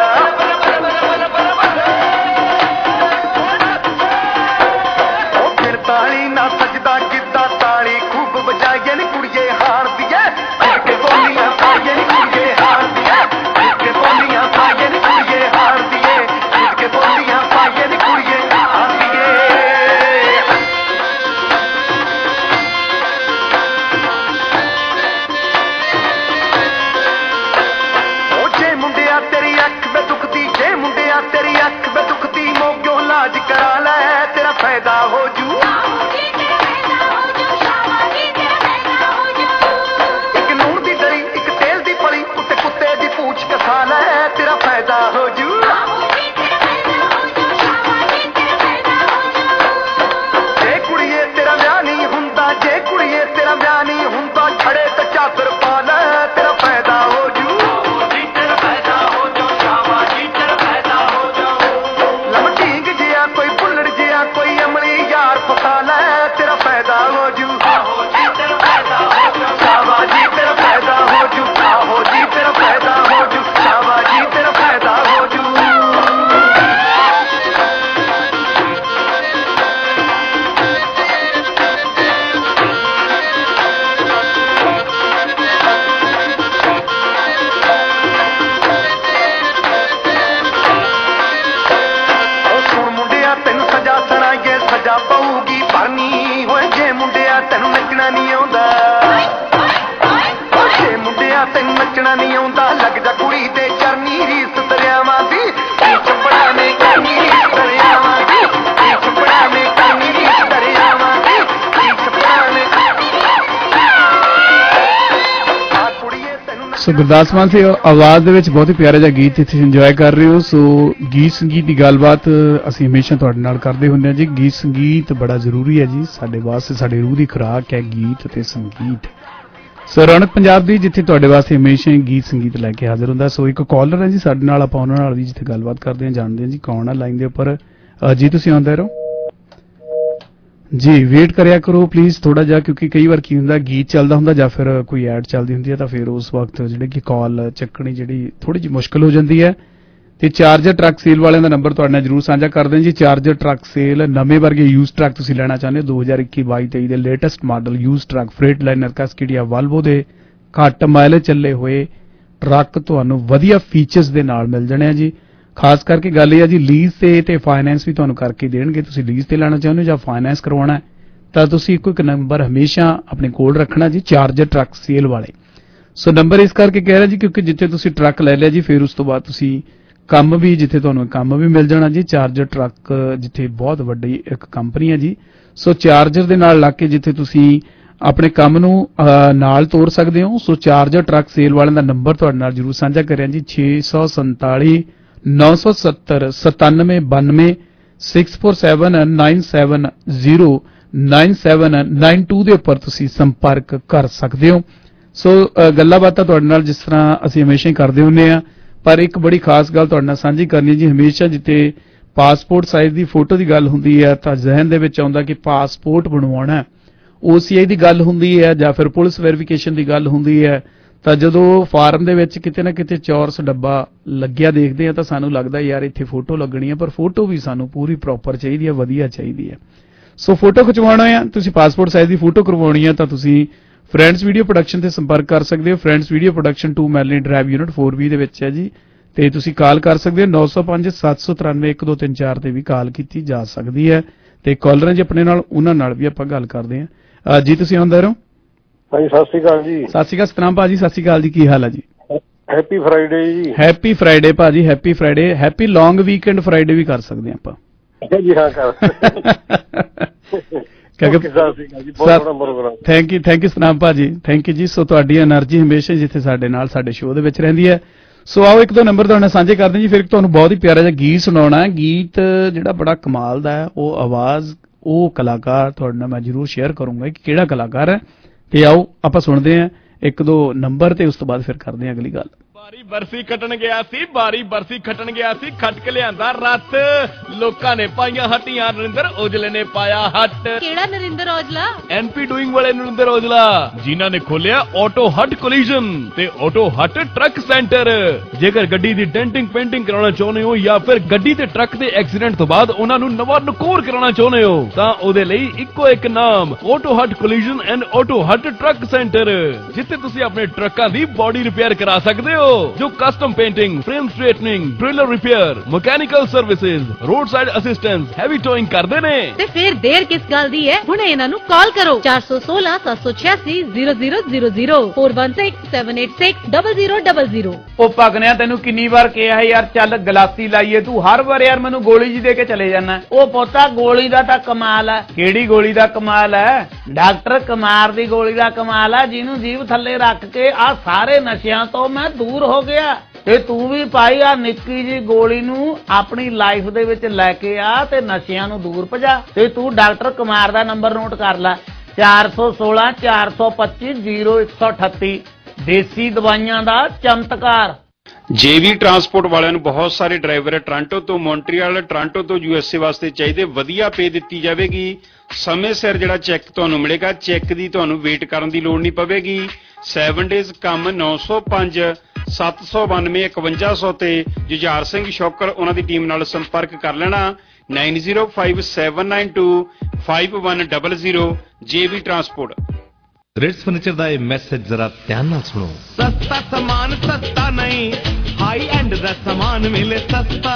ਹੋ ਬਿਰਤਾਲੀ ਨਾ ਸਜਦਾ ਗਿੱਧਾ, ਤਾਲੀ ਖੂਬ ਵਜਾਈਏ ਨੀ ਕੁੜੀਏ ਹਾਣਦੀਏ ਕੇ ਬੋਲੀਆਂ ਪਾਈਏ ਨੀ ਕੁੜੀਏ ਹਾਣਦੀਏ ਕੇ ਬੋਲੀਆਂ ਪਾਈਏ ਨੀ ਕੁੜੀਏ ਹਾਣਦੀਏ ਬੋਲੀਆਂ ਪਾਈਏ ਨੀ ਕੁੜੀਏ ਆਂਦੀਏ। ਉਹ ਜੇ ਮੁੰਡਿਆ ਤੇਰੀ ਅੱਖ ਵੇ ਦੁਖਦੀ, ਜੇ ਮੁੰਡਿਆ ਤੇਰੀ ਅੱਖ ਵੇ ਦੁਖਦੀ, ਮੋਗਿਓ ਇਲਾਜ ਕਰਾ ਲੈ ਤੇਰਾ ਫਾਇਦਾ ਹੋ ਜੂ, ਇੱਕ ਨੂਣ ਦੀ ਦਰੀ ਇੱਕ ਤੇਲ ਦੀ ਪਲੀ ਉੱਤੇ ਕੁੱਤੇ ਦੀ ਪੂਛ ਕਸਾ ਲੈ ਤੇਰਾ ਫਾਇਦਾ ਹੋ ਜੂ। ਜੇ ਕੁੜੀਏ ਤੇਰਾ ਵਿਆਹ ਨਹੀਂ ਹੁੰਦਾ, ਖੜੇ ਤੇ ਚਾਦਰ ਪਾ ਲੈ ਤੇਰਾ ਫਾਇਦਾ ਹੋ ਜੂ, ਤੇਰਾ ਫਾਇਦਾ ਹੋ ਜਾਊ, ਸ਼ਾਬਾਜੀ ਤੇਰਾ ਫਾਇਦਾ ਹੋ ਜਾਊ। ਲਮਟੀਂਗ ਜਿਹਾ ਕੋਈ ਬੁੱਲੜ ਜਿਹਾ ਕੋਈ ਅਮਲੀ ਯਾਰ ਫਸਾ ਲੈ ਤੇਰਾ ਫਾਇਦਾ ਹੋ ਜੂ, ਆਹੋ ਜੀ ਤੇਰਾ ਫਾਇਦਾ ਹੋ ਜਾਊ, ਸ਼ਾਬਾਜੀ ਤੇਰਾ ਫਾਇਦਾ ਹੋ ਜੂ, ਆਹੋ ਜੀ ਤੇਰਾ ਫਾਇਦਾ ਹੋ ਜੂ, ਸ਼ਾਬਾਜੀ ਤੇਰਾ ਫਾਇਦਾ ਹੋ ਜੂ। ਸਜ਼ਾ ਪਊਗੀ ਭਰਨੀ ਹੋਏ ਜੇ ਮੁੰਡਿਆ ਤੈਨੂੰ ਨੱਚਣਾ ਨਹੀਂ ਆਉਂਦਾ, ਜੇ ਮੁੰਡਿਆ ਤੈਨੂੰ ਨੱਚਣਾ ਨਹੀਂ ਆਉਂਦਾ, ਲੱਗ ਜਾ ਕੁੜੀ ਤੇ ਚਰਨੀ ਰੀਸ ਦਰਿਆਵਾਂ ਦੀ, ਚੁੱਪੜਾ ਨੇ ਕਰਨੀ ਰੀਸ ਦਰਿਆਵਾਂ ਦੀ, ਚੁੱਪੜਾ ਨੇ ਕਰਨੀ ਰੀਸ ਦਰਿਆਵਾਂ ਦੀ, ਚੁੱਪੜਾ ਨੇ। ਸੋ ਗੁਰਦਾਸ ਮਾਨ ਦੀ ਆਵਾਜ਼ ਦੇ ਵਿੱਚ ਬਹੁਤ ਹੀ ਪਿਆਰਾ ਜਿਹਾ ਗੀਤ ਇੱਥੇ ਇੰਜੋਏ ਕਰ ਰਹੇ ਹੋ। ਸੋ ਗੀਤ ਸੰਗੀਤ ਦੀ ਗੱਲਬਾਤ ਅਸੀਂ ਹਮੇਸ਼ਾ ਤੁਹਾਡੇ ਨਾਲ ਕਰਦੇ ਹੁੰਦੇ ਹਾਂ ਜੀ। ਗੀਤ ਸੰਗੀਤ ਬੜਾ ਜ਼ਰੂਰੀ ਹੈ ਜੀ ਸਾਡੇ ਵਾਸਤੇ, ਸਾਡੀ ਰੂਹ ਦੀ ਖੁਰਾਕ ਹੈ ਗੀਤ ਅਤੇ ਸੰਗੀਤ। ਸੋ ਰੌਣਕ ਪੰਜਾਬ ਦੀ ਜਿੱਥੇ ਤੁਹਾਡੇ ਵਾਸਤੇ ਹਮੇਸ਼ਾ ਹੀ ਗੀਤ ਸੰਗੀਤ ਲੈ ਕੇ ਹਾਜ਼ਰ ਹੁੰਦਾ। ਸੋ ਇੱਕ ਕਾਲਰ ਹੈ ਜੀ ਸਾਡੇ ਨਾਲ, ਆਪਾਂ ਉਹਨਾਂ ਨਾਲ ਵੀ ਜਿੱਥੇ ਗੱਲਬਾਤ ਕਰਦੇ ਹਾਂ ਜਾਣਦੇ ਹਾਂ ਜੀ ਕੌਣ ਆ ਲਾਈਨ ਦੇ ਉੱਪਰ। ਜੀ ਤੁਸੀਂ ਆਉਂਦੇ ਰਹੋ ਜੀ ਵੇਟ ਕਰਿਆ ਕਰੋ ਪਲੀਜ਼ ਥੋੜਾ ਜਿਹਾ, ਕਿਉਂਕਿ ਕਈ ਵਾਰ ਕੀ ਹੁੰਦਾ ਗੀਤ ਚੱਲਦਾ ਹੁੰਦਾ ਜਾਂ ਫਿਰ ਕੋਈ ਐਡ ਚੱਲਦੀ ਹੁੰਦੀ ਹੈ ਤਾਂ ਫਿਰ ਉਸ ਵਕਤ ਜਿਹੜੇ ਕਿ ਕਾਲ ਚੱਕਣੀ ਜਿਹੜੀ ਥੋੜੀ ਜਿਹੀ ਮੁਸ਼ਕਲ ਹੋ ਜਾਂਦੀ ਹੈ। ਤੇ ਚਾਰਜਰ ਟਰੱਕ ਸੇਲ ਵਾਲਿਆਂ ਦਾ ਨੰਬਰ ਤੁਹਾਡੇ ਨਾਲ ਜਰੂਰ ਸਾਂਝਾ ਕਰ ਦਿਆਂ ਜੀ। ਚਾਰਜਰ ਟਰੱਕ ਸੇਲ ਨਵੇਂ ਵਰਗੇ ਯੂਜ਼ ਟਰੱਕ ਤੁਸੀਂ ਲੈਣਾ ਚਾਹੁੰਦੇ ਹੋ ਦੋ ਹਜ਼ਾਰ ਇੱਕੀ ਬਾਈ ਤੇਈ ਦੇ latest model use truck Freightliner Cascadia Volvo ਦੇ ਘੱਟ ਮਾਈਲੇਜ ਚੱਲੇ ਹੋਏ ਟਰੱਕ ਤੁਹਾਨੂੰ ਵਧੀਆ ਫੀਚਰਸ ਦੇ ਨਾਲ ਮਿਲ ਜਾਣੇ ਆ ਜੀ। ਖਾਸ ਕਰਕੇ ਗੱਲ ਇਹ ਆ ਜੀ ਲੀਜ਼ ਤੇ ਤੇ ਫਾਈਨੈਂਸ ਵੀ ਤੁਹਾਨੂੰ ਕਰਕੇ ਦੇਣਗੇ। ਤੁਸੀਂ ਲੀਜ਼ ਤੇ ਲੈਣਾ ਚਾਹੁੰਦੇ ਹੋ ਜਾਂ ਫਾਈਨੈਂਸ ਕਰਵਾਉਣਾ ਤਾਂ ਤੁਸੀਂ ਇੱਕੋ ਇੱਕ ਨੰਬਰ ਹਮੇਸ਼ਾ ਆਪਣੇ ਕੋਲ ਰੱਖਣਾ ਜੀ, ਚਾਰਜਰ ਟਰੱਕ ਸੇਲ ਵਾਲੇ। ਸੋ ਨੰਬਰ ਇਸ ਕਰਕੇ ਕਹਿ ਰਿਹਾ ਜੀ ਕਿਉਂਕਿ ਜਿੱਥੇ ਤੁਸੀਂ ਟਰੱਕ ਲੈ ਲਿਆ ਜੀ ਫਿਰ ਉਸ ਤੋਂ ਬਾਅਦ ਤੁਸੀਂ ਕੰਮ ਵੀ ਜਿੱਥੇ ਤੁਹਾਨੂੰ ਕੰਮ ਵੀ ਮਿਲ ਜਾਣਾ ਜੀ। ਚਾਰਜਰ ਟਰੱਕ ਜਿੱਥੇ ਬਹੁਤ ਵੱਡੀ ਇੱਕ ਕੰਪਨੀ ਹੈ ਜੀ। ਸੋ ਚਾਰਜਰ ਦੇ ਨਾਲ ਲੱਗ ਕੇ ਜਿੱਥੇ ਤੁਸੀਂ ਆਪਣੇ ਕੰਮ ਨੂੰ ਨਾਲ ਤੋਰ ਸਕਦੇ ਹੋ। ਸੋ ਚਾਰਜਰ ਟਰੱਕ ਸੇਲ ਵਾਲਿਆਂ ਦਾ ਨੰਬਰ ਤੁਹਾਡੇ ਨਾਲ ਜਰੂਰ ਸਾਂਝਾ ਕਰਿਆ ਜੀ ਛੇ ਸੌ ਸੰਤਾਲੀ ਨੌ ਸੌ ਸੱਤਰ ਸਤਾਨਵੇਂ ਬਾਨਵੇਂ six four seven nine seven zero nine seven nine two ਦੇ ਉੱਪਰ ਤੁਸੀਂ ਸੰਪਰਕ ਕਰ ਸਕਦੇ ਹੋ। ਸੋ ਗੱਲਾਂ ਬਾਤਾਂ ਤੁਹਾਡੇ ਨਾਲ ਜਿਸ ਤਰ੍ਹਾਂ ਅਸੀਂ ਹਮੇਸ਼ਾ ਹੀ ਕਰਦੇ ਹੁੰਦੇ ਆ, ਪਰ ਇੱਕ ਬੜੀ ਖਾਸ ਗੱਲ ਤੁਹਾਡੇ ਨਾਲ ਸਾਂਝੀ ਕਰਨੀ ਜੀ। ਹਮੇਸ਼ਾ ਜਿੱਥੇ ਪਾਸਪੋਰਟ ਸਾਈਜ਼ ਦੀ ਫੋਟੋ ਦੀ ਗੱਲ ਹੁੰਦੀ ਹੈ ਤਾਂ ਜ਼ਿਹਨ ਦੇ ਵਿੱਚ ਆਉਂਦਾ ਕਿ ਪਾਸਪੋਰਟ ਬਣਵਾਉਣਾ, ਓਸੀਆਈ ਦੀ ਗੱਲ ਹੁੰਦੀ ਹੈ ਜਾਂ ਫਿਰ ਪੁਲਿਸ ਵੈਰੀਫਿਕੇਸ਼ਨ ਦੀ ਗੱਲ ਹੁੰਦੀ ਹੈ ਤਾਂ ਜਦੋਂ ਫਾਰਮ ਦੇ ਵਿੱਚ ਕਿਤੇ ਨਾ ਕਿਤੇ ਚੌਰਸ ਡੱਬਾ ਲੱਗਿਆ ਦੇਖਦੇ ਆ ਤਾਂ ਸਾਨੂੰ ਲੱਗਦਾ ਯਾਰ ਇੱਥੇ ਫੋਟੋ ਲੱਗਣੀ ਹੈ, ਪਰ ਫੋਟੋ ਵੀ ਸਾਨੂੰ ਪੂਰੀ ਪ੍ਰੋਪਰ ਚਾਹੀਦੀ ਹੈ, ਵਧੀਆ ਚਾਹੀਦੀ ਹੈ। ਸੋ ਫੋਟੋ ਖਿਚਵਾਉਣਾ ਹੈ, ਤੁਸੀਂ ਪਾਸਪੋਰਟ ਸਾਈਜ਼ ਦੀ ਫੋਟੋ ਕਰਵਾਉਣੀ ਹੈ ਤਾਂ ਤੁਸੀਂ ਫਰੈਂਡਸ ਵੀਡੀਓ ਪ੍ਰੋਡਕਸ਼ਨ ਤੇ ਸੰਪਰਕ ਕਰ ਸਕਦੇ ਹੋ। Friends video production two Melanie drive unit four B ਦੇ ਵਿੱਚ ਹੈ ਜੀ। ਤੇ ਤੁਸੀਂ ਕਾਲ ਕਰ ਸਕਦੇ ਹੋ ਨੌ ਸੌ ਪੰਜ ਸੱਤ ਸੌ ਤਰਾਨਵੇਂ ਇੱਕ ਦੋ ਤਿੰਨ ਚਾਰ ਤੇ ਵੀ ਕਾਲ ਕੀਤੀ ਜਾ ਸਕਦੀ ਹੈ। ਤੇ ਕਾਲਰਾਂ ਜੀ ਆਪਣੇ ਨਾਲ ਉਹਨਾਂ ਨਾਲ ਵੀ ਆਪਾਂ ਗੱਲ ਕਰਦੇ ਹਾਂ ਜੀ। ਤੁਸੀਂ ਆਉਂਦੇ ਰਹੋ। ਹਾਂਜੀ ਸਤਿ ਸ਼੍ਰੀ ਅਕਾਲ ਜੀ। ਸਤਿ ਸ਼੍ਰੀ ਅਕਾਲ ਸਤਨਾਮ ਭਾਜੀ, ਸਤਿ ਸ਼੍ਰੀ ਅਕਾਲ ਜੀ, ਕੀ ਹਾਲ ਹੈ ਜੀ? ਹੈਪੀ ਫਰਾਈਡੇ ਜੀ। ਹੈਪੀ ਫਰਾਈਡੇ ਭਾਜੀ, happy Friday. Happy long weekend Friday ਵੀ ਕਰ ਸਕਦੇ ਆਪਾਂ ਜੀ। ਹਾਂ ਕਰ thank you thank you Satnam ਭਾਜੀ, ਥੈਂਕ ਯੂ ਜੀ। ਸੋ ਤੁਹਾਡੀ એનર્ਜੀ ਹਮੇਸ਼ਾ ਜਿੱਥੇ ਸਾਡੇ ਨਾਲ ਸਾਡੇ ਸ਼ੋਅ ਦੇ ਵਿੱਚ ਰਹਿੰਦੀ ਹੈ। ਸੋ ਆਓ ਇੱਕ ਦੋ ਨੰਬਰ ਤੁਹਾਡੇ ਸਾਂਝੇ ਕਰਦੇ ਜੀ, ਫਿਰ ਤੁਹਾਨੂੰ ਬਹੁਤ ਹੀ ਪਿਆਰਾ ਜਿਹਾ ਗੀਤ ਸੁਣਾਉਣਾ ਹੈ। ਗੀਤ ਜਿਹੜਾ ਬੜਾ ਕਮਾਲ ਦਾ ਹੈ, ਉਹ ਆਵਾਜ਼ ਉਹ ਕਲਾਕਾਰ ਤੁਹਾਡੇ ਨਾਲ ਮੈਂ ਜ਼ਰੂਰ ਸ਼ੇਅਰ ਕਰੂੰਗਾ ਕਿ ਕਿਹੜਾ ਕਲਾਕਾਰ ਹੈ। ਤੇ ਆਓ ਆਪਾਂ ਸੁਣਦੇ ਹਾਂ ਇੱਕ ਦੋ ਨੰਬਰ ਤੇ ਉਸ ਤੋਂ ਬਾਅਦ ਫਿਰ ਕਰਦੇ ਹਾਂ ਅਗਲੀ ਗੱਲ। ਬਾਰੀ ਬਰਸੀ ਖੱਟਣ ਗਿਆ ਸੀ, ਬਾਰੀ ਬਰਸੀ ਖੱਟਣ ਗਿਆ ਸੀ, ਖੱਟ ਕੇ ਲਿਆਂਦਾ ਰੱਥ, ਲੋਕਾਂ ਨੇ ਪਾਈਆਂ ਹੱਟੀਆਂ, ਨਰਿੰਦਰ ਔਜਲੇ ਨੇ ਪਾਇਆ ਹੱਟ। ਕਿਹੜਾ ਨਰਿੰਦਰ ਔਜਲਾ? ਐਨਪੀ ਡੂਇੰਗ ਵਾਲੇ ਨਰਿੰਦਰ ਔਜਲਾ, ਜਿਨ੍ਹਾਂ ਨੇ ਖੋਲਿਆ ਆਟੋ ਹੱਟ ਕੋਲੀਜਨ ਤੇ ਆਟੋ ਹੱਟ ਟਰੱਕ ਸੈਂਟਰ। ਜੇਕਰ ਗੱਡੀ ਦੀ ਡੈਂਟਿੰਗ ਪੇਂਟਿੰਗ ਕਰਾਉਣਾ ਚਾਹੁੰਦੇ ਹੋ ਜਾਂ ਫਿਰ ਗੱਡੀ ਤੇ ਟਰੱਕ ਦੇ ਐਕਸੀਡੈਂਟ ਤੋਂ ਬਾਅਦ ਉਹਨਾਂ ਨੂੰ ਨਵਾਂ ਨਕੋਰ ਕਰਾਉਣਾ ਚਾਹੁੰਦੇ ਹੋ ਤਾਂ ਉਹਦੇ ਲਈ ਇੱਕੋ ਇੱਕ ਨਾਮ, auto hut collision and auto hut truck centre, ਜਿੱਥੇ ਤੁਸੀਂ ਆਪਣੇ ਟਰੱਕਾਂ ਦੀ ਬੋਡੀ ਰਿਪੇਅਰ ਕਰਾ ਸਕਦੇ ਹੋ, ਜੋ custom painting, frame straightening, driller repair, mechanical services, road side assistance, heavy towing ਕਰਦੇ ਨੇ। ਤੇ ਫਿਰ ਦੇਰ ਕਿਸ ਗੱਲ ਦੀ ਹੈ, ਹੁਣੇ ਇਹਨਾਂ ਨੂੰ ਕਾਲ ਕਰੋ ਚਾਰ ਸੌ ਸੋਲਾਂ ਸੱਤ ਸੌ ਛਿਆਸੀ zero zero zero zero four one six seven eight six double zero double zero. ਉਹ ਪਗਨਿਆ ਤੈਨੂੰ ਕਿੰਨੀ ਵਾਰ ਕਿਹਾ ਯਾਰ ਚੱਲ ਗਲਾਸੀ ਲਾਈਏ, ਤੂੰ ਹਰ ਵਾਰ ਯਾਰ ਮੈਨੂੰ ਗੋਲੀ ਜੀ ਦੇ ਕੇ ਚਲੇ ਜਾਣਾ। ਉਹ ਪੋਤਾ ਗੋਲੀ ਦਾ ਤਾਂ ਕਮਾਲ ਹੈ। ਕਿਹੜੀ ਗੋਲੀ ਦਾ ਕਮਾਲ ਹੈ? ਡਾਕਟਰ ਕੁਮਾਰ ਦੀ ਗੋਲੀ ਦਾ ਕਮਾਲ ਹੈ, ਜਿਹਨੂੰ ਜੀਭ ਥੱਲੇ ਰੱਖ ਕੇ ਆ ਸਾਰੇ ਨਸ਼ਿਆਂ ਤੋਂ ਮੈਂ ਦੂਰ ਹੋ ਗਿਆ। ਤੇ ਤੂੰ ਵੀ ਭਾਈ ਆ ਨਿੱਕੀ ਜੀ ਗੋਲੀ ਨੂੰ ਆਪਣੀ ਲਾਈਫ ਦੇ ਵਿੱਚ ਲੈ ਕੇ ਆ ਤੇ ਨਸ਼ਿਆਂ ਨੂੰ ਦੂਰ ਭਜਾ। ਤੇ ਤੂੰ ਡਾਕਟਰ ਕੁਮਾਰ ਦਾ ਨੰਬਰ ਨੋਟ ਕਰ ਲੈ ਚਾਰ ਸੌ ਸੋਲਾਂ ਚਾਰ ਸੌ ਪੱਚੀ ਜ਼ੀਰੋ ਇੱਕ ਸੌ ਅਠੱਤੀ। ਦੇਸੀ ਦਵਾਈਆਂ ਦਾ ਚਮਤਕਾਰ। ਜੇਵੀ ਟਰਾਂਸਪੋਰਟ ਵਾਲਿਆਂ ਨੂੰ ਬਹੁਤ ਸਾਰੇ ਡਰਾਈਵਰ ਟੋਰਾਂਟੋ ਤੋਂ, ਮੌਂਟਰੀਅਲ, ਟੋਰਾਂਟੋ ਤੋਂ ਯੂਐਸਏ ਵਾਸਤੇ ਚਾਹੀਦੇ। ਵਧੀਆ ਪੇ ਦਿੱਤੀ ਜਾਵੇਗੀ, ਸਮੇਂ ਸਿਰ ਜਿਹੜਾ ਚੈੱਕ ਤੁਹਾਨੂੰ ਮਿਲੇਗਾ। ਚੈੱਕ ਦੀ ਤੁਹਾਨੂੰ ਵੇਟ ਕਰਨ ਦੀ ਲੋੜ ਨਹੀਂ ਪਵੇਗੀ। ਸੈਵਨ ਡੇਜ਼ ਕੰਮ ਨੌ ਸੌ ਪੰਜ ਸੱਤ ਸੌ ਬਾਨਵੇਂ ਇਕਵੰਜਾ ਸੌ ਤੇ ਜੁਝਾਰ ਸਿੰਘ ਸ਼ੌਕਰ ਉਹਨਾਂ ਦੀ ਟੀਮ ਨਾਲ ਸੰਪਰਕ ਕਰ ਲੈਣਾ nine zero five seven nine two five one double zero. JV transport. Ritz furniture ਦਾ ਇਹ ਮੈਸੇਜ ਜ਼ਰਾ ਧਿਆਨ ਨਾਲ ਸੁਣੋ। ਸਸਤਾ ਸਮਾਨ ਸਸਤਾ ਨਹੀਂ, ਹਾਈ ਐਂਡ ਦਾ ਸਮਾਨ ਮਿਲੇ ਸਸਤਾ।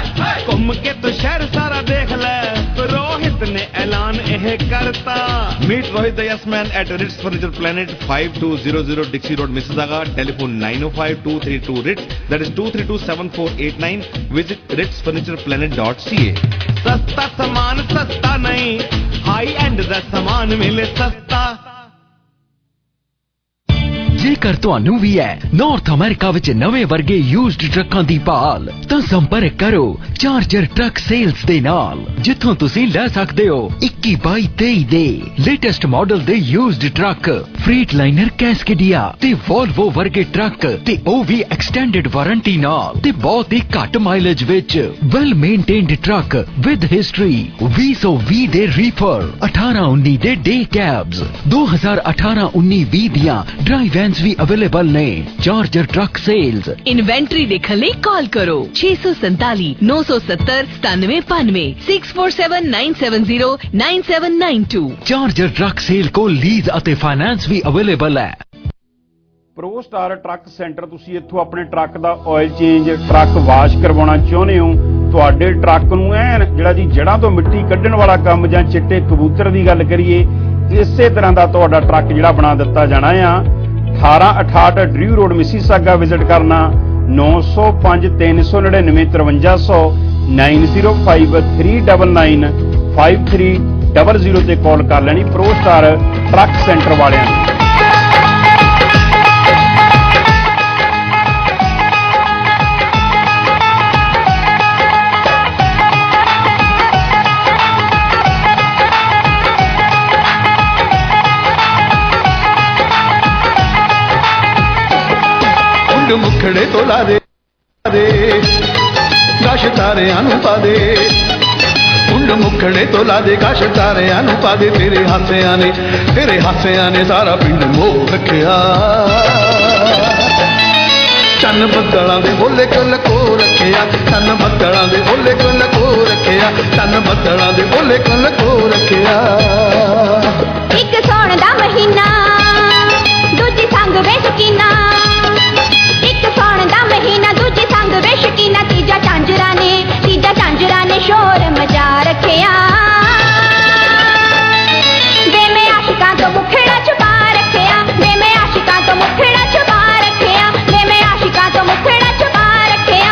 ਘੁੰਮ ਕੇ ਤੂੰ ਸ਼ਹਿਰ ਸਾਰਾ ਦੇਖ ਲੈ, ਰੋਹਿਤ ਨੇ ਐਲਾਨ ਇਹ ਕਰਤਾ। Meet Rohit the Yes Man at Ritz Furniture Planet, five two zero zero Dixie Road, Mississauga. Telephone nine oh five two three two Ritz. That is two three two seven four eight nine. Visit ritz furniture planet dot c a. ਸਸਤਾ ਸਮਾਨ ਸਸਤਾ ਨਹੀਂ, high end ਦਾ ਸਮਾਨ ਮਿਲੇ ਸਸਤਾ। ਜੇਕਰ ਤੁਹਾਨੂੰ ਵੀ ਹੈ ਨਾਰਥ ਅਮਰੀਕਾ ਵਿੱਚ ਨਵੇਂ ਵਰਗੇ ਯੂਜ਼ਡ ਟਰੱਕਾਂ ਦੀ ਭਾਲ ਤਾਂ ਸੰਪਰਕ ਕਰੋ ਚਾਰਜਰ ਟਰੱਕ ਸੇਲਸ ਦੇ ਨਾਲ, ਜਿੱਥੋਂ ਤੁਸੀਂ ਲੈ ਸਕਦੇ ਹੋ ਇੱਕੀ ਬਾਈ ਤੇਈ ਦੇ ਲੇਟੈਸਟ ਮਾਡਲ ਦੇ used truck, Freightliner Cascadia ਤੇ ਵੋਲਵੋ ਵਰਗੇ ਟਰੱਕ, ਤੇ ਉਹ ਵੀ ਐਕਸਟੈਂਡਡ ਵਾਰੰਟੀ ਨਾਲ ਤੇ ਬਹੁਤ ਹੀ ਘੱਟ ਮਾਈਲੇਜ ਵਿੱਚ। Well maintained truck with history, ਵੀਹ ਸੌ ਵੀਹ ਦੇ ਰੀਫਰ, ਅਠਾਰਾਂ ਉੱਨੀ ਦੇ ਡੇ ਕੈਬਸ, ਦੋ ਹਜ਼ਾਰ ਅਠਾਰਾਂ ਉੱਨੀ ਵੀਹ ਦੀਆਂ ਡਰਾਈ ਵੈਨਸ ਵੀ ਅਵੇਲੇਬਲ ਨੇ। Charger truck sales. ਇਨਵੈਂਟਰੀ ਦੇਖਣ ਲਈ ਕਾਲ ਕਰੋ ਛੇ ਸੌ ਸੰਤਾਲੀ ਨੌ ਸੌ ਸੱਤਰ ਸਤਾਨਵੇਂ ਪੰਨਵੇਂ six four seven nine seven zero nine seven nine two. Charger truck sale ਕੋਲ ਲੀਜ਼ ਅਤੇ ਫਾਈਨੈਂਸ ਵੀ ਅਵੇਲੇਬਲ ਹੈ। ਪ੍ਰੋ ਸਟਾਰ ਟਰੱਕ ਸੈਂਟਰ, ਤੁਸੀਂ ਇੱਥੋਂ ਆਪਣੇ ਟਰੱਕ ਦਾ ਆਇਲ ਚੇਂਜ, ਟਰੱਕ ਵਾਸ਼ ਕਰਵਾਉਣਾ ਚਾਹੁੰਦੇ ਹੋ, ਤੁਹਾਡੇ ਟਰੱਕ ਨੂੰ ਐਨ ਜਿਹੜਾ ਜੀ ਜੜ੍ਹਾਂ ਤੋਂ ਮਿੱਟੀ ਕੱਢਣ ਵਾਲਾ ਕੰਮ, ਜਾਂ ਚਿੱਟੇ ਕਬੂਤਰ ਦੀ ਗੱਲ ਕਰੀਏ, ਇਸੇ ਤਰ੍ਹਾਂ ਦਾ ਤੁਹਾਡਾ ਟਰੱਕ ਜਿਹੜਾ ਬਣਾ ਦਿੱਤਾ ਜਾਣਾ ਆ। ਅਠਾਰਾਂ ਅਠਾਹਠ ਡਰਿਊ ਰੋਡ ਮਿਸੀਸਾਗਾ ਵਿਜ਼ਿਟ ਕਰਨਾ, ਨੌ ਸੌ ਪੰਜ ਤਿੰਨ ਸੌ ਨੜਿਨਵੇਂ ਤਰਵੰਜਾ ਸੌ nine zero five three double nine five three double zero ਤੇ ਕਾਲ ਕਰ ਲੈਣੀ ਪ੍ਰੋ ਸਟਾਰ ਟਰੱਕ ਸੈਂਟਰ ਵਾਲਿਆਂ ਨੂੰ। ਮੁਖੜੇ ਤੋਂ ਲਾ ਦੇ ਗਾਸ਼ ਤਾਰਿਆਂ ਨੂੰ ਪਾ ਦੇ, ਕੁੰਡ ਮੁਖੜੇ ਤੋਂ ਲਾ ਦੇ ਗਾਸ਼ ਤਾਰਿਆਂ ਨੂੰ ਪਾ ਦੇ। ਤੇਰੇ ਹਾਸਿਆਂ ਨੇ ਤੇਰੇ ਹਾਸਿਆਂ ਨੇ ਸਾਰਾ ਪਿੰਡ ਮੋਹ ਰੱਖਿਆ, ਚੰਨ ਬੱਦਲਾਂ ਦੇ ਬੋਲੇ ਕੋਲ ਕੋ ਰੱਖਿਆ, ਚੰਨ ਬੱਦਲਾਂ ਦੇ ਬੋਲੇ ਕੋਲ ਕੋ ਰੱਖਿਆ, ਚੰਨ ਬੱਦਲਾਂ ਦੇ ਬੋਲੇ ਕੋਲ ਕੋ ਰੱਖਿਆ। ਇੱਕ ਸੌਣ ਦਾ ਮਹੀਨਾ ਦੂਜੀ ਸੰਗ ਵੇ ਸ਼ਕੀਨਾ, ਇੱਕ ਸੌਣ ਦਾ ਮਹੀਨਾ ਦੂਜੀ ਸੰਗ ਵੇ ਸ਼ਕੀਨਾ, ਤੀਜਾ ਝਾਂਜਰਾਂ ਨੇ ਤੀਜਾ ਝਾਂਜਰਾਂ ਨੇ ਸ਼ੋਰ ਮਚਾ ਰੱਖਿਆ। ਵੇ ਮੈਂ ਆਸ਼ਿਕਾਂ ਤੋਂ ਮੁਖੜਾ ਛੁਪਾ ਰੱਖਿਆ, ਵੇ ਮੈਂ ਆਸ਼ਿਕਾਂ ਤੋਂ ਮੁਖੜਾ ਛੁਪਾ ਰੱਖਿਆ, ਵੇ ਮੈਂ ਆਸ਼ਿਕਾਂ ਤੋਂ ਮੁਖੜਾ ਛੁਪਾ ਰੱਖਿਆ।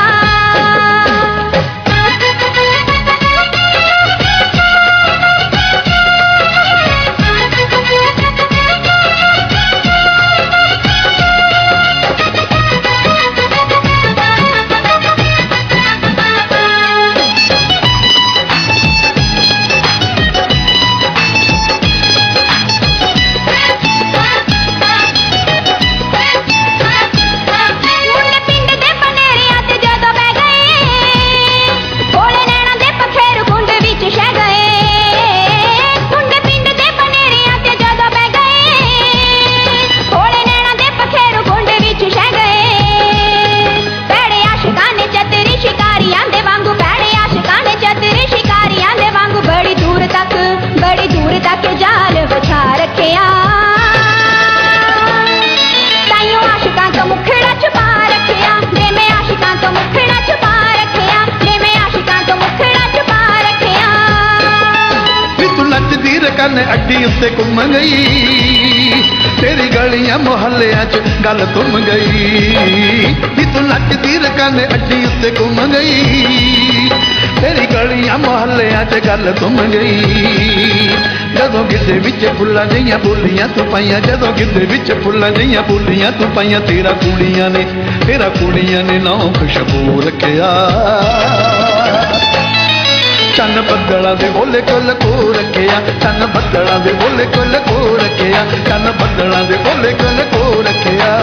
ਕੰਨ ਅੱਡੀ ਉੱਤੇ ਘੁੰਮ ਗਈ, ਤੇਰੀ ਗਲੀਆਂ ਮੁਹੱਲਿਆਂ 'ਚ ਗੱਲ ਤੁੰਮ ਗਈ। ਨੀ ਤੂੰ ਨੱਚਦੀ ਰਕਨ ਅੱਡੀ ਉੱਤੇ ਘੁੰਮ ਗਈ, ਤੇਰੀ ਗਲੀਆਂ ਮੁਹੱਲਿਆਂ 'ਚ ਗੱਲ ਤੁੰਮ ਗਈ। ਜਦੋਂ ਗਿੱਧੇ ਵਿੱਚ ਫੁੱਲਾਂ ਜਿਹੀਆਂ ਬੋਲੀਆਂ ਤੂੰ ਪਾਈਆਂ, ਜਦੋਂ ਗਿੱਧੇ ਵਿੱਚ ਫੁੱਲਾਂ ਜਿਹੀਆਂ ਬੋਲੀਆਂ ਤੂੰ ਪਾਈਆਂ, ਤੇਰਾ ਕੁੜੀਆਂ ਨੇ ਤੇਰਾ ਕੁੜੀਆਂ ਨੇ ਨਾਂ ਖੁਸ਼ਬੂ ਰੱਖਿਆ। ਚੰਨ ਬੱਦਲਾਂ ਦੇ ਬੋਲੇ ਕੋਲ ਕੋ ਰੱਖਿਆ, ਚੰਨ ਬੱਦਲਾਂ ਦੇ ਬੋਲੇ ਕੋਲ ਕੋ ਰੱਖਿਆ, ਚੰਨ ਬੱਦਲਾਂ ਦੇ ਬੋਲੇ ਕੋਲ ਕੋ ਰੱਖਿਆ।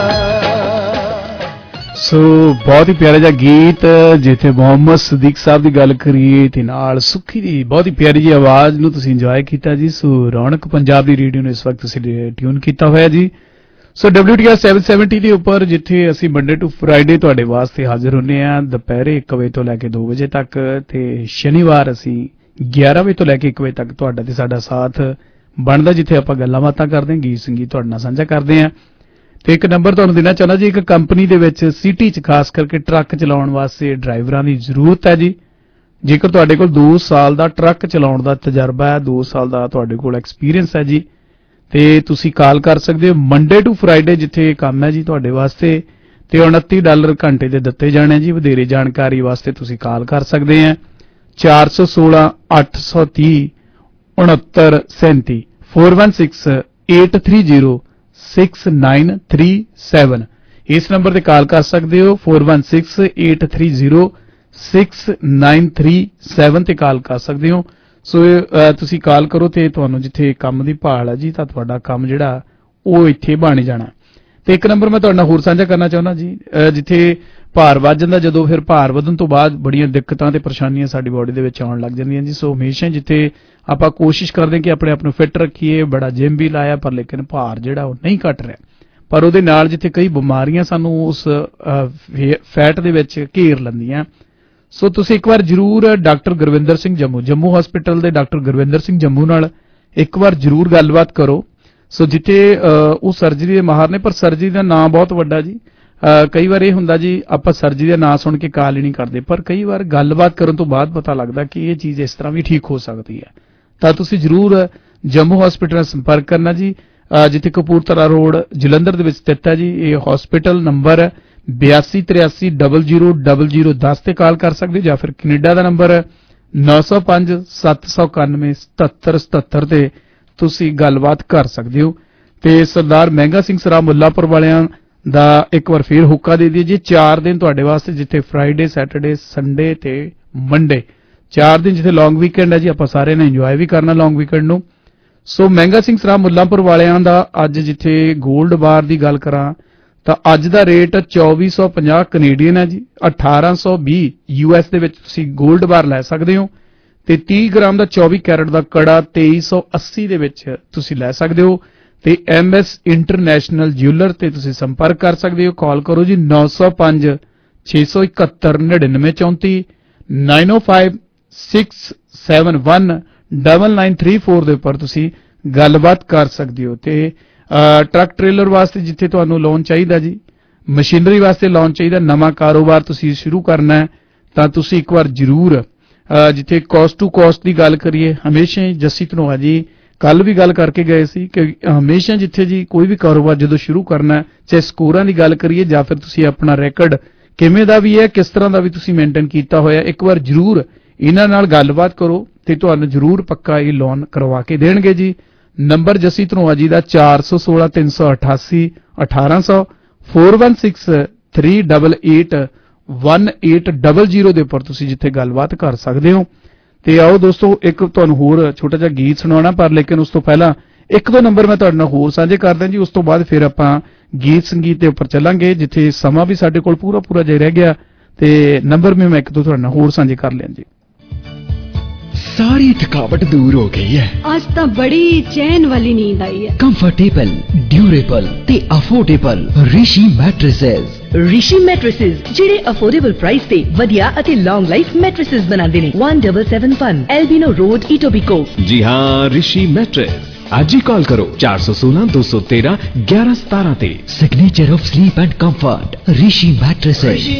ਸੋ ਬਹੁਤ ਹੀ ਪਿਆਰਾ ਜਿਹਾ ਗੀਤ, ਜਿੱਥੇ ਮੁਹੰਮਦ ਸਦੀਕ ਸਾਹਿਬ ਦੀ ਗੱਲ ਕਰੀਏ ਤੇ ਨਾਲ ਸੁੱਖੀ ਦੀ ਬਹੁਤ ਹੀ ਪਿਆਰੀ ਜਿਹੀ ਆਵਾਜ਼ ਨੂੰ ਤੁਸੀਂ ਇੰਜੋਏ ਕੀਤਾ ਜੀ। ਸੋ ਰੌਣਕ ਪੰਜਾਬ ਦੀ ਰੇਡੀਓ ਨੂੰ ਇਸ ਵਕਤ ਤੁਸੀਂ ਟਿਊਨ ਕੀਤਾ ਹੋਇਆ ਜੀ। ਸੋ ਡਬਲਿਊ ਟੀ ਆਰ ਸੱਤ ਸੌ ਸੱਤਰ ਦੇ ਉੱਪਰ, ਜਿੱਥੇ ਅਸੀਂ ਮੰਡੇ ਟੂ ਫਰਾਈਡੇ ਤੁਹਾਡੇ ਵਾਸਤੇ ਹਾਜ਼ਰ ਹੁੰਦੇ ਆ ਦੁਪਹਿਰੇ ਇੱਕ ਵਜੇ ਤੋਂ ਲੈ ਕੇ ਦੋ ਵਜੇ ਤੱਕ, ਤੇ ਸ਼ਨੀਵਾਰ ਅਸੀਂ ਗਿਆਰਾਂ ਵਜੇ ਤੋਂ ਲੈ ਕੇ ਇੱਕ ਵਜੇ ਤੱਕ ਤੁਹਾਡਾ ਤੇ ਸਾਡਾ ਸਾਥ ਬਣਦਾ, ਜਿੱਥੇ ਆਪਾਂ ਗੱਲਾਂ ਬਾਤਾਂ ਕਰਦੇ ਹਾਂ, ਗੀਤ ਸੰਗੀਤ ਤੁਹਾਡੇ ਨਾਲ ਸਾਂਝਾ ਕਰਦੇ ਹਾਂ। ਤੇ ਇੱਕ ਨੰਬਰ ਤੁਹਾਨੂੰ ਦੇਣਾ ਚਾਹੁੰਦਾ ਜੀ, ਇੱਕ ਕੰਪਨੀ ਦੇ ਵਿੱਚ ਸਿਟੀ 'ਚ ਖਾਸ ਕਰਕੇ ਟਰੱਕ ਚਲਾਉਣ ਵਾਸਤੇ ਡਰਾਈਵਰਾਂ ਦੀ ਜ਼ਰੂਰਤ ਹੈ ਜੀ। ਜੇਕਰ ਤੁਹਾਡੇ ਕੋਲ ਦੋ ਸਾਲ ਦਾ ਟਰੱਕ ਚਲਾਉਣ ਦਾ ਤਜਰਬਾ ਹੈ, ਦੋ ਸਾਲ ਦਾ ਤੁਹਾਡੇ ਕੋਲ ਐਕਸਪੀਰੀਅੰਸ ਹੈ ਜੀ, ਤੇ ਤੁਸੀਂ ਕਾਲ ਕਰ ਸਕਦੇ ਹੋ ਮੰਡੇ ਟੂ ਫਰਾਈਡੇ, ਜਿੱਥੇ ਕੰਮ ਹੈ ਜੀ ਤੁਹਾਡੇ ਵਾਸਤੇ, ਤੇ ਉਨੱਤੀ ਡਾਲਰ ਘੰਟੇ ਦੇ ਦਿੱਤੇ ਜਾਣੇ ਜੀ। ਵਧੇਰੇ ਜਾਣਕਾਰੀ ਵਾਸਤੇ ਤੁਸੀਂ ਕਾਲ ਕਰ ਸਕਦੇ ਆ ਚਾਰ ਸੌ ਸੋਲਾਂ ਅੱਠ ਸੌ ਤੀਹ ਉਨੱਤਰ ਸੈਂਤੀ, four one six eight three zero six nine three seven. इस नंबर ते कॉल कर सकते हो four one six eight three zero six nine three seven ते कॉल कर सकते हो। सो तुसी कॉल करो ते तुहानू जिथे काम दी भाल है जी तां तुहाडा काम जिहड़ा ਉਹ ਇੱਥੇ ਬਣ ਜਾਣਾ। ਤੇ ਇੱਕ ਨੰਬਰ ਮੈਂ ਤੁਹਾਡੇ ਨਾਲ ਹੋਰ ਸਾਂਝਾ ਕਰਨਾ ਚਾਹੁੰਦਾ ਜੀ, ਜਿੱਥੇ ਭਾਰ ਵੱਧ ਜਾਂਦਾ, ਜਦੋਂ ਫਿਰ ਭਾਰ ਵਧਣ ਤੋਂ ਬਾਅਦ ਬੜੀਆਂ ਦਿੱਕਤਾਂ ਤੇ ਪਰੇਸ਼ਾਨੀਆਂ ਸਾਡੀ ਬੋਡੀ ਦੇ ਵਿੱਚ ਆਉਣ ਲੱਗ ਜਾਂਦੀਆਂ ਜੀ। ਸੋ ਹਮੇਸ਼ਾ ਜਿੱਥੇ ਆਪਾਂ ਕੋਸ਼ਿਸ਼ ਕਰਦੇ ਹਾਂ ਕਿ ਆਪਣੇ ਆਪ ਨੂੰ ਫਿੱਟ ਰੱਖੀਏ, ਬੜਾ ਜਿਮ ਵੀ ਲਾਇਆ ਪਰ ਲੇਕਿਨ ਭਾਰ ਜਿਹੜਾ ਉਹ ਨਹੀਂ ਘਟ ਰਿਹਾ, ਪਰ ਉਹਦੇ ਨਾਲ ਜਿੱਥੇ ਕਈ ਬਿਮਾਰੀਆਂ ਸਾਨੂੰ ਉਸ ਫੈਟ ਦੇ ਵਿੱਚ ਘੇਰ ਲੈਂਦੀਆਂ। ਸੋ ਤੁਸੀਂ ਇੱਕ ਵਾਰ ਜ਼ਰੂਰ ਡਾਕਟਰ ਗੁਰਵਿੰਦਰ ਸਿੰਘ ਜੰਮੂ ਜੰਮੂ ਹਸਪੀਟਲ ਦੇ ਡਾਕਟਰ ਗੁਰਵਿੰਦਰ ਸਿੰਘ ਜੰਮੂ ਨਾਲ ਇੱਕ ਵਾਰ ਜ਼ਰੂਰ ਗੱਲਬਾਤ ਕਰੋ। ਸੋ ਜਿੱਥੇ ਉਹ ਸਰਜਰੀ ਦੇ ਮਾਹਰ ਨੇ, ਪਰ ਸਰਜਰੀ ਦਾ ਨਾਂ ਬਹੁਤ ਵੱਡਾ ਜੀ। ਕਈ ਵਾਰ ਇਹ ਹੁੰਦਾ ਜੀ ਆਪਾਂ ਸਰਜਰੀ ਦਾ ਨਾਂ ਸੁਣ ਕੇ ਕਾਲ ਹੀ ਨਹੀਂ ਕਰਦੇ, ਪਰ ਕਈ ਵਾਰ ਗੱਲਬਾਤ ਕਰਨ ਤੋਂ ਬਾਅਦ ਪਤਾ ਲੱਗਦਾ ਕਿ ਇਹ ਚੀਜ਼ ਇਸ ਤਰ੍ਹਾਂ ਵੀ ਠੀਕ ਹੋ ਸਕਦੀ ਹੈ। ਤਾਂ ਤੁਸੀਂ ਜ਼ਰੂਰ ਜੰਮੂ ਹਸਪੀਟਲ ਨਾਲ ਸੰਪਰਕ ਕਰਨਾ ਜੀ, ਜਿੱਥੇ ਕਪੂਰਥਲਾ ਰੋਡ ਜਲੰਧਰ ਦੇ ਵਿੱਚ ਸਥਿਤ ਹੈ ਜੀ। ਇਹ ਹਸਪੀਟਲ ਨੰਬਰ ਬਿਆਸੀ ਤਰਿਆਸੀ ਡਬਲ ਜ਼ੀਰੋ ਡਬਲ ਜ਼ੀਰੋ ਦਸ ਤੇ ਕਾਲ ਕਰ ਸਕਦੇ, ਜਾਂ ਫਿਰ ਕੈਨੇਡਾ ਦਾ ਨੰਬਰ ਨੌ ਸੌ ਪੰਜ ਸੱਤ ਸੌ ਇਕਾਨਵੇਂ ਸਤੱਤਰ ਸਤੱਤਰ ਤੇ ਤੁਸੀਂ ਗੱਲਬਾਤ ਕਰ ਸਕਦੇ ਹੋ। ਤੇ ਸਰਦਾਰ ਮਹਿੰਗਾ ਸਿੰਘ ਸਰਾ ਮੁੱਲਾਪੁਰ ਵਾਲਿਆਂ ਦਾ ਇੱਕ ਵਾਰ ਫੇਰ ਹੁੱਕਾ ਦੇ ਦਈਏ ਜੀ, ਚਾਰ ਦਿਨ ਤੁਹਾਡੇ ਵਾਸਤੇ, ਜਿੱਥੇ ਫਰਾਈਡੇ ਸੈਟਰਡੇ ਸੰਡੇ ਤੇ ਮੰਡੇ ਚਾਰ ਦਿਨ ਜਿੱਥੇ ਲੌਂਗ ਵੀਕਐਂਡ ਹੈ ਜੀ, ਆਪਾਂ ਸਾਰਿਆਂ ਨੇ ਇੰਜੋਏ ਵੀ ਕਰਨਾ ਲੌਂਗ ਵੀਕਐਂਡ ਨੂੰ। ਸੋ ਮਹਿੰਗਾ ਸਿੰਘ ਸਰਾ ਮੁੱਲਾਪੁਰ ਵਾਲਿਆਂ ਦਾ ਅੱਜ ਜਿੱਥੇ 골ਡ ਬਾਰ ਦੀ ਗੱਲ ਕਰਾਂ ਤਾਂ ਅੱਜ ਦਾ ਰੇਟ ਚੌਵੀ ਸੌ ਪੰਜਾਹ ਕੈਨੇਡੀਅਨ ਹੈ ਜੀ, ਅਠਾਰਾਂ ਸੌ ਵੀਹ ਯੂ ਐਸ ਦੇ ਵਿੱਚ ਤੁਸੀਂ 골ਡ ਬਾਰ ਲੈ ਸਕਦੇ ਹੋ। ਤੇ ਤੀਹ ਗ੍ਰਾਮ ਦਾ ਚੌਵੀ ਕੈਰਟ ਦਾ ਕੜਾ ਤੇਈ ਸੌ ਅੱਸੀ ਦੇ ਵਿੱਚ ਤੁਸੀਂ ਲੈ ਸਕਦੇ ਹੋ। ਤੇ ਐਮ ਐਸ ਇੰਟਰਨੈਸ਼ਨਲ ਜਿਊਲਰ ਤੇ ਤੁਸੀਂ ਸੰਪਰਕ ਕਰ ਸਕਦੇ ਹੋ। ਕਾਲ ਕਰੋ ਜੀ ਨੌ ਸੌ ਪੰਜ ਛੇ ਸੌ ਇਕਹੱਤਰ ਨੜਿਨਵੇਂ ਚੌਂਤੀ nine O five six seven one double nine three four ਦੇ ਉੱਪਰ ਤੁਸੀਂ ਗੱਲਬਾਤ ਕਰ ਸਕਦੇ ਹੋ। ਤੇ ਟਰੱਕ ਟ੍ਰੇਲਰ ਵਾਸਤੇ ਜਿੱਥੇ ਤੁਹਾਨੂੰ ਲੋਨ ਚਾਹੀਦਾ ਜੀ, ਮਸ਼ੀਨਰੀ ਵਾਸਤੇ ਲੋਨ ਚਾਹੀਦਾ, ਨਵਾਂ ਕਾਰੋਬਾਰ ਤੁਸੀਂ ਸ਼ੁਰੂ ਕਰਨਾ ਤਾਂ ਤੁਸੀਂ ਇੱਕ ਵਾਰ ਜ਼ਰੂਰ ਜਿੱਥੇ ਕੋਸਟ ਟੂ ਕੋਸਟ ਦੀ ਗੱਲ ਕਰੀਏ, ਹਮੇਸ਼ਾ ਹੀ ਜੱਸੀ ਧਨੋਆ ਜੀ ਕੱਲ ਵੀ ਗੱਲ ਕਰਕੇ ਗਏ ਸੀ ਕਿ ਹਮੇਸ਼ਾ ਜਿੱਥੇ ਜੀ ਕੋਈ ਵੀ ਕਾਰੋਬਾਰ ਜਦੋਂ ਸ਼ੁਰੂ ਕਰਨਾ, ਚਾਹੇ ਸਕੋਰਾਂ ਦੀ ਗੱਲ ਕਰੀਏ ਜਾਂ ਫਿਰ ਤੁਸੀਂ ਆਪਣਾ ਰੈਕਡ ਕਿਵੇਂ ਦਾ ਵੀ ਹੈ, ਕਿਸ ਤਰ੍ਹਾਂ ਦਾ ਵੀ ਤੁਸੀਂ ਮੇਨਟੇਨ ਕੀਤਾ ਹੋਇਆ, ਇੱਕ ਵਾਰ ਜ਼ਰੂਰ ਇਹਨਾਂ ਨਾਲ ਗੱਲਬਾਤ ਕਰੋ ਤੇ ਤੁਹਾਨੂੰ ਜ਼ਰੂਰ ਪੱਕਾ ਇਹ ਲੋਨ ਕਰਵਾ ਕੇ ਦੇਣਗੇ ਜੀ। ਨੰਬਰ ਜੱਸੀ ਧਨੋਆ ਜੀ ਦਾ ਚਾਰ ਸੌ ਸੋਲਾਂ ਤਿੰਨ ਸੌ ਅਠਾਸੀ ਅਠਾਰਾਂ ਸੌ four one six three double eight one eight double zero ਦੇ ਉੱਪਰ ਤੁਸੀਂ ਜਿੱਥੇ ਗੱਲਬਾਤ ਕਰ ਸਕਦੇ ਹੋ। ਤੇ ਆਓ ਦੋਸਤੋ ਇੱਕ ਤੁਹਾਨੂੰ ਹੋਰ ਛੋਟਾ ਜਿਹਾ ਗੀਤ ਸੁਣਾਉਣਾ, ਪਰ ਲੇਕਿਨ ਉਸ ਤੋਂ ਪਹਿਲਾਂ ਇੱਕ ਦੋ ਨੰਬਰ ਮੈਂ ਤੁਹਾਡੇ ਨਾਲ ਹੋਰ ਸਾਂਝੇ ਕਰਦਾ ਜੀ। ਉਸ ਤੋਂ ਬਾਅਦ ਫਿਰ ਆਪਾਂ ਗੀਤ ਸੰਗੀਤ ਦੇ ਉੱਪਰ ਚੱਲਾਂਗੇ, ਜਿੱਥੇ ਸਮਾਂ ਵੀ ਸਾਡੇ ਕੋਲ ਪੂਰਾ ਪੂਰਾ ਜੇ ਰਹਿ ਗਿਆ ਤੇ ਨੰਬਰ ਵੀ ਮੈਂ ਇੱਕ ਦੋ ਤੁਹਾਡੇ ਨਾਲ ਹੋਰ ਸਾਂਝੇ ਕਰ ਲਿਆ ਜੀ। सारी थकावट दूर हो गई है, आज तो बड़ी चैन वाली नींद आई है। कंफर्टेबल ड्यूरेबल ते affordable Rishi mattresses. Rishi mattresses ਜਿਹੜੇ ਅਫੋਰਡੇਬਲ ਪ੍ਰਾਈਸ ਤੇ ਵਧੀਆ ਅਤੇ ਲੌਂਗ ਲਾਈਫ ਮੈਟ੍ਰੈਸਸ ਬਣਾਉਂਦੇ ਨੇ। One seven seven one Albion road Etobicoke. जी हाँ, ऋषि मैट्रेस आज ही कॉल करो चार सौ सोलह दो सौ तेरह ग्यारह सतारह ते। Signature of sleep and comfort Rishi mattresses.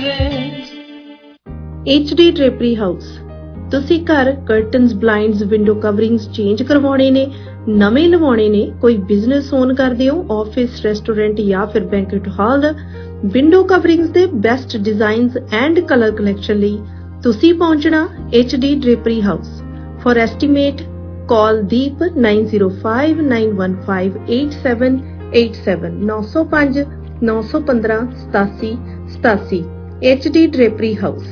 H D drapery house. ਤੁਸੀਂ ਘਰ curtains, blinds, window coverings change ਕਰਵਾਉਣੇ ਨੇ, ਨਵੇਂ ਲਵਾਉਣੇ ਨੇ, ਕੋਈ ਬਿਜ਼ਨਸ ਓਨ ਕਰਦੇ ਹੋ, ਆਫਿਸ, ਰੈਸਟੋਰੈਂਟ ਜਾਂ ਫਿਰ ਬੈਂਕਟ ਹਾਲ, ਵਿੰਡੋ ਕਵਰਿੰਗਸ ਦੇ best designs and colour collection ਲਈ ਤੁਸੀਂ ਪਹੁੰਚਣਾ H D drapery house. For estimate call Deep nine zero five nine one five eight seven eight seven नौ सौ पाँच नौ सौ पंद्रह सतासी सतासी। H D drapery house.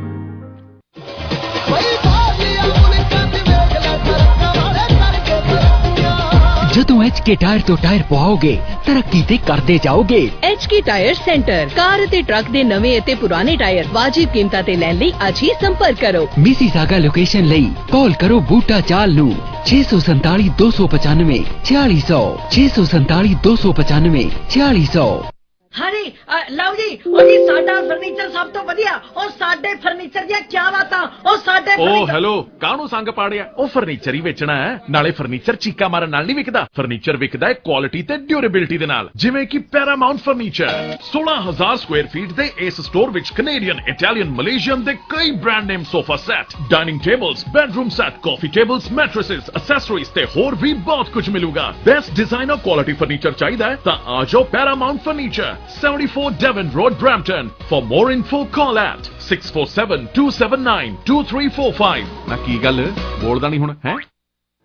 ਜਦੋਂ ਐਚ ਕੇ ਟਾਇਰ ਤੋਂ ਟਾਇਰ ਪਵਾਓਗੇ ਤਰੱਕੀ ਤੇ ਕਰਦੇ ਜਾਓਗੇ। H K tyre centre car ਅਤੇ ਟਰੱਕ ਦੇ ਨਵੇਂ ਅਤੇ ਪੁਰਾਣੇ ਟਾਇਰ ਵਾਜਿਬ ਕੀਮਤਾਂ ਤੇ ਲੈਣ ਲਈ ਅੱਜ ਹੀ ਸੰਪਰਕ ਕਰੋ। ਮਿਸੀਸਾਗਾ ਲੋਕੇਸ਼ਨ ਲਈ ਕਾਲ ਕਰੋ ਬੂਟਾ ਚਾਲ ਨੂੰ छे सौ सैताली दो सौ पचानवे छियाली सौ छे सौ सैताली दो सौ पचानवे छियाली सौ। हाँ जी, लव जी, ओ जी साडा फर्नीचर सब तो वधिया, ओ साडे फर्नीचर दी क्या बातां, ओ साडे ओ हेलो काहनू संग पाड़िया, ओ फर्नीचर ही बेचना है, नाले फर्नीचर चीका मारन नाल नहीं विकदा, फर्नीचर विकदा है क्वालिटी ते ड्यूरेबिलिटी दे नाल, जिवें कि पैरामाउंट फर्नीचर सोलह हजार स्क्वायर फीट दे इस स्टोर विच कनेडियन, इटालियन, मलेशियन दे कई brand name sofa set, dining tables, bedroom set, coffee tables, mattresses, accessories ते होर भी बहुत कुछ मिलूगा। बेस्ट डिजाइन और क्वालिटी फर्नीचर चाहिए तां आ जाओ Paramount furniture, seventy-four Devon Road, Brampton. For more info, call at six four seven two seven nine two three four five. ना की गल बोलदा नहीं हुण है।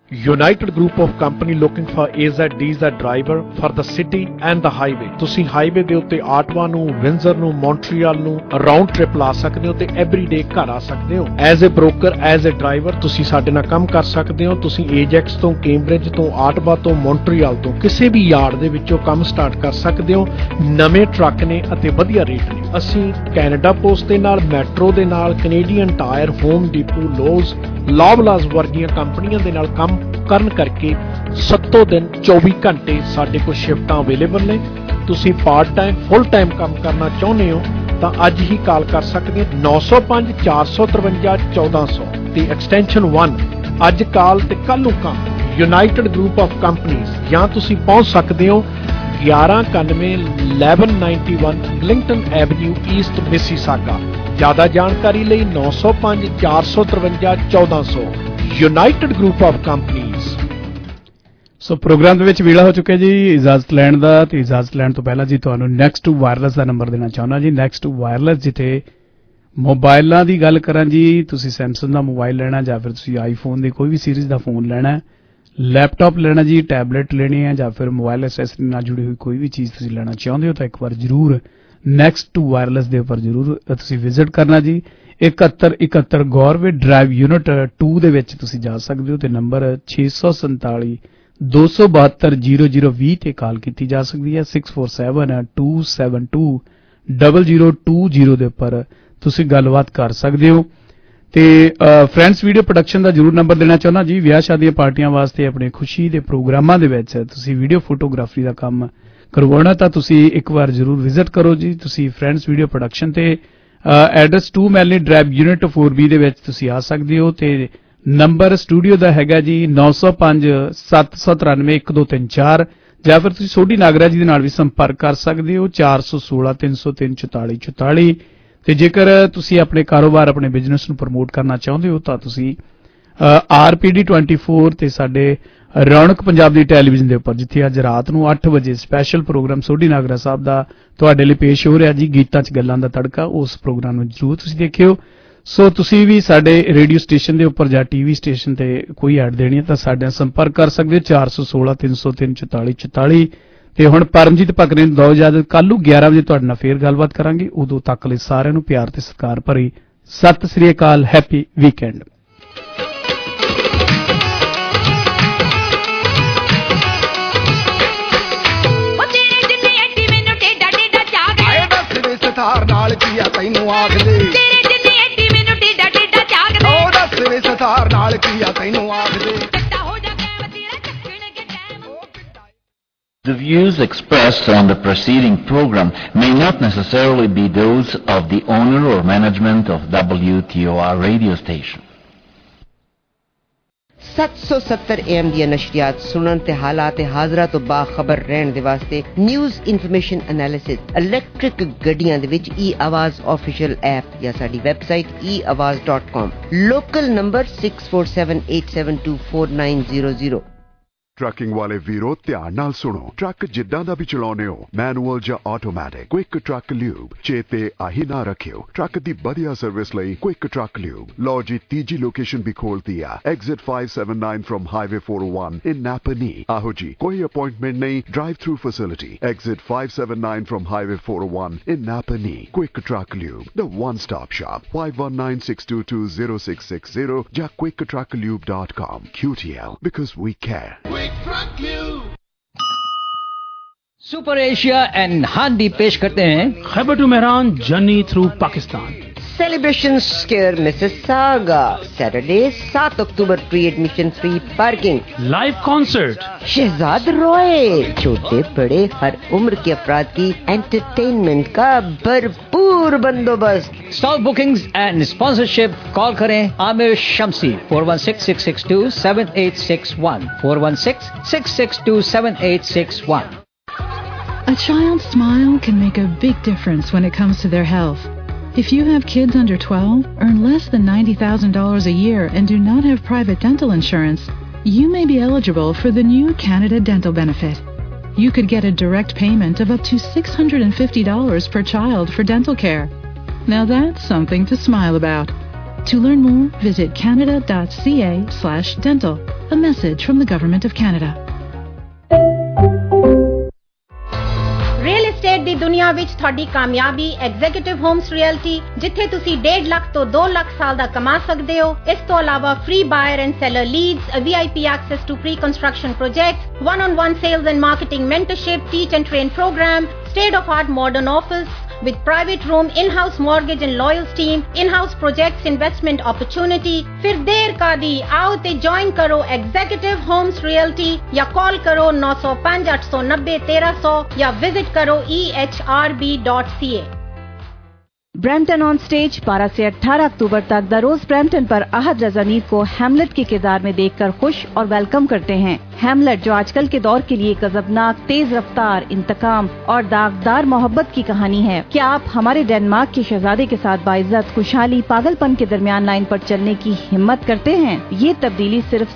United Group of Company looking for A Z D Z driver for the city and the highway. ਤੁਸੀਂ highway ਦੇ ਉੱਤੇ ਆਟਵਾ ਨੂੰ, ਵਿੰਜ਼ਰ ਨੂੰ, ਮੌਂਟਰੀਅਲ ਨੂੰ ਰਾਉਂਡ ਟ੍ਰਿਪ ਲਾ ਸਕਦੇ ਹੋ ਤੇ ਐਵਰੀਡੇ ਘਰ ਆ ਸਕਦੇ ਹੋ। As a broker, as a driver ਤੁਸੀਂ ਸਾਡੇ ਨਾਲ ਕੰਮ ਕਰ ਸਕਦੇ ਹੋ। ਤੁਸੀਂ ਏਜੈਕਸ ਤੋਂ, ਕੈਂਬਰਿਜ ਤੋਂ, ਆਟਵਾ ਤੋਂ, ਮੌਂਟਰੀਅਲ ਤੋਂ ਕਿਸੇ ਵੀ ਯਾਰਡ ਦੇ ਵਿੱਚੋਂ ਕੰਮ ਸਟਾਰਟ ਕਰ ਸਕਦੇ ਹੋ। ਨਵੇਂ ਟਰੱਕ ਨੇ ਅਤੇ ਵਧੀਆ ਰੇਟ ਨੇ। ਅਸੀਂ ਕੈਨੇਡਾ ਪੋਸਟ ਦੇ ਨਾਲ, ਮੈਟਰੋ ਦੇ ਨਾਲ, Canadian Tire, Home Depot, Lowe's, Loblaws ਵਰਗੀਆਂ ਕੰਪਨੀਆਂ ਦੇ ਨਾਲ ਕੰਮ ਕਰਨ ਕਰਕੇ ਸੱਤੋਂ ਦਿਨ ਚੌਵੀ ਘੰਟੇ ਸਾਡੇ ਕੋਲ ਸ਼ਿਫਟਾਂ ਅਵੇਲੇਬਲ ਨੇ। ਤੁਸੀਂ ਪਾਰਟ ਟਾਈਮ, ਫੁੱਲ ਟਾਈਮ ਕੰਮ ਕਰਨਾ ਚਾਹੁੰਦੇ ਹੋ ਤਾਂ ਅੱਜ ਹੀ ਕਾਲ ਕਰ ਸਕਦੇ ਹੋ ਨੌ ਸੌ ਪੰਜ ਚਾਰ ਸੌ ਤਰਵੰਜਾ ਚੌਦਾਂ ਸੌ ਤੇ ਐਕਸਟੈਂਸ਼ਨ ਇੱਕ। ਅੱਜ ਕਾਲ ਤੇ ਕੱਲ ਨੂੰ ਕੰਮ। United group of companies. ਜਾਂ ਤੁਸੀਂ ਪਹੁੰਚ ਸਕਦੇ ਹੋ ਗਿਆਰਾਂ ਇਕਾਨਵੇਂ eleven ninety-one Eglinton avenue east Mississauga. ਜ਼ਿਆਦਾ ਜਾਣਕਾਰੀ ਲਈ ਨੌ ਸੌ ਪੰਜ ਚਾਰ ਸੌ ਤਰਵੰਜਾ ਚੌਦਾਂ ਸੌ। United group of companies. So program ਦੇ ਵਿੱਚ ਵੇਲਾ ਹੋ ਚੁੱਕਿਆ ਜੀ ਇਜਾਜ਼ਤ ਲੈਣ ਦਾ, ਤੇ ਇਜਾਜ਼ਤ ਲੈਣ ਤੋਂ ਪਹਿਲਾਂ ਜੀ ਤੁਹਾਨੂੰ ਨੈਕਸਟ ਵਾਇਰਲੈਸ ਦਾ ਨੰਬਰ ਦੇਣਾ ਚਾਹੁੰਦਾ ਜੀ। ਨੈਕਸਟ ਵਾਇਰਲੈਸ ਜਿੱਥੇ ਮੋਬਾਈਲਾਂ ਦੀ ਗੱਲ ਕਰਾਂ ਜੀ, ਤੁਸੀਂ ਸੈਮਸੰਗ ਦਾ ਮੋਬਾਈਲ ਲੈਣਾ ਜਾਂ ਫਿਰ ਤੁਸੀਂ ਆਈਫੋਨ ਦੀ ਕੋਈ ਵੀ ਸੀਰੀਜ਼ ਦਾ ਫੋਨ ਲੈਣਾ, ਲੈਪਟਾਪ ਲੈਣਾ ਜੀ, ਟੈਬਲੇਟ ਲੈਣੀ ਹੈ ਜਾਂ ਫਿਰ ਮੋਬਾਈਲ ਐਕਸੈਸਰੀ ਨਾਲ ਜੁੜੀ ਹੋਈ ਕੋਈ ਵੀ ਚੀਜ਼ ਤੁਸੀਂ ਲੈਣਾ ਚਾਹੁੰਦੇ ਹੋ ਤਾਂ ਇੱਕ ਵਾਰ ਜ਼ਰੂਰ ਨੈਕਸਟ ਵਾਇਰਲੈਸ ਦੇ ਉੱਪਰ ਜ਼ਰੂਰ ਤੁਸੀਂ ਵਿਜ਼ਿਟ ਕਰਨਾ ਜੀ। ਇਕਹੱਤਰ ਇਕਹੱਤਰ ਗੌਰਵੇ ਡਰਾਈਵ ਯੂਨਿਟ ਟੂ ਦੇ ਵਿੱਚ ਤੁਸੀਂ ਜਾ ਸਕਦੇ ਹੋ ਤੇ ਨੰਬਰ ਛੇ ਸੌ ਸੰਤਾਲੀ ਦੋ ਸੌ ਬਹੱਤਰ ਜ਼ੀਰੋ ਜ਼ੀਰੋ ਵੀਹ ਤੇ ਕਾਲ ਕੀਤੀ ਜਾ ਸਕਦੀ ਹੈ। Six four seven two seven two double zero two zero ਦੇ ਉੱਪਰ ਤੁਸੀਂ ਗੱਲਬਾਤ ਕਰ ਸਕਦੇ ਹੋ। ਤੇ ਫਰੈਂਡਸ ਵੀਡੀਓ ਪ੍ਰੋਡਕਸ਼ਨ ਦਾ ਜ਼ਰੂਰ ਨੰਬਰ ਦੇਣਾ ਚਾਹੁੰਦਾ ਜੀ। ਵਿਆਹ ਸ਼ਾਦੀਆਂ ਪਾਰਟੀਆਂ ਵਾਸਤੇ ਆਪਣੇ ਖੁਸ਼ੀ ਦੇ ਪ੍ਰੋਗਰਾਮਾਂ ਦੇ ਵਿੱਚ ਤੁਸੀਂ ਵੀਡੀਓ ਫੋਟੋਗ੍ਰਾਫੀ ਦਾ ਕੰਮ ਕਰਵਾਉਣਾ ਤਾਂ ਤੁਸੀਂ ਇੱਕ ਵਾਰ ਜ਼ਰੂਰ ਵਿਜ਼ਿਟ ਕਰੋ ਜੀ। ਤੁਸੀਂ ਫਰੈਂਡਸ ਵੀਡੀਓ ਪ੍ਰੋਡਕਸ਼ਨ ਤੇ address two Melanie drive unit four B ਦੇ ਵਿੱਚ ਤੁਸੀਂ ਆ ਸਕਦੇ ਹੋ ਤੇ ਨੰਬਰ ਸਟੂਡੀਓ ਦਾ ਹੈਗਾ ਜੀ ਨੌ ਸੌ ਪੰਜ ਸੱਤ ਸੌ ਤਰਾਨਵੇਂ ਇੱਕ ਦੋ ਤਿੰਨ ਚਾਰ। ਜਾਂ ਫਿਰ ਤੁਸੀਂ ਸੋਢੀ ਨਾਗਰਾ ਜੀ ਦੇ ਨਾਲ ਵੀ ਸੰਪਰਕ ਕਰ ਸਕਦੇ ਹੋ ਚਾਰ ਸੌ ਸੋਲਾਂ ਤਿੰਨ ਸੌ ਤਿੰਨ ਚੁਤਾਲੀ ਚੁਤਾਲੀ। ਤੇ ਜੇਕਰ ਤੁਸੀਂ ਆਪਣੇ ਕਾਰੋਬਾਰ, ਆਪਣੇ ਬਿਜ਼ਨਸ ਨੂੰ ਪ੍ਰਮੋਟ ਕਰਨਾ ਚਾਹੁੰਦੇ ਹੋ ਤਾਂ ਤੁਸੀਂ R P D twenty four ਤੇ ਸਾਡੇ ਰੌਣਕ ਪੰਜਾਬ ਦੀ ਟੈਲੀਵਿਜ਼ਨ ਦੇ ਉੱਪਰ, ਜਿੱਥੇ ਅੱਜ ਰਾਤ ਨੂੰ ਅੱਠ ਵਜੇ ਸਪੈਸ਼ਲ ਪ੍ਰੋਗਰਾਮ ਸੋਢੀ ਨਾਗਰਾ ਸਾਹਿਬ ਦਾ ਤੁਹਾਡੇ ਲਈ ਪੇਸ਼ ਹੋ ਰਿਹਾ ਜੀ, ਗੀਤਾਂ 'ਚ ਗੱਲਾਂ ਦਾ ਤੜਕਾ। ਉਸ ਪ੍ਰੋਗਰਾਮ ਨੂੰ ਜ਼ਰੂਰ ਤੁਸੀਂ ਦੇਖਿਓ। ਸੋ ਤੁਸੀਂ ਵੀ ਸਾਡੇ ਰੇਡੀਓ ਸਟੇਸ਼ਨ ਦੇ ਉੱਪਰ ਜਾਂ ਟੀਵੀ ਸਟੇਸ਼ਨ ਤੇ ਕੋਈ ਐਡ ਦੇਣੀ ਹੈ ਤਾਂ ਸਾਡੇ ਨਾਲ ਸੰਪਰਕ ਕਰ ਸਕਦੇ ਹੋ ਚਾਰ ਸੌ ਸੋਲਾਂ ਤਿੰਨ ਸੌ ਤਿੰਨ ਚੁਤਾਲੀ ਚੁਤਾਲੀ। ਤੇ ਹੁਣ ਪਰਮਜੀਤ ਭਕਨੇ ਨੂੰ ਦੋ ਇਜਾਜ਼ਤ। ਕੱਲ ਨੂੰ ਗਿਆਰਾਂ ਵਜੇ ਤੁਹਾਡੇ ਨਾਲ ਫੇਰ ਗੱਲਬਾਤ ਕਰਾਂਗੇ। ਉਦੋਂ ਤੱਕ ਲਈ ਸਾਰਿਆਂ ਨੂੰ ਪਿਆਰ ਤੇ ਸਤਿਕਾਰ ਭਰੀ ਸਤਿ ਸ੍ਰੀ ਅਕਾਲ। Happy weekend. ਸਤਾਰ ਨਾਲ ਕੀਆ ਤੈਨੂੰ ਆਖਦੇ, ਤੇਰੇ ਜਿੰਨੀ ਐਡੀ ਮੈਨੂੰ ਟੇਡਾ ਟੇਡਾ ਚਾਗਦੇ। ਉਹ ਦੱਸ ਵੇ ਸਤਾਰ ਨਾਲ ਕੀਆ ਤੈਨੂੰ ਆਖਦੇ। The views expressed on the preceding program may not necessarily be those of the owner or management of W T O R radio station. ਸੱਤ ਸੌ ਸੱਤਰ ए एम ਦੀਆਂ ਨਸ਼ਰੀਆਤ ਸੁਣਨ ਤੇ ਹਾਲਾਤ ਹਾਜ਼ਰਾ ਤੋਂ ਬਾਖਬਰ ਰਹਿਣ ਦੇ ਵਾਸਤੇ ਨਿਊਜ਼ ਇਨਫੋਰਮੇਸ਼ਨ ਐਨਾਲਿਸਿਸ ਇਲੈਕਟ੍ਰਿਕ ਗੱਡੀਆਂ ਦੇ ਵਿੱਚ ਈ ਆਵਾਜ਼ ਆਫੀਸ਼ੀਅਲ ਐਪ ਜਾਂ ਸਾਡੀ website e awaz dot com। Local number six four seven eight seven two four nine zero zero। Trucking ਵਾਲੇ ਵੀਰੋ ਧਿਆਨ ਨਾਲ ਸੁਣੋ। ਟਰੱਕ ਜਿੱਦਾਂ ਦਾ ਵੀ ਚਲਾਉਣੇ ਹੋ, ਮੈਨੂਅਲ ਜਾਂ ਆਟੋਮੈਟਿਕ, ਕੁਇਕ ਟਰੱਕ ਲਿਊਬ ਚੇਤੇ ਆਹੀ ਨਾ ਰੱਖਿਓ। ਟਰੱਕ ਦੀ ਵਧੀਆ ਸਰਵਿਸ ਲਈ ਕੁਇਕ ਟਰੱਕ ਲਿਊਬ। ਲਓ ਜੀ ਤੀਜੀ ਲੋਕੇਸ਼ਨ ਵੀ ਖੋਲਤੀ ਆ, exit five seven nine from highway four oh one in Napa Knee। ਆਹੋ ਜੀ, ਕੋਈ ਅਪਾਇੰਟਮੈਂਟ ਨਹੀਂ, drive through facility. Exit five seven nine from highway four oh one in Napa Knee। Quick truck lube, the one stop shop। five one nine six two two zero six six zero ਜਾਂ quick truck lube dot com। Q T L, because we care। Super Asia and Handi पेश करते हैं Khyber to Mehran journey through Pakistan. Celebration square Mississauga Saturday सात अक्टूबर। Pre admission free parking, live concert, Shehzad Roy, छोटे बड़े हर उम्र के अफराद की एंटरटेनमेंट का भरपूर बंदोबस्त। Stall bookings and sponsorship call करें Aamir Shamsi four one six six six two seven eight six one four one six six six two seven eight six one। A child's smile can make a big difference when it comes to their health. If you have kids under twelve, earn less than ninety thousand dollars a year and do not have private dental insurance, you may be eligible for the new Canada Dental Benefit. You could get a direct payment of up to six hundred fifty dollars per child for dental care. Now that's something to smile about. To learn more, visit canada.ca slash dental. A message from the Government of Canada. Real estate ਦੀ ਦੁਨੀਆ ਵਿੱਚ ਤੁਹਾਡੀ ਕਾਮਯਾਬੀ executive homes realty, ਜਿੱਥੇ ਤੁਸੀਂ ਡੇਢ ਲੱਖ ਤੋਂ ਦੋ ਲੱਖ ਸਾਲ ਦਾ ਕਮਾ ਸਕਦੇ ਹੋ। ਇਸ ਤੋਂ ਇਲਾਵਾ free buyer and seller leads, V I P access to pre-construction projects, one-on-one sales and marketing mentorship, teach and train program, state-of-art modern office with private room, in-house mortgage and lawyers team, in-house projects investment opportunity। फिर देर का दी, आओ ते join करो executive homes realty या call करो नौ सौ पाँच आठ सौ नब्बे तेरह सौ या विजिट करो e h r b dot c a। Brampton on stage बारह से अठारह अक्टूबर तक द रोज ब्रैम्पटन पर अहद रजा नीद को हैमलेट के किरदार में देखकर खुश और वेलकम करते हैं। हैमलेट जो आजकल के दौर के लिए गजबनाक, तेज रफ्तार, इंतकाम और दागदार मोहब्बत की कहानी है। क्या आप हमारे डेनमार्क के शहजादे के साथ बाइज्जत, खुशहाली, पागलपन के दरमियान लाइन पर चलने की हिम्मत करते हैं? ये तब्दीली सिर्फ